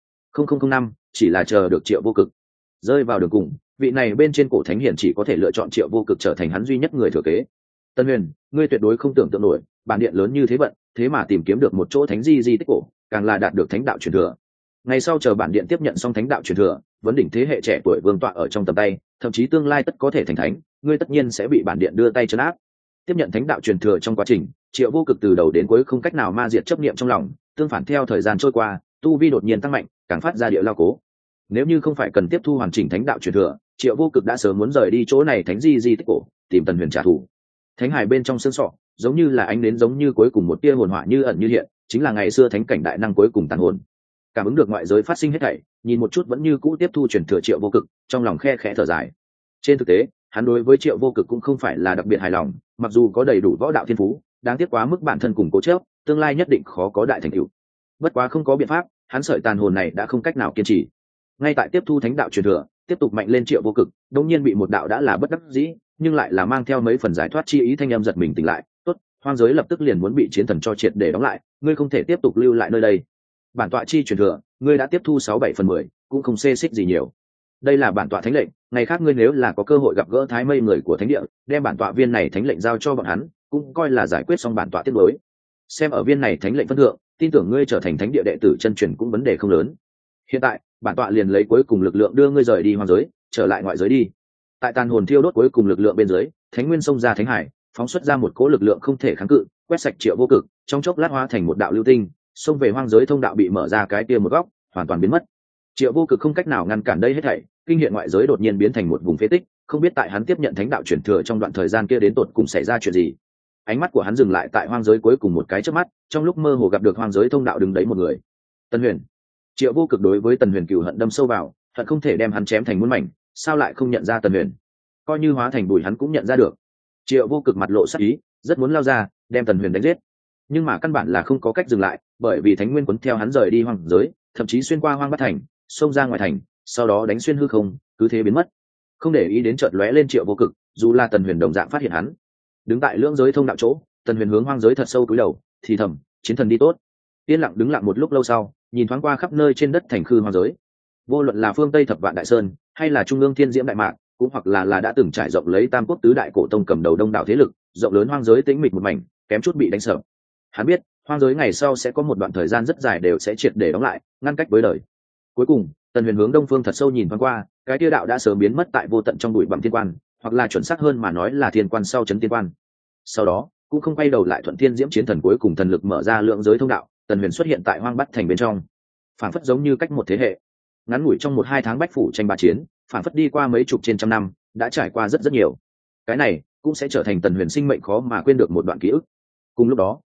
20 năm, chỉ là chờ được Triệu Vô Cực. Rơi vào đường cùng, vị này bên trên cổ thánh hiển chỉ có thể lựa chọn Triệu Vô Cực trở thành hắn duy nhất người thừa kế. Tân Huyền, ngươi tuyệt đối không tưởng tượng nổi, bản điện lớn như thế vận, thế mà tìm kiếm được một chỗ thánh di tích cổ, càng là đạt được thánh đạo truyền thừa. Ngày sau chờ bản điện tiếp nhận xong thánh đạo truyền thừa, vấn đỉnh thế hệ trẻ tuổi vương tọa ở trong tầm tay, thậm chí tương lai tất có thể thành thánh, ngươi tất nhiên sẽ bị bản điện đưa tay trấn áp. Tiếp nhận thánh đạo truyền thừa trong quá trình, Triệu Vô Cực từ đầu đến cuối không cách nào ma diệt chấp niệm trong lòng, tương phản theo thời gian trôi qua, tu vi đột nhiên tăng mạnh, càng phát ra địa lao cố. Nếu như không phải cần tiếp thu hoàn chỉnh thánh đạo truyền thừa, Triệu Vô Cực đã sớm muốn rời đi chỗ này thánh di tích cổ, tìm Tần Huyền trả thù. Thánh hải bên trong xương sọ, giống như là ánh nến, giống như cuối cùng một tia hồn hỏa như ẩn như hiện, chính là ngày xưa thánh cảnh đại năng cuối cùng tàn hồn. Cảm ứng được ngoại giới phát sinh hết thảy, nhìn một chút vẫn như cũ tiếp thu truyền thừa Triệu Vô Cực, trong lòng khe khẽ thở dài. Trên thực tế, hắn đối với Triệu Vô Cực cũng không phải là đặc biệt hài lòng, mặc dù có đầy đủ võ đạo thiên phú, đáng tiếc quá mức bản thân cùng cố chấp, tương lai nhất định khó có đại thành tựu. Bất quá không có biện pháp, hắn sợi tàn hồn này đã không cách nào kiên trì. Ngay tại tiếp thu thánh đạo truyền thừa, tiếp tục mạnh lên Triệu Vô Cực, đột nhiên bị một đạo đã là bất đắc dĩ, nhưng lại là mang theo mấy phần giải thoát chi ý thanh âm giật mình tỉnh lại. Tốt, hoang giới lập tức liền muốn bị chiến thần cho triệt để đóng lại, ngươi không thể tiếp tục lưu lại nơi đây. Bản tọa chi truyền thừa, ngươi đã tiếp thu 6/7/10, cũng không xê xích gì nhiều. Đây là bản tọa thánh lệnh, ngày khác ngươi nếu là có cơ hội gặp gỡ thái mây người của thánh địa, đem bản tọa viên này thánh lệnh giao cho bọn hắn, cũng coi là giải quyết xong bản tọa tiết đối. Xem ở viên này thánh lệnh phân thượng, tin tưởng ngươi trở thành thánh địa đệ tử chân truyền cũng vấn đề không lớn. Hiện tại, bản tọa liền lấy cuối cùng lực lượng đưa ngươi rời đi hoang giới, trở lại ngoại giới đi. Tại tàn hồn thiêu đốt cuối cùng lực lượng bên dưới, thánh nguyên xông ra thánh hải, phóng xuất ra một cỗ lực lượng không thể kháng cự, quét sạch Triệu Vô Cực, trong chốc lát hóa thành một đạo lưu tinh, xông về hoang giới thông đạo bị mở ra cái kia một góc, hoàn toàn biến mất. Triệu Vô Cực không cách nào ngăn cản đây hết thảy, kinh hiện ngoại giới đột nhiên biến thành một vùng phế tích, không biết tại hắn tiếp nhận thánh đạo truyền thừa trong đoạn thời gian kia đến tột cùng xảy ra chuyện gì. Ánh mắt của hắn dừng lại tại hoang giới cuối cùng một cái chớp mắt, trong lúc mơ hồ gặp được hoang giới thông đạo đứng đấy một người. Tần Huyền. Triệu Vô Cực đối với Tần Huyền cừu hận đâm sâu vào, hận không thể đem hắn chém thành muôn mảnh, sao lại không nhận ra Tần Huyền? Coi như hóa thành bụi hắn cũng nhận ra được. Triệu Vô Cực mặt lộ sắc ý, rất muốn lao ra, đem Tần Huyền đánh giết. Nhưng mà căn bản là không có cách dừng lại, bởi vì thánh nguyên cuốn theo hắn rời đi hoang giới, thậm chí xuyên qua hoang bát thành, xông ra ngoài thành, sau đó đánh xuyên hư không, cứ thế biến mất. Không để ý đến chợt lóe lên Triệu Vô Cực, dù là Tần Huyền đồng dạng phát hiện hắn. Đứng tại lưỡng giới thông đạo chỗ, Tần Huyền hướng hoang giới thật sâu cúi đầu, thì thầm, chiến thần đi tốt. Yên lặng đứng lặng một lúc lâu sau, nhìn thoáng qua khắp nơi trên đất thành khư hoang giới. Vô luận là phương Tây Thập Vạn Đại Sơn, hay là trung ương Thiên Diễm Đại Mạc, cũng hoặc là đã từng trải rộng lấy Tam Quốc tứ đại cổ tông cầm đầu đông đảo thế lực, rộng lớn hoang giới tĩnh mịch một mảnh, kém chút bị đánh sập. Hắn biết, hoang giới ngày sau sẽ có một đoạn thời gian rất dài đều sẽ triệt để đóng lại, ngăn cách với đời. Cuối cùng, Tần Huyền hướng đông phương thật sâu nhìn thoáng qua, cái tia đạo đã sớm biến mất tại vô tận trong bụi bặm thiên quan, hoặc là chuẩn xác hơn mà nói là thiên quan sau chấn thiên quan. Sau đó, cũng không quay đầu lại thuận thiên diễm chiến thần cuối cùng thần lực mở ra lượng giới thông đạo, Tần Huyền xuất hiện tại hoang bát thành bên trong. Phản phất giống như cách một thế hệ, ngắn ngủi trong 1-2 tháng bách phủ tranh ba chiến, phản phất đi qua mấy chục trên trăm năm, đã trải qua rất nhiều. Cái này cũng sẽ trở thành Tần Huyền sinh mệnh khó mà quên được một đoạn ký ức. Cùng lúc đó,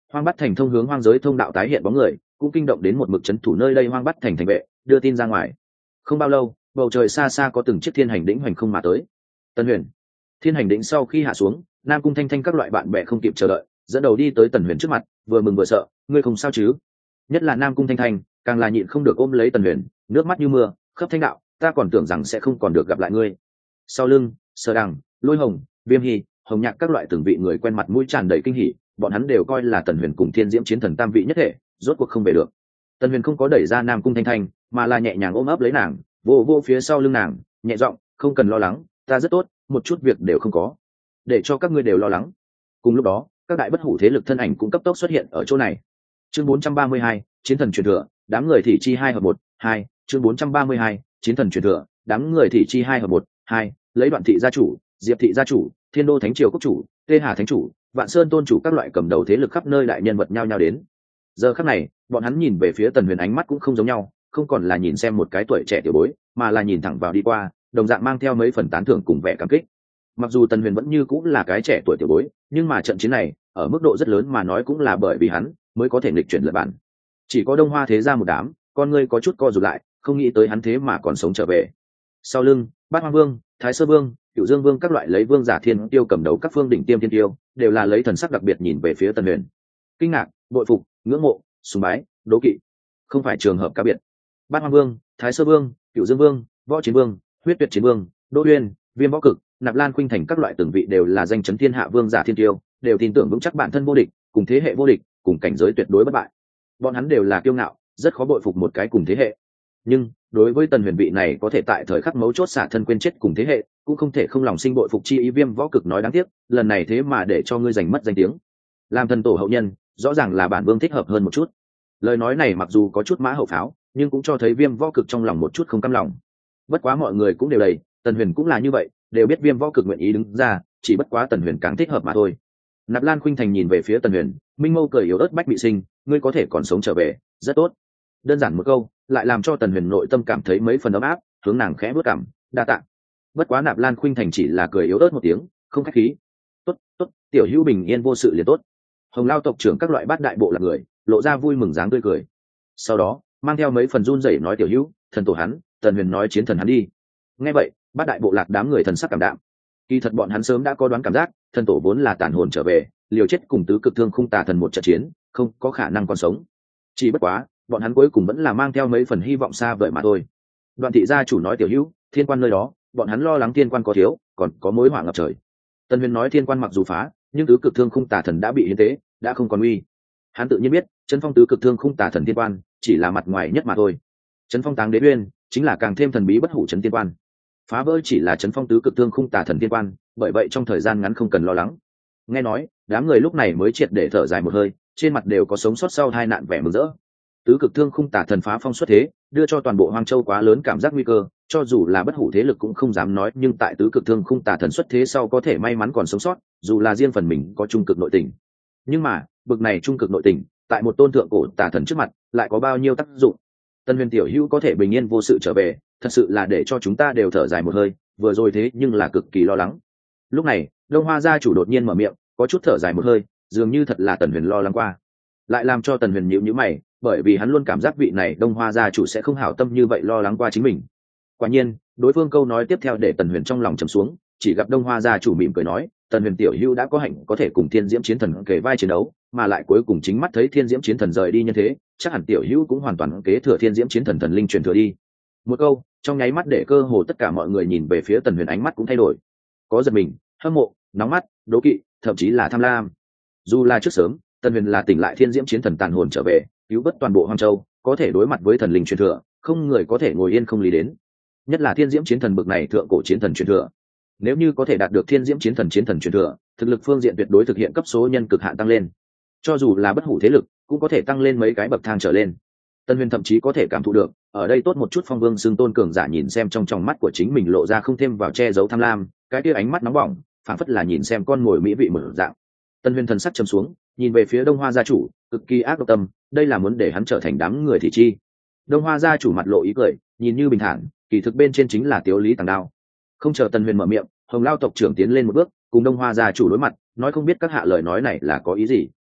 Hoang Bát Thành thông hướng hoang giới thông đạo tái hiện bóng người, cũng kinh động đến một mực trấn thủ nơi đây Hoang Bát Thành thành vệ, đưa tin ra ngoài. Không bao lâu, bầu trời xa xa có từng chiếc thiên hành đỉnh hoành không mà tới. Tần Huyền. Thiên hành đỉnh sau khi hạ xuống, Nam Cung Thanh Thanh các loại bạn bè không kịp chờ đợi, dẫn đầu đi tới Tần Huyền trước mặt, vừa mừng vừa sợ, ngươi không sao chứ? Nhất là Nam Cung Thanh Thanh, càng là nhịn không được ôm lấy Tần Huyền, nước mắt như mưa, khấp thanh đạo, ta còn tưởng rằng sẽ không còn được gặp lại ngươi. Sau lưng, Sở Đằng, Lôi Hồng, Viêm Hy, Hồng Nhạc các loại từng vị người quen mặt mũi tràn đầy kinh hỉ, bọn hắn đều coi là Tần Huyền cùng Thiên Diễm Chiến Thần tam vị nhất thể, rốt cuộc không về được. Tần Huyền không có đẩy ra Nam Cung Thanh Thanh, mà là nhẹ nhàng ôm ấp lấy nàng, vô vô phía sau lưng nàng, nhẹ giọng, không cần lo lắng, ta rất tốt, một chút việc đều không có, để cho các ngươi đều lo lắng. Cùng lúc đó, các đại bất hủ thế lực thân ảnh cũng cấp tốc xuất hiện ở chỗ này. Chương 432, Chiến Thần truyền thừa, đám người thị chi 2 hợp 1, 2, chương 432, Chiến Thần truyền thừa, đám người thị chi 2 hợp 1, 2, lấy Đoạn thị gia chủ, Diệp thị gia chủ, Thiên Đô Thánh triều quốc chủ, Tê Hà thánh chủ, Vạn Sơn tôn chủ các loại cầm đầu thế lực khắp nơi đại nhân vật nhao nhao đến. Giờ khắc này, bọn hắn nhìn về phía Tần Huyền ánh mắt cũng không giống nhau, không còn là nhìn xem một cái tuổi trẻ tiểu bối, mà là nhìn thẳng vào đi qua, đồng dạng mang theo mấy phần tán thưởng cùng vẻ cảm kích. Mặc dù Tần Huyền vẫn như cũng là cái trẻ tuổi tiểu bối, nhưng mà trận chiến này, ở mức độ rất lớn mà nói cũng là bởi vì hắn mới có thể nghịch chuyển lật bản. Chỉ có Đông Hoa thế gia một đám, con ngươi có chút co rụt lại, không nghĩ tới hắn thế mà còn sống trở về. Sau lưng, Bát Hoang Vương, Thái Sơ Vương, Cửu Dương Vương các loại lấy vương giả thiên tiêu cầm đầu các phương đỉnh tiêm thiên tiêu, đều là lấy thần sắc đặc biệt nhìn về phía Tần Huyền. Kinh ngạc, bội phục, ngưỡng mộ, sùng bái, đố kỵ. Không phải trường hợp cá biệt. Bát Hoang Vương, Thái Sơ Vương, Cửu Dương Vương, Võ Chiến Vương, Huyết Tuyệt Chiến Vương, Đỗ Uyên, Viêm Võ Cực, Nạp Lan Khuynh Thành các loại từng vị đều là danh chấn thiên hạ vương giả thiên tiêu, đều tin tưởng vững chắc bản thân vô địch, cùng thế hệ vô địch, cùng cảnh giới tuyệt đối bất bại. Bọn hắn đều là kiêu ngạo, rất khó bội phục một cái cùng thế hệ. Nhưng đối với Tần Huyền vị này có thể tại thời khắc mấu chốt xả thân quên chết cùng thế hệ, cũng không thể không lòng sinh bội phục chi ý. Viêm Võ Cực nói đáng tiếc, lần này thế mà để cho ngươi giành mất danh tiếng. Làm thần tổ hậu nhân, rõ ràng là bản vương thích hợp hơn một chút. Lời nói này mặc dù có chút mã hậu pháo, nhưng cũng cho thấy Viêm Võ Cực trong lòng một chút không cam lòng. Bất quá mọi người cũng đều đầy, Tần Huyền cũng là như vậy, đều biết Viêm Võ Cực nguyện ý đứng ra, chỉ bất quá Tần Huyền càng thích hợp mà thôi. Nạp Lan Khuynh Thành nhìn về phía Tần Huyền, minh mâu cười yếu ớt bách bị sinh, ngươi có thể còn sống trở về, rất tốt. Đơn giản một câu, lại làm cho Tần Huyền nội tâm cảm thấy mấy phần ấm áp, hướng nàng khẽ bước cảm, đa tạ. Bất quá Nạp Lan Khuynh Thành chỉ là cười yếu ớt một tiếng, không khách khí. Tốt, tốt, tiểu hữu bình yên vô sự liền tốt. Hồng Lao tộc trưởng các loại bát đại bộ là người, lộ ra vui mừng dáng tươi cười. Sau đó, mang theo mấy phần run rẩy nói tiểu hữu, thần tổ hắn, Tần Huyền nói chiến thần hắn đi. Nghe vậy, bát đại bộ lạc đám người thần sắc cảm đạm. Kỳ thật bọn hắn sớm đã có đoán cảm giác, thần tổ vốn là tàn hồn trở về, liều chết cùng tứ cực thương khung tà thần một trận chiến, không có khả năng còn sống. Chỉ bất quá, bọn hắn cuối cùng vẫn là mang theo mấy phần hy vọng xa vời mà thôi. Đoạn thị gia chủ nói tiểu hữu, thiên quan nơi đó, bọn hắn lo lắng thiên quan có thiếu, còn có mối họa ngập trời. Tần Huyền nói thiên quan mặc dù phá, nhưng tứ cực thương khung tà thần đã bị hiến tế, đã không còn uy. Hắn tự nhiên biết, chấn phong tứ cực thương khung tà thần thiên quan chỉ là mặt ngoài nhất mà thôi. Chấn phong táng đế uyên chính là càng thêm thần bí bất hủ chấn thiên quan. Phá vỡ chỉ là chấn phong tứ cực thương khung tà thần thiên quan, bởi vậy trong thời gian ngắn không cần lo lắng. Nghe nói, đám người lúc này mới triệt để thở dài một hơi, trên mặt đều có sống sót sau tai nạn vẻ mừng rỡ. Tứ cực thương khung tà thần phá phong xuất thế, đưa cho toàn bộ Hoang Châu quá lớn cảm giác nguy cơ, cho dù là bất hủ thế lực cũng không dám nói, nhưng tại tứ cực thương khung tà thần xuất thế sau có thể may mắn còn sống sót, dù là riêng phần mình có trung cực nội tình. Nhưng mà, bực này trung cực nội tình, tại một tôn thượng cổ tà thần trước mặt, lại có bao nhiêu tác dụng? Tần Huyền tiểu hữu có thể bình yên vô sự trở về, thật sự là để cho chúng ta đều thở dài một hơi, vừa rồi thế nhưng là cực kỳ lo lắng. Lúc này, Đông Hoa gia chủ đột nhiên mở miệng, có chút thở dài một hơi, dường như thật là Tần Huyền lo lắng qua. Lại làm cho Tần Huyền nhíu nhíu mày, bởi vì hắn luôn cảm giác vị này Đông Hoa gia chủ sẽ không hảo tâm như vậy lo lắng qua chính mình. Quả nhiên, đối phương câu nói tiếp theo để Tần Huyền trong lòng trầm xuống, chỉ gặp Đông Hoa gia chủ mỉm cười nói, Tần Huyền tiểu hữu đã có hạnh có thể cùng Thiên Diễm Chiến Thần kề vai chiến đấu, mà lại cuối cùng chính mắt thấy Thiên Diễm Chiến Thần rời đi như thế, chắc hẳn tiểu hữu cũng hoàn toàn kế thừa Thiên Diễm Chiến Thần thần linh truyền thừa đi. Một câu, trong nháy mắt để cơ hồ tất cả mọi người nhìn về phía Tần Huyền ánh mắt cũng thay đổi. Có giật mình, hâm mộ, nóng mắt, đố kỵ, thậm chí là tham lam. Dù là trước sớm, Tần Huyền là tỉnh lại Thiên Diễm Chiến Thần tàn hồn trở về, cứu vớt toàn bộ Hoang Châu, có thể đối mặt với thần linh truyền thừa, không người có thể ngồi yên không lý đến. Nhất là Thiên Diễm Chiến Thần bực này thượng cổ chiến thần truyền thừa. Nếu như có thể đạt được Thiên Diễm Chiến Thần truyền thừa, thực lực phương diện tuyệt đối thực hiện cấp số nhân cực hạn tăng lên. Cho dù là bất hủ thế lực, cũng có thể tăng lên mấy cái bậc thang trở lên. Tần Huyền thậm chí có thể cảm thụ được, ở đây tốt một chút phong vương xưng tôn cường giả nhìn xem trong tròng mắt của chính mình lộ ra không thêm vào che giấu tham lam, cái kia ánh mắt nóng bỏng, phảng phất là nhìn xem con mồi mỹ vị mở dạng. Tần Huyền thần sắc trầm xuống, nhìn về phía Đông Hoa gia chủ, cực kỳ ác độc tâm, đây là muốn để hắn trở thành đám người thị chi. Đông Hoa gia chủ mặt lộ ý cười, nhìn như bình thản, kỳ thực bên trên chính là tiếu lý tàng đao. Không chờ Tần Huyền mở miệng, Hồng Lao tộc trưởng tiến lên một bước, cùng Đông Hoa gia chủ đối mặt, nói không biết các hạ lời nói này là có ý gì.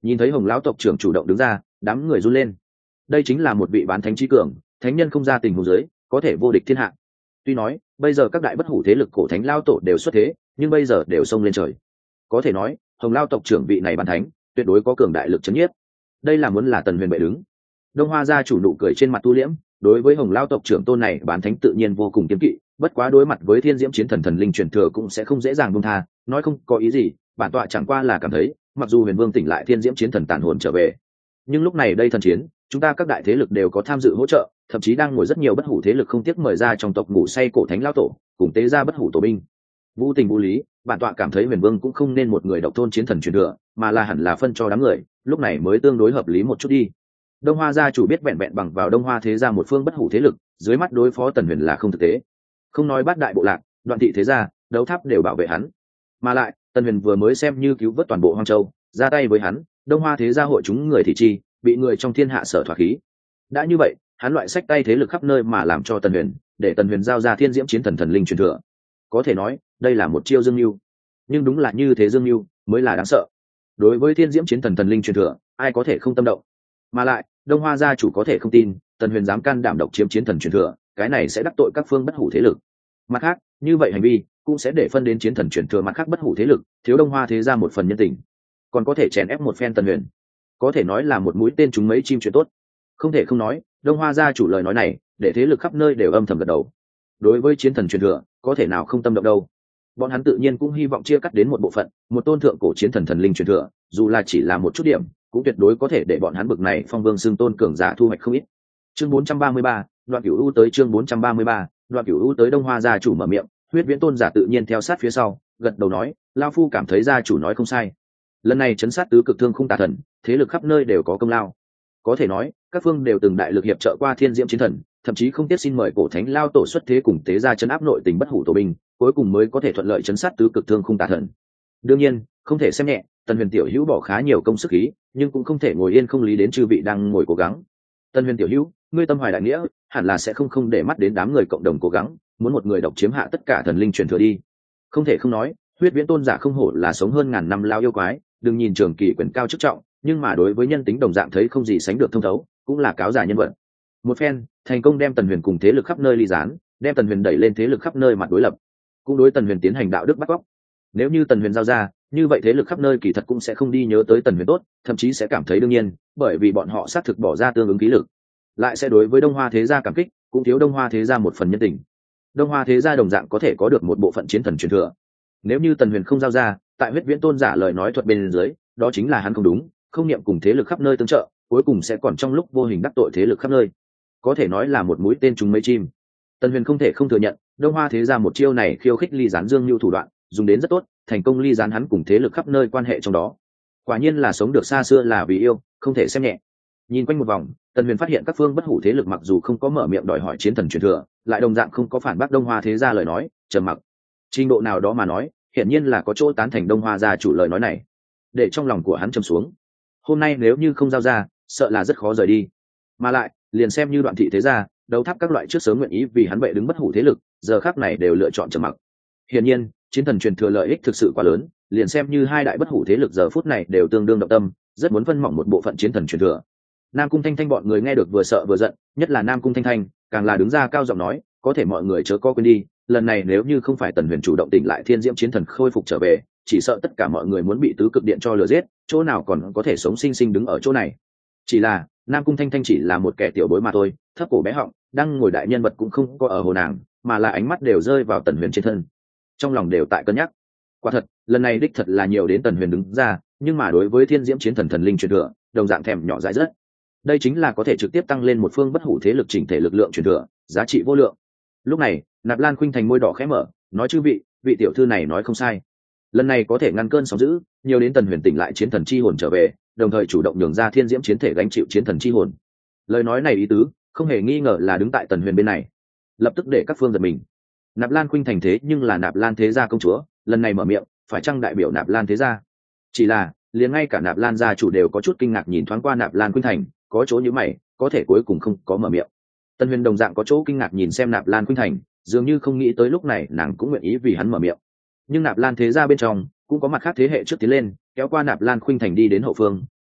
Nhìn thấy Hồng lão tộc trưởng chủ động đứng ra, đám người run lên. Đây chính là một vị bán thánh chí cường, thánh nhân không ra tình huống dưới, có thể vô địch thiên hạ. Tuy nói, bây giờ các đại bất hủ thế lực cổ thánh lao tổ đều xuất thế, nhưng bây giờ đều xông lên trời. Có thể nói, Hồng lão tộc trưởng vị này bán thánh, tuyệt đối có cường đại lực chấn nhiếp. Đây là muốn là Tần Huyền bệ đứng. Đông Hoa gia chủ nụ cười trên mặt tu liễm, đối với Hồng lão tộc trưởng tôn này bán thánh tự nhiên vô cùng kiêng kỵ, bất quá đối mặt với Thiên Diễm Chiến Thần thần linh truyền thừa cũng sẽ không dễ dàng buông tha, nói không có ý gì, bản tọa chẳng qua là cảm thấy, mặc dù Huyền Vương tỉnh lại Thiên Diễm Chiến Thần tàn hồn trở về, nhưng lúc này đây thần chiến, chúng ta các đại thế lực đều có tham dự hỗ trợ, thậm chí đang ngồi rất nhiều bất hủ thế lực không tiếc mời ra trong tộc ngủ say cổ thánh lão tổ, cùng tế ra bất hủ tổ binh. Vũ tình vũ lý, bản tọa cảm thấy Huyền Vương cũng không nên một người độc thôn chiến thần truyền thừa, mà là hẳn là phân cho đám người, lúc này mới tương đối hợp lý một chút đi. Đông Hoa gia chủ biết vẹn vẹn bằng vào Đông Hoa thế gia một phương bất hủ thế lực, dưới mắt đối phó Tần Huyền là không thực tế. Không nói bát đại bộ lạc, Đoạn thị thế gia, Đấu Tháp đều bảo vệ hắn. Mà lại, Tần Huyền vừa mới xem như cứu vớt toàn bộ Hoang Châu, ra tay với hắn, Đông Hoa thế gia hội chúng người thị chi, bị người trong thiên hạ sở thỏa khí. Đã như vậy, hắn loại sách tay thế lực khắp nơi mà làm cho Tần Huyền, để Tần Huyền giao ra Thiên Diễm Chiến Thần thần linh truyền thừa. Có thể nói, đây là một chiêu dương mưu. Nhưng đúng là như thế dương mưu mới là đáng sợ. Đối với Thiên Diễm Chiến Thần thần linh truyền thừa, ai có thể không tâm động? Mà lại, Đông Hoa gia chủ có thể không tin, Tần Huyền dám can đảm độc chiếm chiến thần truyền thừa, cái này sẽ đắc tội các phương bất hủ thế lực. Mặt khác, như vậy hành vi cũng sẽ để phân đến chiến thần truyền thừa mặt khác bất hủ thế lực, thiếu Đông Hoa thế gia một phần nhân tình, còn có thể chèn ép một phen Tần Huyền, có thể nói là một mũi tên trúng mấy chim chuyện tốt. Không thể không nói, Đông Hoa gia chủ lời nói này, để thế lực khắp nơi đều âm thầm gật đầu. Đối với chiến thần truyền thừa, có thể nào không tâm động đâu. Bọn hắn tự nhiên cũng hy vọng chia cắt đến một bộ phận, một tôn thượng cổ chiến thần thần linh truyền thừa, dù là chỉ là một chút điểm, cũng tuyệt đối có thể để bọn hắn bực này phong vương xưng tôn cường giả thu hoạch không ít. Chương 433, Đoạn Cửu U tới chương 433, Đoạn Cửu U tới. Đông Hoa gia chủ mở miệng, Huyết Viễn tôn giả tự nhiên theo sát phía sau, gật đầu nói, lão phu cảm thấy gia chủ nói không sai. Lần này trấn sát tứ cực thương khung tà thần, thế lực khắp nơi đều có công lao. Có thể nói, các phương đều từng đại lực hiệp trợ qua Thiên Diễm Chiến Thần, thậm chí không tiếc xin mời cổ thánh lao tổ xuất thế cùng tế gia trấn áp nội tình bất hủ tổ binh, cuối cùng mới có thể thuận lợi trấn sát tứ cực thương khung tà thần. Đương nhiên, không thể xem nhẹ, Tần Huyền tiểu hữu bỏ khá nhiều công sức khí, nhưng cũng không thể ngồi yên không lý đến chư vị đang ngồi cố gắng. Tần Huyền tiểu hữu, ngươi tâm hoài đại nghĩa, hẳn là sẽ không để mắt đến đám người cộng đồng cố gắng, muốn một người độc chiếm hạ tất cả thần linh truyền thừa đi. Không thể không nói, Huyết Viễn tôn giả không hổ là sống hơn ngàn năm lao yêu quái, đừng nhìn trường kỳ quyền cao chức trọng, nhưng mà đối với nhân tính đồng dạng thấy không gì sánh được thông thấu, cũng là cáo giả nhân vật. Một phen, thành công đem Tần Huyền cùng thế lực khắp nơi ly gián, đem Tần Huyền đẩy lên thế lực khắp nơi mặt đối lập, cũng đối Tần Huyền tiến hành đạo đức bắt cóc. Nếu như Tần Huyền giao ra, như vậy thế lực khắp nơi kỳ thật cũng sẽ không đi nhớ tới Tần Huyền tốt, thậm chí sẽ cảm thấy đương nhiên, bởi vì bọn họ xác thực bỏ ra tương ứng khí lực. Lại sẽ đối với Đông Hoa thế gia cảm kích, cũng thiếu Đông Hoa thế gia một phần nhân tình. Đông Hoa thế gia đồng dạng có thể có được một bộ phận chiến thần truyền thừa. Nếu như Tần Huyền không giao ra, tại Huyết Viễn tôn giả lời nói thuật bên dưới, đó chính là hắn không đúng, không niệm cùng thế lực khắp nơi tương trợ, cuối cùng sẽ còn trong lúc vô hình đắc tội thế lực khắp nơi. Có thể nói là một mũi tên trúng mấy chim. Tần Huyền không thể không thừa nhận, Đông Hoa thế gia một chiêu này khiêu khích ly gián dương lưu thủ đoạn, dùng đến rất tốt, thành công ly gián hắn cùng thế lực khắp nơi quan hệ trong đó. Quả nhiên là sống được xa xưa là vì yêu, không thể xem nhẹ. Nhìn quanh một vòng, Tần Huyền phát hiện các phương bất hủ thế lực mặc dù không có mở miệng đòi hỏi chiến thần truyền thừa, lại đồng dạng không có phản bác Đông Hoa thế gia lời nói, trầm mặc. Trình độ nào đó mà nói, hiển nhiên là có chỗ tán thành Đông Hoa gia chủ lời nói này. Để trong lòng của hắn trầm xuống. Hôm nay nếu như không giao ra, sợ là rất khó rời đi. Mà lại, liền xem như Đoạn thị thế gia, Đấu Tháp các loại trước sớm nguyện ý vì hắn bệ đứng bất hủ thế lực, giờ khắc này đều lựa chọn trầm mặc. Hiển nhiên, chiến thần truyền thừa lợi ích thực sự quá lớn, liền xem như hai đại bất hủ thế lực giờ phút này đều tương đương động tâm, rất muốn phân mỏng một bộ phận chiến thần truyền thừa. Nam Cung Thanh Thanh bọn người nghe được vừa sợ vừa giận, nhất là Nam Cung Thanh Thanh, càng là đứng ra cao giọng nói, có thể mọi người chớ có quên đi, lần này nếu như không phải Tần Huyền chủ động tỉnh lại Thiên Diễm Chiến Thần khôi phục trở về, chỉ sợ tất cả mọi người muốn bị tứ cực điện cho lừa giết, chỗ nào còn có thể sống sinh sinh đứng ở chỗ này. Chỉ là Nam Cung Thanh Thanh chỉ là một kẻ tiểu bối mà thôi, thấp cổ bé họng, đang ngồi đại nhân vật cũng không có ở hồ nàng, mà là ánh mắt đều rơi vào Tần Huyền trên thân, trong lòng đều tại cân nhắc. Quả thật, lần này đích thật là nhiều đến Tần Huyền đứng ra, nhưng mà đối với Thiên Diễm Chiến Thần thần linh truyền thừa, đồng dạng thèm nhỏ dãi rất. Đây chính là có thể trực tiếp tăng lên một phương bất hủ thế lực chỉnh thể lực lượng truyền thừa, giá trị vô lượng. Lúc này, Nạp Lan Khuynh Thành môi đỏ khẽ mở, nói chư vị tiểu thư này nói không sai. Lần này có thể ngăn cơn sóng dữ, nhiều đến Tần Huyền tỉnh lại chiến thần chi hồn trở về, đồng thời chủ động nhường ra Thiên Diễm chiến thể gánh chịu chiến thần chi hồn. Lời nói này ý tứ, không hề nghi ngờ là đứng tại Tần Huyền bên này, lập tức để các phương giật mình. Nạp Lan Khuynh Thành thế nhưng là Nạp Lan thế gia công chúa, lần này mở miệng, phải chăng đại biểu Nạp Lan thế gia? Chỉ là, liền ngay cả Nạp Lan gia chủ đều có chút kinh ngạc nhìn thoáng qua Nạp Lan Khuynh Thành, có chỗ như mày, có thể cuối cùng không có mở miệng. Tần Huyền đồng dạng có chỗ kinh ngạc nhìn xem Nạp Lan Khuynh Thành, dường như không nghĩ tới lúc này nàng cũng nguyện ý vì hắn mở miệng. Nhưng Nạp Lan thế gia bên trong cũng có mặt khác thế hệ trước tiến lên, kéo qua Nạp Lan Khuynh Thành đi đến hậu phương,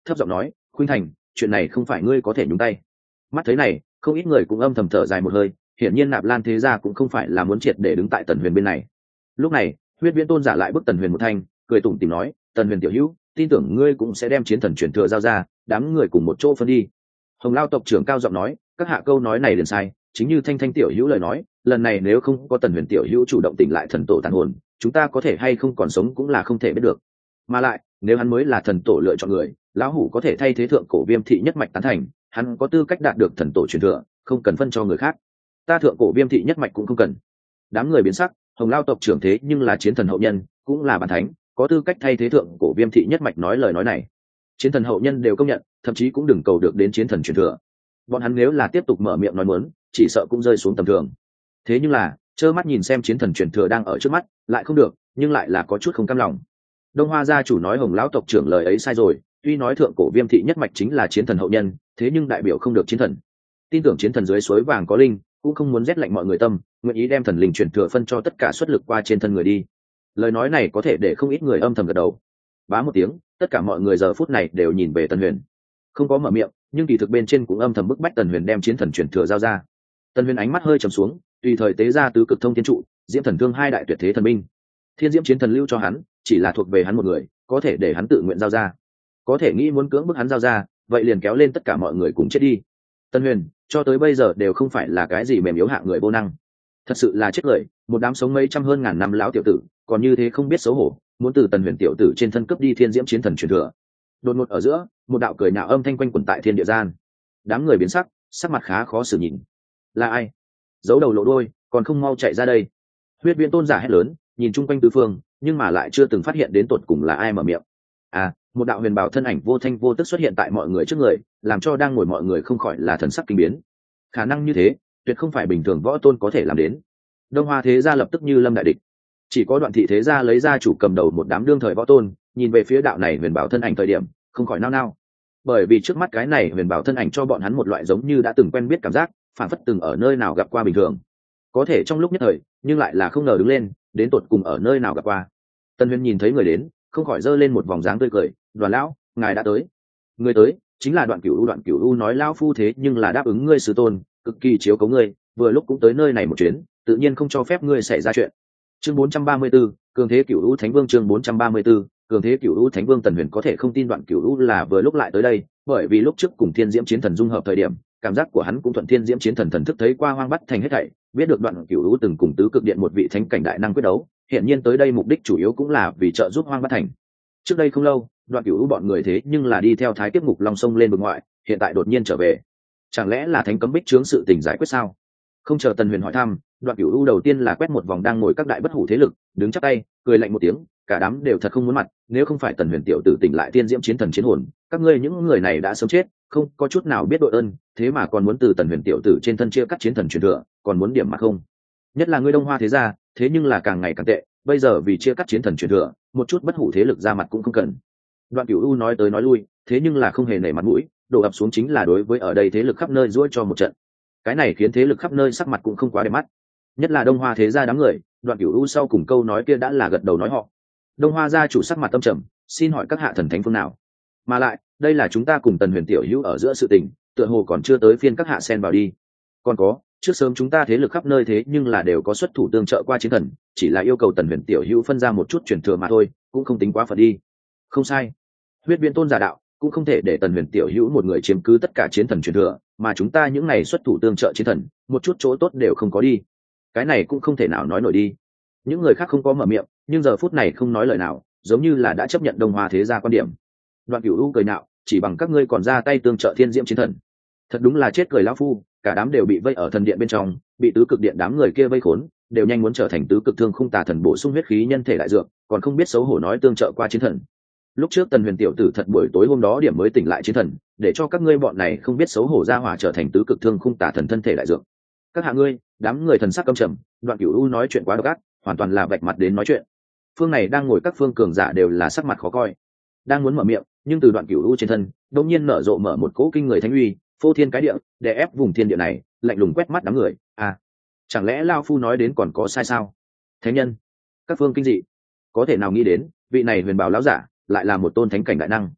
thấp giọng nói, khuynh thành, chuyện này không phải ngươi có thể nhúng tay. Mắt thấy này, không ít người cũng âm thầm thở dài một hơi, hiển nhiên Nạp Lan thế gia cũng không phải là muốn triệt để đứng tại Tần Huyền bên này. Lúc này, Huyết Viễn Tôn giả lại bức Tần Huyền một thanh, cười tủm tỉm nói, Tần Huyền tiểu hữu, tin tưởng ngươi cũng sẽ đem chiến thần truyền thừa giao ra, đám người cùng một chỗ phân đi. Hồng Lao tộc trưởng cao giọng nói, các hạ câu nói này liền sai, chính như Thanh Thanh tiểu hữu lời nói, lần này nếu không có Tần Huyền tiểu hữu chủ động tỉnh lại thần tổ tàn hồn, chúng ta có thể hay không còn sống cũng là không thể biết được. Mà lại, nếu hắn mới là thần tổ lựa chọn người, lão hủ có thể thay thế thượng cổ Viêm thị nhất mạch tán thành, hắn có tư cách đạt được thần tổ truyền thừa, không cần phân cho người khác. Ta thượng cổ Viêm thị nhất mạch cũng không cần. Đám người biến sắc, Hồng Lao tộc trưởng thế nhưng là chiến thần hậu nhân, cũng là bản thánh, có tư cách thay thế thượng cổ Viêm thị nhất mạch nói lời nói này. Chiến thần hậu nhân đều công nhận, thậm chí cũng đừng cầu được đến chiến thần truyền thừa. Bọn hắn nếu là tiếp tục mở miệng nói muốn, chỉ sợ cũng rơi xuống tầm thường. Thế nhưng là, trơ mắt nhìn xem chiến thần truyền thừa đang ở trước mắt, lại không được, nhưng lại là có chút không cam lòng. Đông Hoa gia chủ nói Hồng lão tộc trưởng lời ấy sai rồi, tuy nói thượng cổ Viêm thị nhất mạch chính là chiến thần hậu nhân, thế nhưng đại biểu không được chiến thần. Tin tưởng chiến thần dưới suối vàng có linh, cũng không muốn rét lạnh mọi người tâm, nguyện ý đem thần linh truyền thừa phân cho tất cả xuất lực qua trên thân người đi. Lời nói này có thể để không ít người âm thầm gật đầu. Bá một tiếng, tất cả mọi người giờ phút này đều nhìn về Tần Huyền, không có mở miệng, nhưng kỳ thực bên trên cũng âm thầm bức bách Tần Huyền đem chiến thần truyền thừa giao ra. Tần Huyền ánh mắt hơi trầm xuống, tùy thời tế ra tứ cực thông thiên trụ, diễm thần thương hai đại tuyệt thế thần binh. Thiên diễm chiến thần lưu cho hắn, chỉ là thuộc về hắn một người, có thể để hắn tự nguyện giao ra. Có thể nghĩ muốn cưỡng bức hắn giao ra, vậy liền kéo lên tất cả mọi người cùng chết đi. Tần Huyền cho tới bây giờ đều không phải là cái gì mềm yếu hạng người vô năng, thật sự là chết cười, một đám sống mấy trăm hơn ngàn năm lão tiểu tử, còn như thế không biết xấu hổ, muốn từ Tần Huyền tiểu tử trên thân cướp đi thiên diễm chiến thần truyền thừa. Đột ngột ở giữa, một đạo cười nhạo âm thanh quanh quẩn tại thiên địa gian. Đám người biến sắc, sắc mặt khá khó xử nhìn. Là ai? Giấu đầu lộ đôi, còn không mau chạy ra đây. Huyết Viễn Tôn giả hét lớn, nhìn chung quanh tứ phương, nhưng mà lại chưa từng phát hiện đến tột cùng là ai mở miệng. À, một đạo huyền bào thân ảnh vô thanh vô tức xuất hiện tại mọi người trước người, làm cho đang ngồi mọi người không khỏi là thần sắc kinh biến. Khả năng như thế, tuyệt không phải bình thường võ tôn có thể làm đến. Đông Hoa thế gia lập tức như lâm đại địch. Chỉ có Đoạn thị thế gia lấy ra chủ cầm đầu một đám đương thời võ tôn, nhìn về phía đạo này huyền bảo thân ảnh thời điểm, không khỏi nao nao. Bởi vì trước mắt cái này huyền bảo thân ảnh cho bọn hắn một loại giống như đã từng quen biết cảm giác, phản phất từng ở nơi nào gặp qua bình thường. Có thể trong lúc nhất thời, nhưng lại là không ngờ đứng lên, đến tột cùng ở nơi nào gặp qua. Tần Huyền nhìn thấy người đến, không khỏi giơ lên một vòng dáng tươi cười, "Đoàn lão, ngài đã tới." Người tới chính là Đoạn Cửu U nói lão phu thế nhưng là đáp ứng ngươi sư tôn, cực kỳ chiếu cố ngươi, vừa lúc cũng tới nơi này một chuyến, tự nhiên không cho phép ngươi xảy ra chuyện. Chương 434, cường thế Cửu U Thánh Vương. Chương 434, cường thế Cửu U Thánh Vương. Tần Huyền có thể không tin Đoạn Cửu U là vừa lúc lại tới đây, bởi vì lúc trước cùng Thiên Diễm Chiến Thần dung hợp thời điểm, cảm giác của hắn cũng thuận Thiên Diễm Chiến Thần thần thức thấy qua Hoang Bắt Thành hết thảy, biết được Đoạn Cửu U từng cùng tứ cực điện một vị thánh cảnh đại năng quyết đấu, hiện nhiên tới đây mục đích chủ yếu cũng là vì trợ giúp Hoang Bắt Thành. Trước đây không lâu, Đoạn Cửu U bọn người thế nhưng là đi theo Thái Kiếp Ngục Long sông lên vực ngoại, hiện tại đột nhiên trở về, chẳng lẽ là thánh cấm bích chướng sự tình giải quyết sao? Không chờ Tần Huyền hỏi thăm, Đoạn Cửu U đầu tiên là quét một vòng đang ngồi các đại bất hủ thế lực, đứng chắp tay, cười lạnh một tiếng, cả đám đều thật không muốn mặt, nếu không phải Tần Huyền tiểu tử tỉnh lại Tiên Diễm Chiến Thần chiến hồn, các ngươi những người này đã sớm chết, không có chút nào biết đội ơn, thế mà còn muốn từ Tần Huyền tiểu tử trên thân chia cắt chiến thần truyền thừa, còn muốn điểm mặt không? Nhất là ngươi Đông Hoa thế gia, thế nhưng là càng ngày càng tệ, bây giờ vì chia cắt chiến thần truyền thừa, một chút bất hủ thế lực ra mặt cũng không cần. Đoạn Cửu U nói tới nói lui, thế nhưng là không hề nể mặt mũi, đổ ập xuống chính là đối với ở đây thế lực khắp nơi giũa cho một trận. Cái này khiến thế lực khắp nơi sắc mặt cũng không quá đẹp mắt, nhất là Đông Hoa thế gia đám người. Đoạn Cửu U sau cùng câu nói kia đã là gật đầu nói họ. Đông Hoa gia chủ sắc mặt tâm trầm, xin hỏi các hạ thần thánh phương nào? Mà lại, đây là chúng ta cùng Tần Huyền tiểu hữu ở giữa sự tình, tựa hồ còn chưa tới phiên các hạ xen vào đi. Còn có, trước sớm chúng ta thế lực khắp nơi thế nhưng là đều có xuất thủ tương trợ qua chiến thần, chỉ là yêu cầu Tần Huyền tiểu hữu phân ra một chút truyền thừa mà thôi, cũng không tính quá phận đi. Không sai. Huyết Viễn Tôn giả đạo, cũng không thể để Tần Huyền tiểu hữu một người chiếm cứ tất cả chiến thần truyền thừa, mà chúng ta những này xuất thủ tương trợ chiến thần, một chút chỗ tốt đều không có đi. Cái này cũng không thể nào nói nổi đi. Những người khác không có mở miệng, nhưng giờ phút này không nói lời nào, giống như là đã chấp nhận Đông Hoa thế gia quan điểm. Đoạn Cửu U cười nạo, chỉ bằng các ngươi còn ra tay tương trợ Thiên Diễm Chiến Thần, thật đúng là chết cười lão phu. Cả đám đều bị vây ở thần điện bên trong, bị tứ cực điện đám người kia vây khốn, đều nhanh muốn trở thành tứ cực thương khung tà thần bổ sung huyết khí nhân thể đại dược, còn không biết xấu hổ nói tương trợ qua chiến thần. Lúc trước Tần Huyền tiểu tử thật buổi tối hôm đó điểm mới tỉnh lại chiến thần, để cho các ngươi bọn này không biết xấu hổ ra hỏa trở thành tứ cực thương khung tà thần thân thể đại dược. Các hạ ngươi, đám người thần sắc căm trầm. Đoạn Cửu U nói chuyện quá độc ác, hoàn toàn là vạch mặt đến nói chuyện. Phương này đang ngồi các phương cường giả đều là sắc mặt khó coi, đang muốn mở miệng, nhưng từ Đoạn Cửu U trên thân đột nhiên nở rộ mở một cỗ kinh người thánh uy, phô thiên cái địa, đè ép vùng thiên địa này, lạnh lùng quét mắt đám người. À, chẳng lẽ lao phu nói đến còn có sai sao? Thánh nhân, các phương kinh dị, có thể nào nghĩ đến vị này huyền bảo lão giả lại là một tôn thánh cảnh đại năng.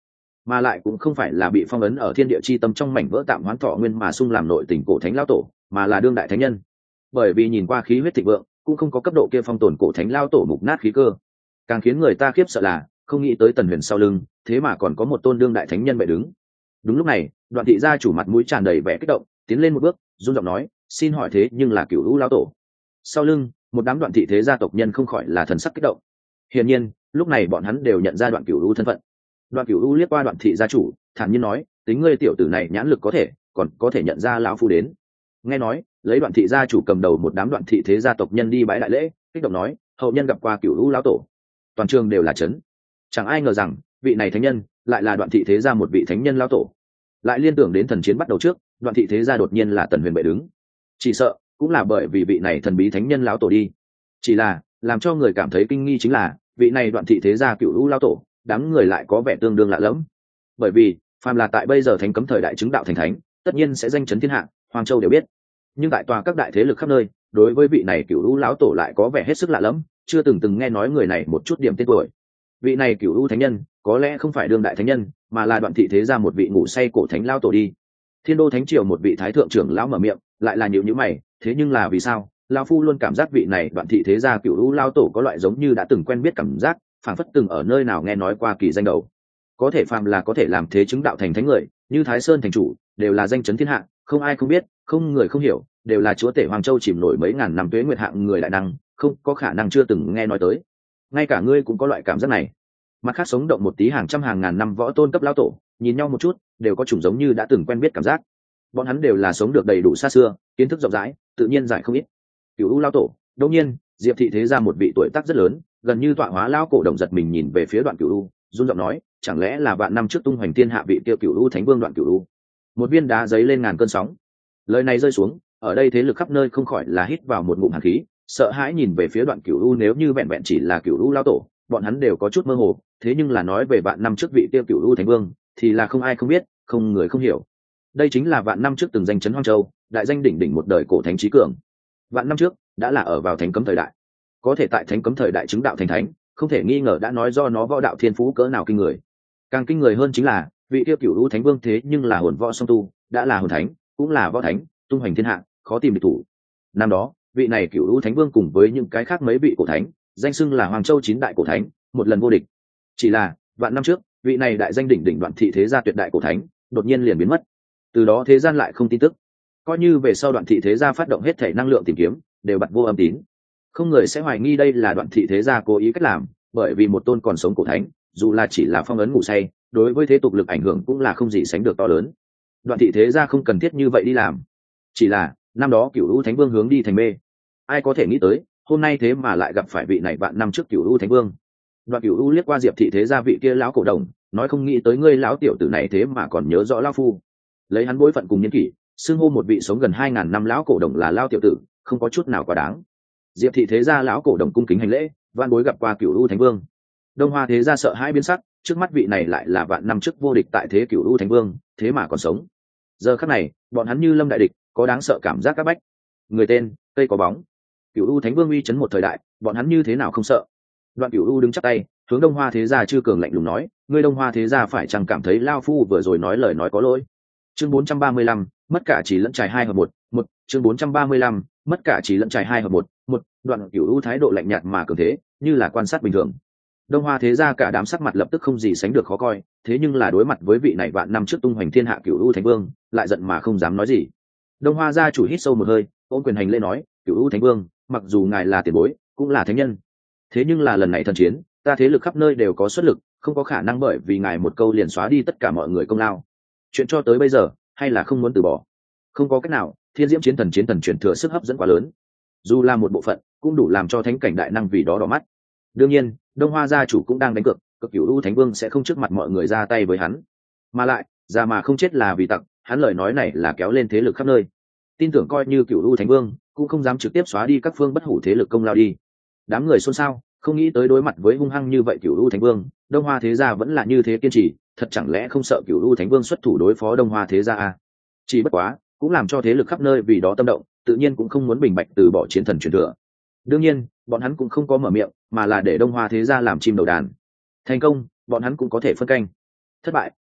mà lại cũng không phải là bị phong ấn ở thiên địa chi tâm trong mảnh vỡ tạm hoán thọ nguyên mà sung làm nội tình cổ thánh lao tổ, mà là đương đại thánh nhân. Bởi vì nhìn qua khí huyết thịnh vượng, cũng không có cấp độ kia phong tồn cổ thánh lao tổ mục nát khí cơ. Càng khiến người ta khiếp sợ là không nghĩ tới Tần Huyền sau lưng thế mà còn có một tôn đương đại thánh nhân bệ đứng. Đúng lúc này, Đoạn thị gia chủ mặt mũi tràn đầy vẻ kích động, tiến lên một bước, run giọng nói, xin hỏi thế nhưng là Cửu Lũ lao tổ. Sau lưng một đám Đoạn thị thế gia tộc nhân không khỏi là thần sắc kích động. Hiển nhiên lúc này bọn hắn đều nhận ra Đoạn Cửu Lũ thân phận. Đoạn Cửu Lũ liếc qua Đoạn thị gia chủ, thản nhiên nói, tính ngươi tiểu tử này nhãn lực có thể, còn có thể nhận ra lão phu đến. Nghe nói lấy Đoạn thị gia chủ cầm đầu một đám Đoạn thị thế gia tộc nhân đi bái đại lễ, kích động nói, hậu nhân gặp qua Cửu Lũ lão tổ. Toàn trường đều là chấn. Chẳng ai ngờ rằng vị này thánh nhân lại là Đoạn thị thế gia một vị thánh nhân lão tổ. Lại liên tưởng đến thần chiến bắt đầu trước, Đoạn thị thế gia đột nhiên là Tần Huyền bệ đứng. Chỉ sợ cũng là bởi vì vị này thần bí thánh nhân lão tổ đi. Chỉ là làm cho người cảm thấy kinh nghi chính là vị này Đoạn thị thế gia Cửu Lũ lão tổ, đám người lại có vẻ tương đương lạ lẫm. Bởi vì phàm là tại bây giờ thánh cấm thời đại chứng đạo thành thánh, tất nhiên sẽ danh chấn thiên hạ, Hoàng Châu đều biết. Nhưng tại tòa các đại thế lực khắp nơi, đối với vị này Cửu Lũ lão tổ lại có vẻ hết sức lạ lẫm, chưa từng nghe nói người này một chút điểm tên tuổi. Vị này Cửu Lũ thánh nhân có lẽ không phải đương đại thánh nhân, mà là Đoạn thị thế gia một vị ngủ say cổ thánh lão tổ đi. Thiên Đô thánh triều một vị thái thượng trưởng lão mở miệng, lại là nhíu mày, thế nhưng là vì sao lão phu luôn cảm giác vị này Đoạn thị thế gia Cửu Lũ lão tổ có loại giống như đã từng quen biết cảm giác, phảng phất từng ở nơi nào nghe nói qua kỳ danh đầu. Có thể phàm là có thể làm thế chứng đạo thành thánh người, như Thái Sơn thành chủ, đều là danh chấn thiên hạ, không ai không biết, không người không hiểu, đều là chúa tể Hoàng Châu chìm nổi mấy ngàn năm tuế nguyệt hạng người đại năng, không có khả năng chưa từng nghe nói tới. Ngay cả ngươi cũng có loại cảm giác này. Mặt khác sống động một tí hàng trăm hàng ngàn năm võ tôn cấp lão tổ, nhìn nhau một chút, đều có chủng giống như đã từng quen biết cảm giác. Bọn hắn đều là sống được đầy đủ xa xưa, kiến thức rộng rãi, tự nhiên giải không ít. Cửu U lão tổ, đương nhiên, Diệp thị thế gia một vị tuổi tác rất lớn, gần như tọa hóa lão cổ đồng giật mình nhìn về phía Đoạn Cửu U, run giọng nói, chẳng lẽ là vạn năm trước tung hoành thiên hạ vị tiêu Cửu U thánh vương Đoạn Cửu U. Một viên đá giấy lên ngàn cơn sóng. Lời này rơi xuống, ở đây thế lực khắp nơi không khỏi là hít vào một ngụm hàn khí, sợ hãi nhìn về phía Đoạn Cửu U, nếu như vẹn vẹn chỉ là Cửu U lão tổ, bọn hắn đều có chút mơ hồ, thế nhưng là nói về vạn năm trước vị tiêu Cửu U thánh vương, thì là không ai không biết, không người không hiểu. Đây chính là vạn năm trước từng danh chấn Hoang Châu, đại danh đỉnh đỉnh một đời cổ thánh trí cường. Vạn năm trước đã là ở vào thánh cấm thời đại, có thể tại thánh cấm thời đại chứng đạo thành thánh, không thể nghi ngờ đã nói do nó võ đạo thiên phú cỡ nào kinh người. Càng kinh người hơn chính là vị tiêu Cửu U thánh vương thế nhưng là hồn võ song tu, đã là hồn thánh, cũng là võ thánh, tung hoành thiên hạ, khó tìm địch thủ. Năm đó vị này Cửu U thánh vương cùng với những cái khác mấy vị cổ thánh, danh xưng là Hoàng Châu chín đại cổ thánh, một lần vô địch. Chỉ là vạn năm trước vị này đại danh đỉnh đỉnh Đoạn thị thế gia tuyệt đại cổ thánh đột nhiên liền biến mất, từ đó thế gian lại không tin tức. Coi như về sau Đoạn thị thế gia phát động hết thể năng lượng tìm kiếm, đều bặt vô âm tín. Không người sẽ hoài nghi đây là Đoạn thị thế gia cố ý cách làm, bởi vì một tôn còn sống cổ thánh, dù là chỉ là phong ấn ngủ say, đối với thế tục lực ảnh hưởng cũng là không gì sánh được to lớn. Đoạn thị thế gia không cần thiết như vậy đi làm. Chỉ là năm đó Cửu U thánh vương hướng đi thành mê, ai có thể nghĩ tới hôm nay thế mà lại gặp phải vị này vạn năm trước Cửu U thánh vương. Đoạn Cửu U liếc qua Diệp thị thế gia vị kia lão cổ đồng, nói, không nghĩ tới ngươi lão tiểu tử này thế mà còn nhớ rõ lão phu. Lấy hắn bối phận cùng nhân kỷ, xưng hô một vị sống gần 2000 năm lão cổ đồng là lão tiểu tử, không có chút nào quá đáng. Diệp thị thế gia lão cổ đồng cung kính hành lễ, van bối gặp qua Cửu U thánh vương. Đông Hoa thế gia sợ hãi biến sắc, trước mắt vị này lại là vạn năm trước vô địch tại thế Cửu U thánh vương, thế mà còn sống. Giờ khắc này bọn hắn như lâm đại địch, có đáng sợ cảm giác các bách. Người tên cây có bóng, Cửu U thánh vương uy chấn một thời đại, bọn hắn như thế nào không sợ. Đoạn Cửu U đứng chắp tay, hướng Đông Hoa thế gia chư cường lạnh lùng nói, ngươi Đông Hoa thế gia phải chăng cảm thấy lao phu vừa rồi nói lời nói có lỗi. Chương 435, mất cả chỉ lẫn trải 2 hợp 1, chương 435, mất cả chỉ lẫn trải 2 hợp 1, Đoạn Cửu U thái độ lạnh nhạt mà cường thế, như là quan sát bình thường. Đông Hoa thế gia cả đám sắc mặt lập tức không gì sánh được khó coi, thế nhưng là đối mặt với vị này vạn năm trước tung hoành thiên hạ Cửu U thánh vương, lại giận mà không dám nói gì. Đông Hoa gia chủ hít sâu một hơi, ôm quyền hành lễ nói, Cửu U thánh vương, mặc dù ngài là tiền bối, cũng là thánh nhân, thế nhưng là lần này thần chiến, ta thế lực khắp nơi đều có xuất lực, không có khả năng bởi vì ngài một câu liền xóa đi tất cả mọi người công lao. Chuyện cho tới bây giờ, hay là không muốn từ bỏ. Không có cách nào, thiên diễm chiến thần truyền thừa sức hấp dẫn quá lớn, dù là một bộ phận, cũng đủ làm cho thánh cảnh đại năng vì đó đỏ mắt. Đương nhiên, Đông Hoa gia chủ cũng đang đánh cược, Cửu U thánh vương sẽ không trước mặt mọi người ra tay với hắn, mà lại già mà không chết là vì tặc, hắn lời nói này là kéo lên thế lực khắp nơi. Tin tưởng coi như Cửu U thánh vương cũng không dám trực tiếp xóa đi các phương bất hủ thế lực công lao đi. Đám người xôn xao, không nghĩ tới đối mặt với hung hăng như vậy Cửu U thánh vương, Đông Hoa thế gia vẫn là như thế kiên trì, thật chẳng lẽ không sợ Cửu U thánh vương xuất thủ đối phó Đông Hoa thế gia à? Chỉ bất quá cũng làm cho thế lực khắp nơi vì đó tâm động, tự nhiên cũng không muốn bình bạch từ bỏ chiến thần truyền thừa. Đương nhiên bọn hắn cũng không có mở miệng, mà là để Đông Hoa thế gia làm chim đầu đàn. Thành công bọn hắn cũng có thể phân canh, thất bại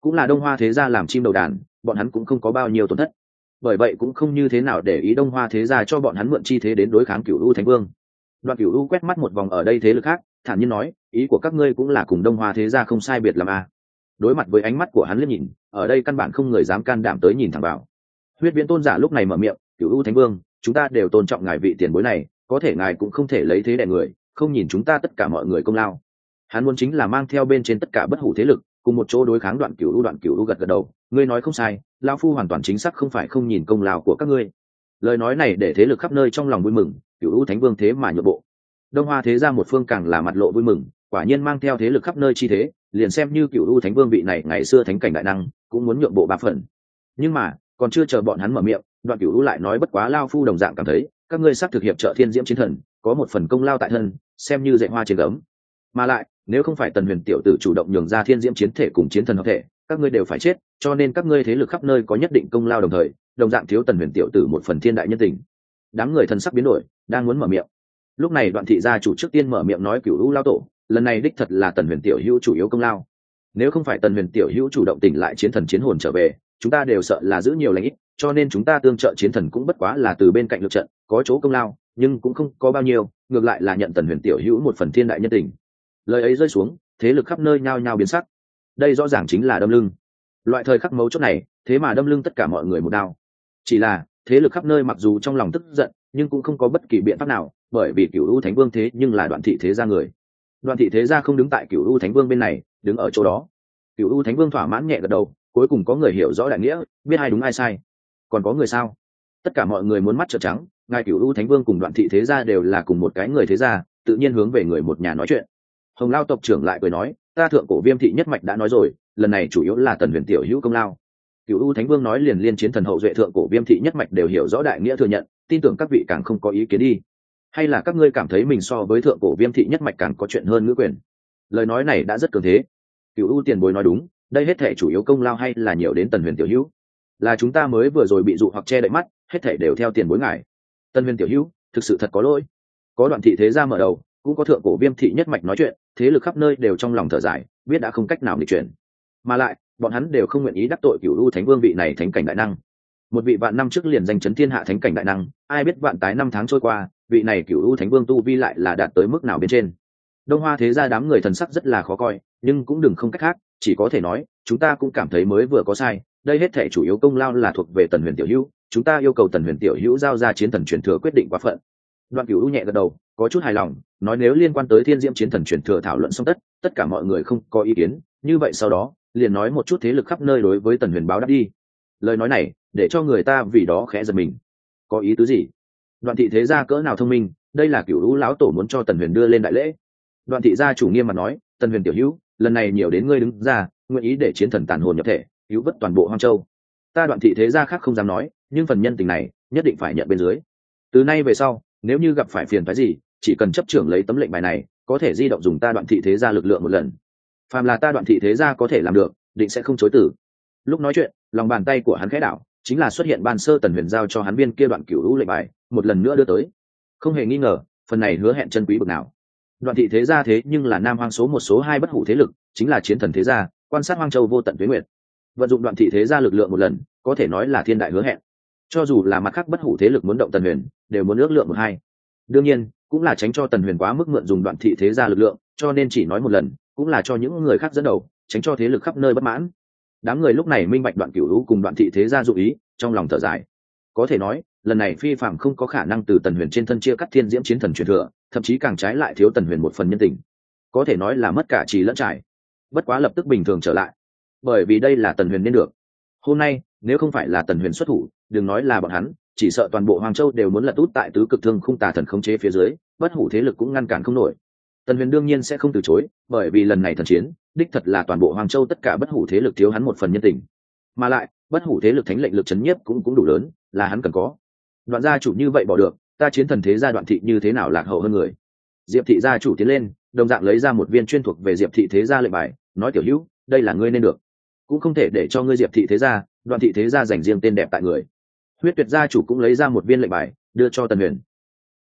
cũng là Đông Hoa thế gia làm chim đầu đàn, bọn hắn cũng không có bao nhiêu tổn thất, bởi vậy cũng không như thế nào để ý Đông Hoa thế gia cho bọn hắn mượn chi thế đến đối kháng Cửu U Thánh Vương. Đoạn Cửu U quét mắt một vòng ở đây thế lực khác, thản nhiên nói, ý của các ngươi cũng là cùng Đông Hoa thế gia không sai biệt lắm à. Đối mặt với ánh mắt của hắn liếc nhìn, ở đây căn bản không người dám can đảm tới nhìn thẳng vào. Huyết Viễn tôn giả lúc này mở miệng, Cửu U Thánh Vương, chúng ta đều tôn trọng ngài vị tiền bối này, có thể ngài cũng không thể lấy thế đè người, không nhìn chúng ta tất cả mọi người công lao. Hắn muốn chính là mang theo bên trên tất cả bất hủ thế lực, cùng một chỗ đối kháng Đoạn Cửu U gật gật đầu, ngươi nói không sai, lão phu hoàn toàn chính xác không phải không nhìn công lao của các ngươi. Lời nói này để thế lực khắp nơi trong lòng vui mừng, Cửu U Thánh Vương thế mà nhượng bộ. Đông Hoa thế gia một phương càng là mặt lộ vui mừng, quả nhiên mang theo thế lực khắp nơi chi thế, liền xem như Cửu U Thánh Vương vị này ngày xưa thánh cảnh đại năng, cũng muốn nhượng bộ ba phần. Nhưng mà, còn chưa chờ bọn hắn mở miệng, Đoạn Cửu U lại nói, bất quá lão phu đồng dạng cảm thấy, các ngươi sắp thực hiệp trợ Thiên Diễm Chiến Thần, có một phần công lao tại thân, xem như dạy hoa trên gấm. Mà lại, nếu không phải Tần Huyền tiểu tử chủ động nhường ra Thiên Diễm Chiến Thể cùng Chiến Thần hợp thể, các ngươi đều phải chết, cho nên các ngươi thế lực khắp nơi có nhất định công lao đồng thời, đồng dạng thiếu Tần Huyền tiểu tử một phần thiên đại nhân tình. Đám người thần sắc biến đổi, đang muốn mở miệng. Lúc này Đoạn thị gia chủ trước tiên mở miệng nói, Cửu U lão tổ, lần này đích thật là Tần Huyền tiểu hữu chủ yếu công lao. Nếu không phải Tần Huyền tiểu hữu chủ động tỉnh lại Chiến Thần chiến hồn trở về, chúng ta đều sợ là giữ nhiều lành ít, cho nên chúng ta tương trợ Chiến Thần cũng bất quá là từ bên cạnh lực trận, có chỗ công lao, nhưng cũng không có bao nhiêu, ngược lại là nhận Tần Huyền tiểu hữu một phần thiên đại nhân tình. Lời ấy rơi xuống, thế lực khắp nơi nhao nhao biến sắc. Đây rõ ràng chính là đâm lưng. Loại thời khắc mấu chốt này, thế mà đâm lưng tất cả mọi người một đao. Chỉ là thế lực khắp nơi mặc dù trong lòng tức giận, nhưng cũng không có bất kỳ biện pháp nào, bởi vì Cửu U Thánh Vương thế nhưng là Đoạn thị thế gia người. Đoạn thị thế gia không đứng tại Cửu U Thánh Vương bên này, đứng ở chỗ đó. Cửu U Thánh Vương thỏa mãn nhẹ gật đầu, cuối cùng có người hiểu rõ đại nghĩa, biết ai đúng ai sai. Còn có người sao? Tất cả mọi người muốn mắt trợn trắng, ngài Cửu U Thánh Vương cùng Đoạn thị thế gia đều là cùng một cái người thế gia, tự nhiên hướng về người một nhà nói chuyện. Hồng Lao tộc trưởng lại cười nói, ta thượng cổ Viêm thị nhất mạch đã nói rồi, lần này chủ yếu là Tần Huyền tiểu hữu công lao. Cửu U Thánh Vương nói liền liên chiến thần hậu duệ thượng cổ Viêm thị nhất mạch đều hiểu rõ đại nghĩa thừa nhận, tin tưởng các vị càng không có ý kiến đi. Hay là các ngươi cảm thấy mình so với thượng cổ Viêm thị nhất mạch càng có chuyện hơn ngữ quyền? Lời nói này đã rất cường thế. Cửu U tiền bối nói đúng, đây hết thảy chủ yếu công lao hay là nhiều đến Tần Huyền tiểu hữu. Là chúng ta mới vừa rồi bị dụ hoặc che đậy mắt, hết thảy đều theo tiền bối ngài. Tần Huyền tiểu hữu, thực sự thật có lỗi. Có Đoạn thị thế gia mở đầu, cũng có thượng cổ Viêm thị nhất mạch nói chuyện, thế lực khắp nơi đều trong lòng thở dài, biết đã không cách nào nghịch chuyển. Mà lại, bọn hắn đều không nguyện ý đắc tội Cửu U Thánh Vương vị này thánh cảnh đại năng. Một vị vạn năm trước liền danh chấn thiên hạ thánh cảnh đại năng, ai biết vạn tái năm tháng trôi qua, vị này Cửu U Thánh Vương tu vi lại là đạt tới mức nào bên trên. Đông Hoa thế gia đám người thần sắc rất là khó coi, nhưng cũng đừng không cách khác, chỉ có thể nói, chúng ta cũng cảm thấy mới vừa có sai, đây hết thảy chủ yếu công lao là thuộc về Tần Huyền tiểu hữu, chúng ta yêu cầu Tần Huyền tiểu hữu giao ra Chiến Thần truyền thừa quyết định quá phận. Đoạn Cửu U nhẹ gật đầu, có chút hài lòng, nói nếu liên quan tới Thiên Diễm Chiến Thần truyền thừa thảo luận xong tất cả mọi người không có ý kiến, như vậy sau đó, liền nói một chút thế lực khắp nơi đối với Tần Huyền báo đáp đi. Lời nói này, để cho người ta vì đó khẽ giật mình. Có ý tứ gì? Đoạn thị thế gia cỡ nào thông minh, đây là Cửu U lão tổ muốn cho Tần Huyền đưa lên đại lễ. Đoạn thị gia chủ nghiêm mặt nói, Tần Huyền tiểu hữu, lần này nhiều đến ngươi đứng ra, nguyện ý để Chiến Thần tàn hồn nhập thể, cứu vớt toàn bộ Hoang Châu. Ta Đoạn thị thế gia khác không dám nói, nhưng phần nhân tình này, nhất định phải nhận bên dưới. Từ nay về sau, nếu như gặp phải phiền phức gì, chỉ cần chấp trưởng lấy tấm lệnh bài này, có thể di động dùng ta Đoạn thị thế gia lực lượng một lần. Phàm là ta Đoạn thị thế gia có thể làm được, định sẽ không chối từ. Lúc nói chuyện, lòng bàn tay của hắn khẽ đảo, chính là xuất hiện ban sơ Tần Huyền giao cho hắn viên kia Đoạn Cửu U lệnh bài, một lần nữa đưa tới. Không hề nghi ngờ, phần này hứa hẹn chân quý bậc nào. Đoạn thị thế gia thế nhưng là Nam Hoang số một số hai bất hủ thế lực, chính là Chiến Thần thế gia, quan sát Hoang Châu vô tận tuế nguyệt. Vận dụng Đoạn thị thế gia lực lượng một lần, có thể nói là thiên đại hứa hẹn. Cho dù là mặt khác bất hủ thế lực muốn động Tần Huyền, đều muốn ước lượng một hai. Đương nhiên, cũng là tránh cho Tần Huyền quá mức mượn dùng Đoạn thị thế gia lực lượng, cho nên chỉ nói một lần, cũng là cho những người khác dẫn đầu, tránh cho thế lực khắp nơi bất mãn. Đám người lúc này minh bạch Đoạn Cửu U cùng Đoạn thị thế gia dụng ý, trong lòng thở dài. Có thể nói, lần này phi phàm không có khả năng từ Tần Huyền trên thân chia cắt Thiên Diễm Chiến Thần truyền thừa, thậm chí càng trái lại thiếu Tần Huyền một phần nhân tình. Có thể nói là mất cả trì lẫn trải. Bất quá lập tức bình thường trở lại, bởi vì đây là Tần Huyền nên được. Hôm nay, nếu không phải là Tần Huyền xuất thủ, đừng nói là bọn hắn, chỉ sợ toàn bộ Hoàng Châu đều muốn lật út tại tứ cực thương khung tà thần khống chế phía dưới, bất hủ thế lực cũng ngăn cản không nổi. Tần Huyền đương nhiên sẽ không từ chối, bởi vì lần này thần chiến, đích thật là toàn bộ Hoàng Châu tất cả bất hủ thế lực thiếu hắn một phần nhân tình. Mà lại, bất hủ thế lực thánh lệnh lực chấn nhiếp cũng đủ lớn, là hắn cần có. Đoạn gia chủ như vậy bỏ được, ta Chiến Thần thế gia Đoạn thị như thế nào lạc hậu hơn người. Diệp thị gia chủ tiến lên, đồng dạng lấy ra một viên chuyên thuộc về Diệp thị thế gia lệnh bài, nói tiểu hữu, đây là ngươi nên được, cũng không thể để cho ngươi Diệp thị thế gia, Đoạn thị thế gia dành riêng tên đẹp tại người. Huyết Tuyệt gia chủ cũng lấy ra một viên lệnh bài, đưa cho Tần Huyền.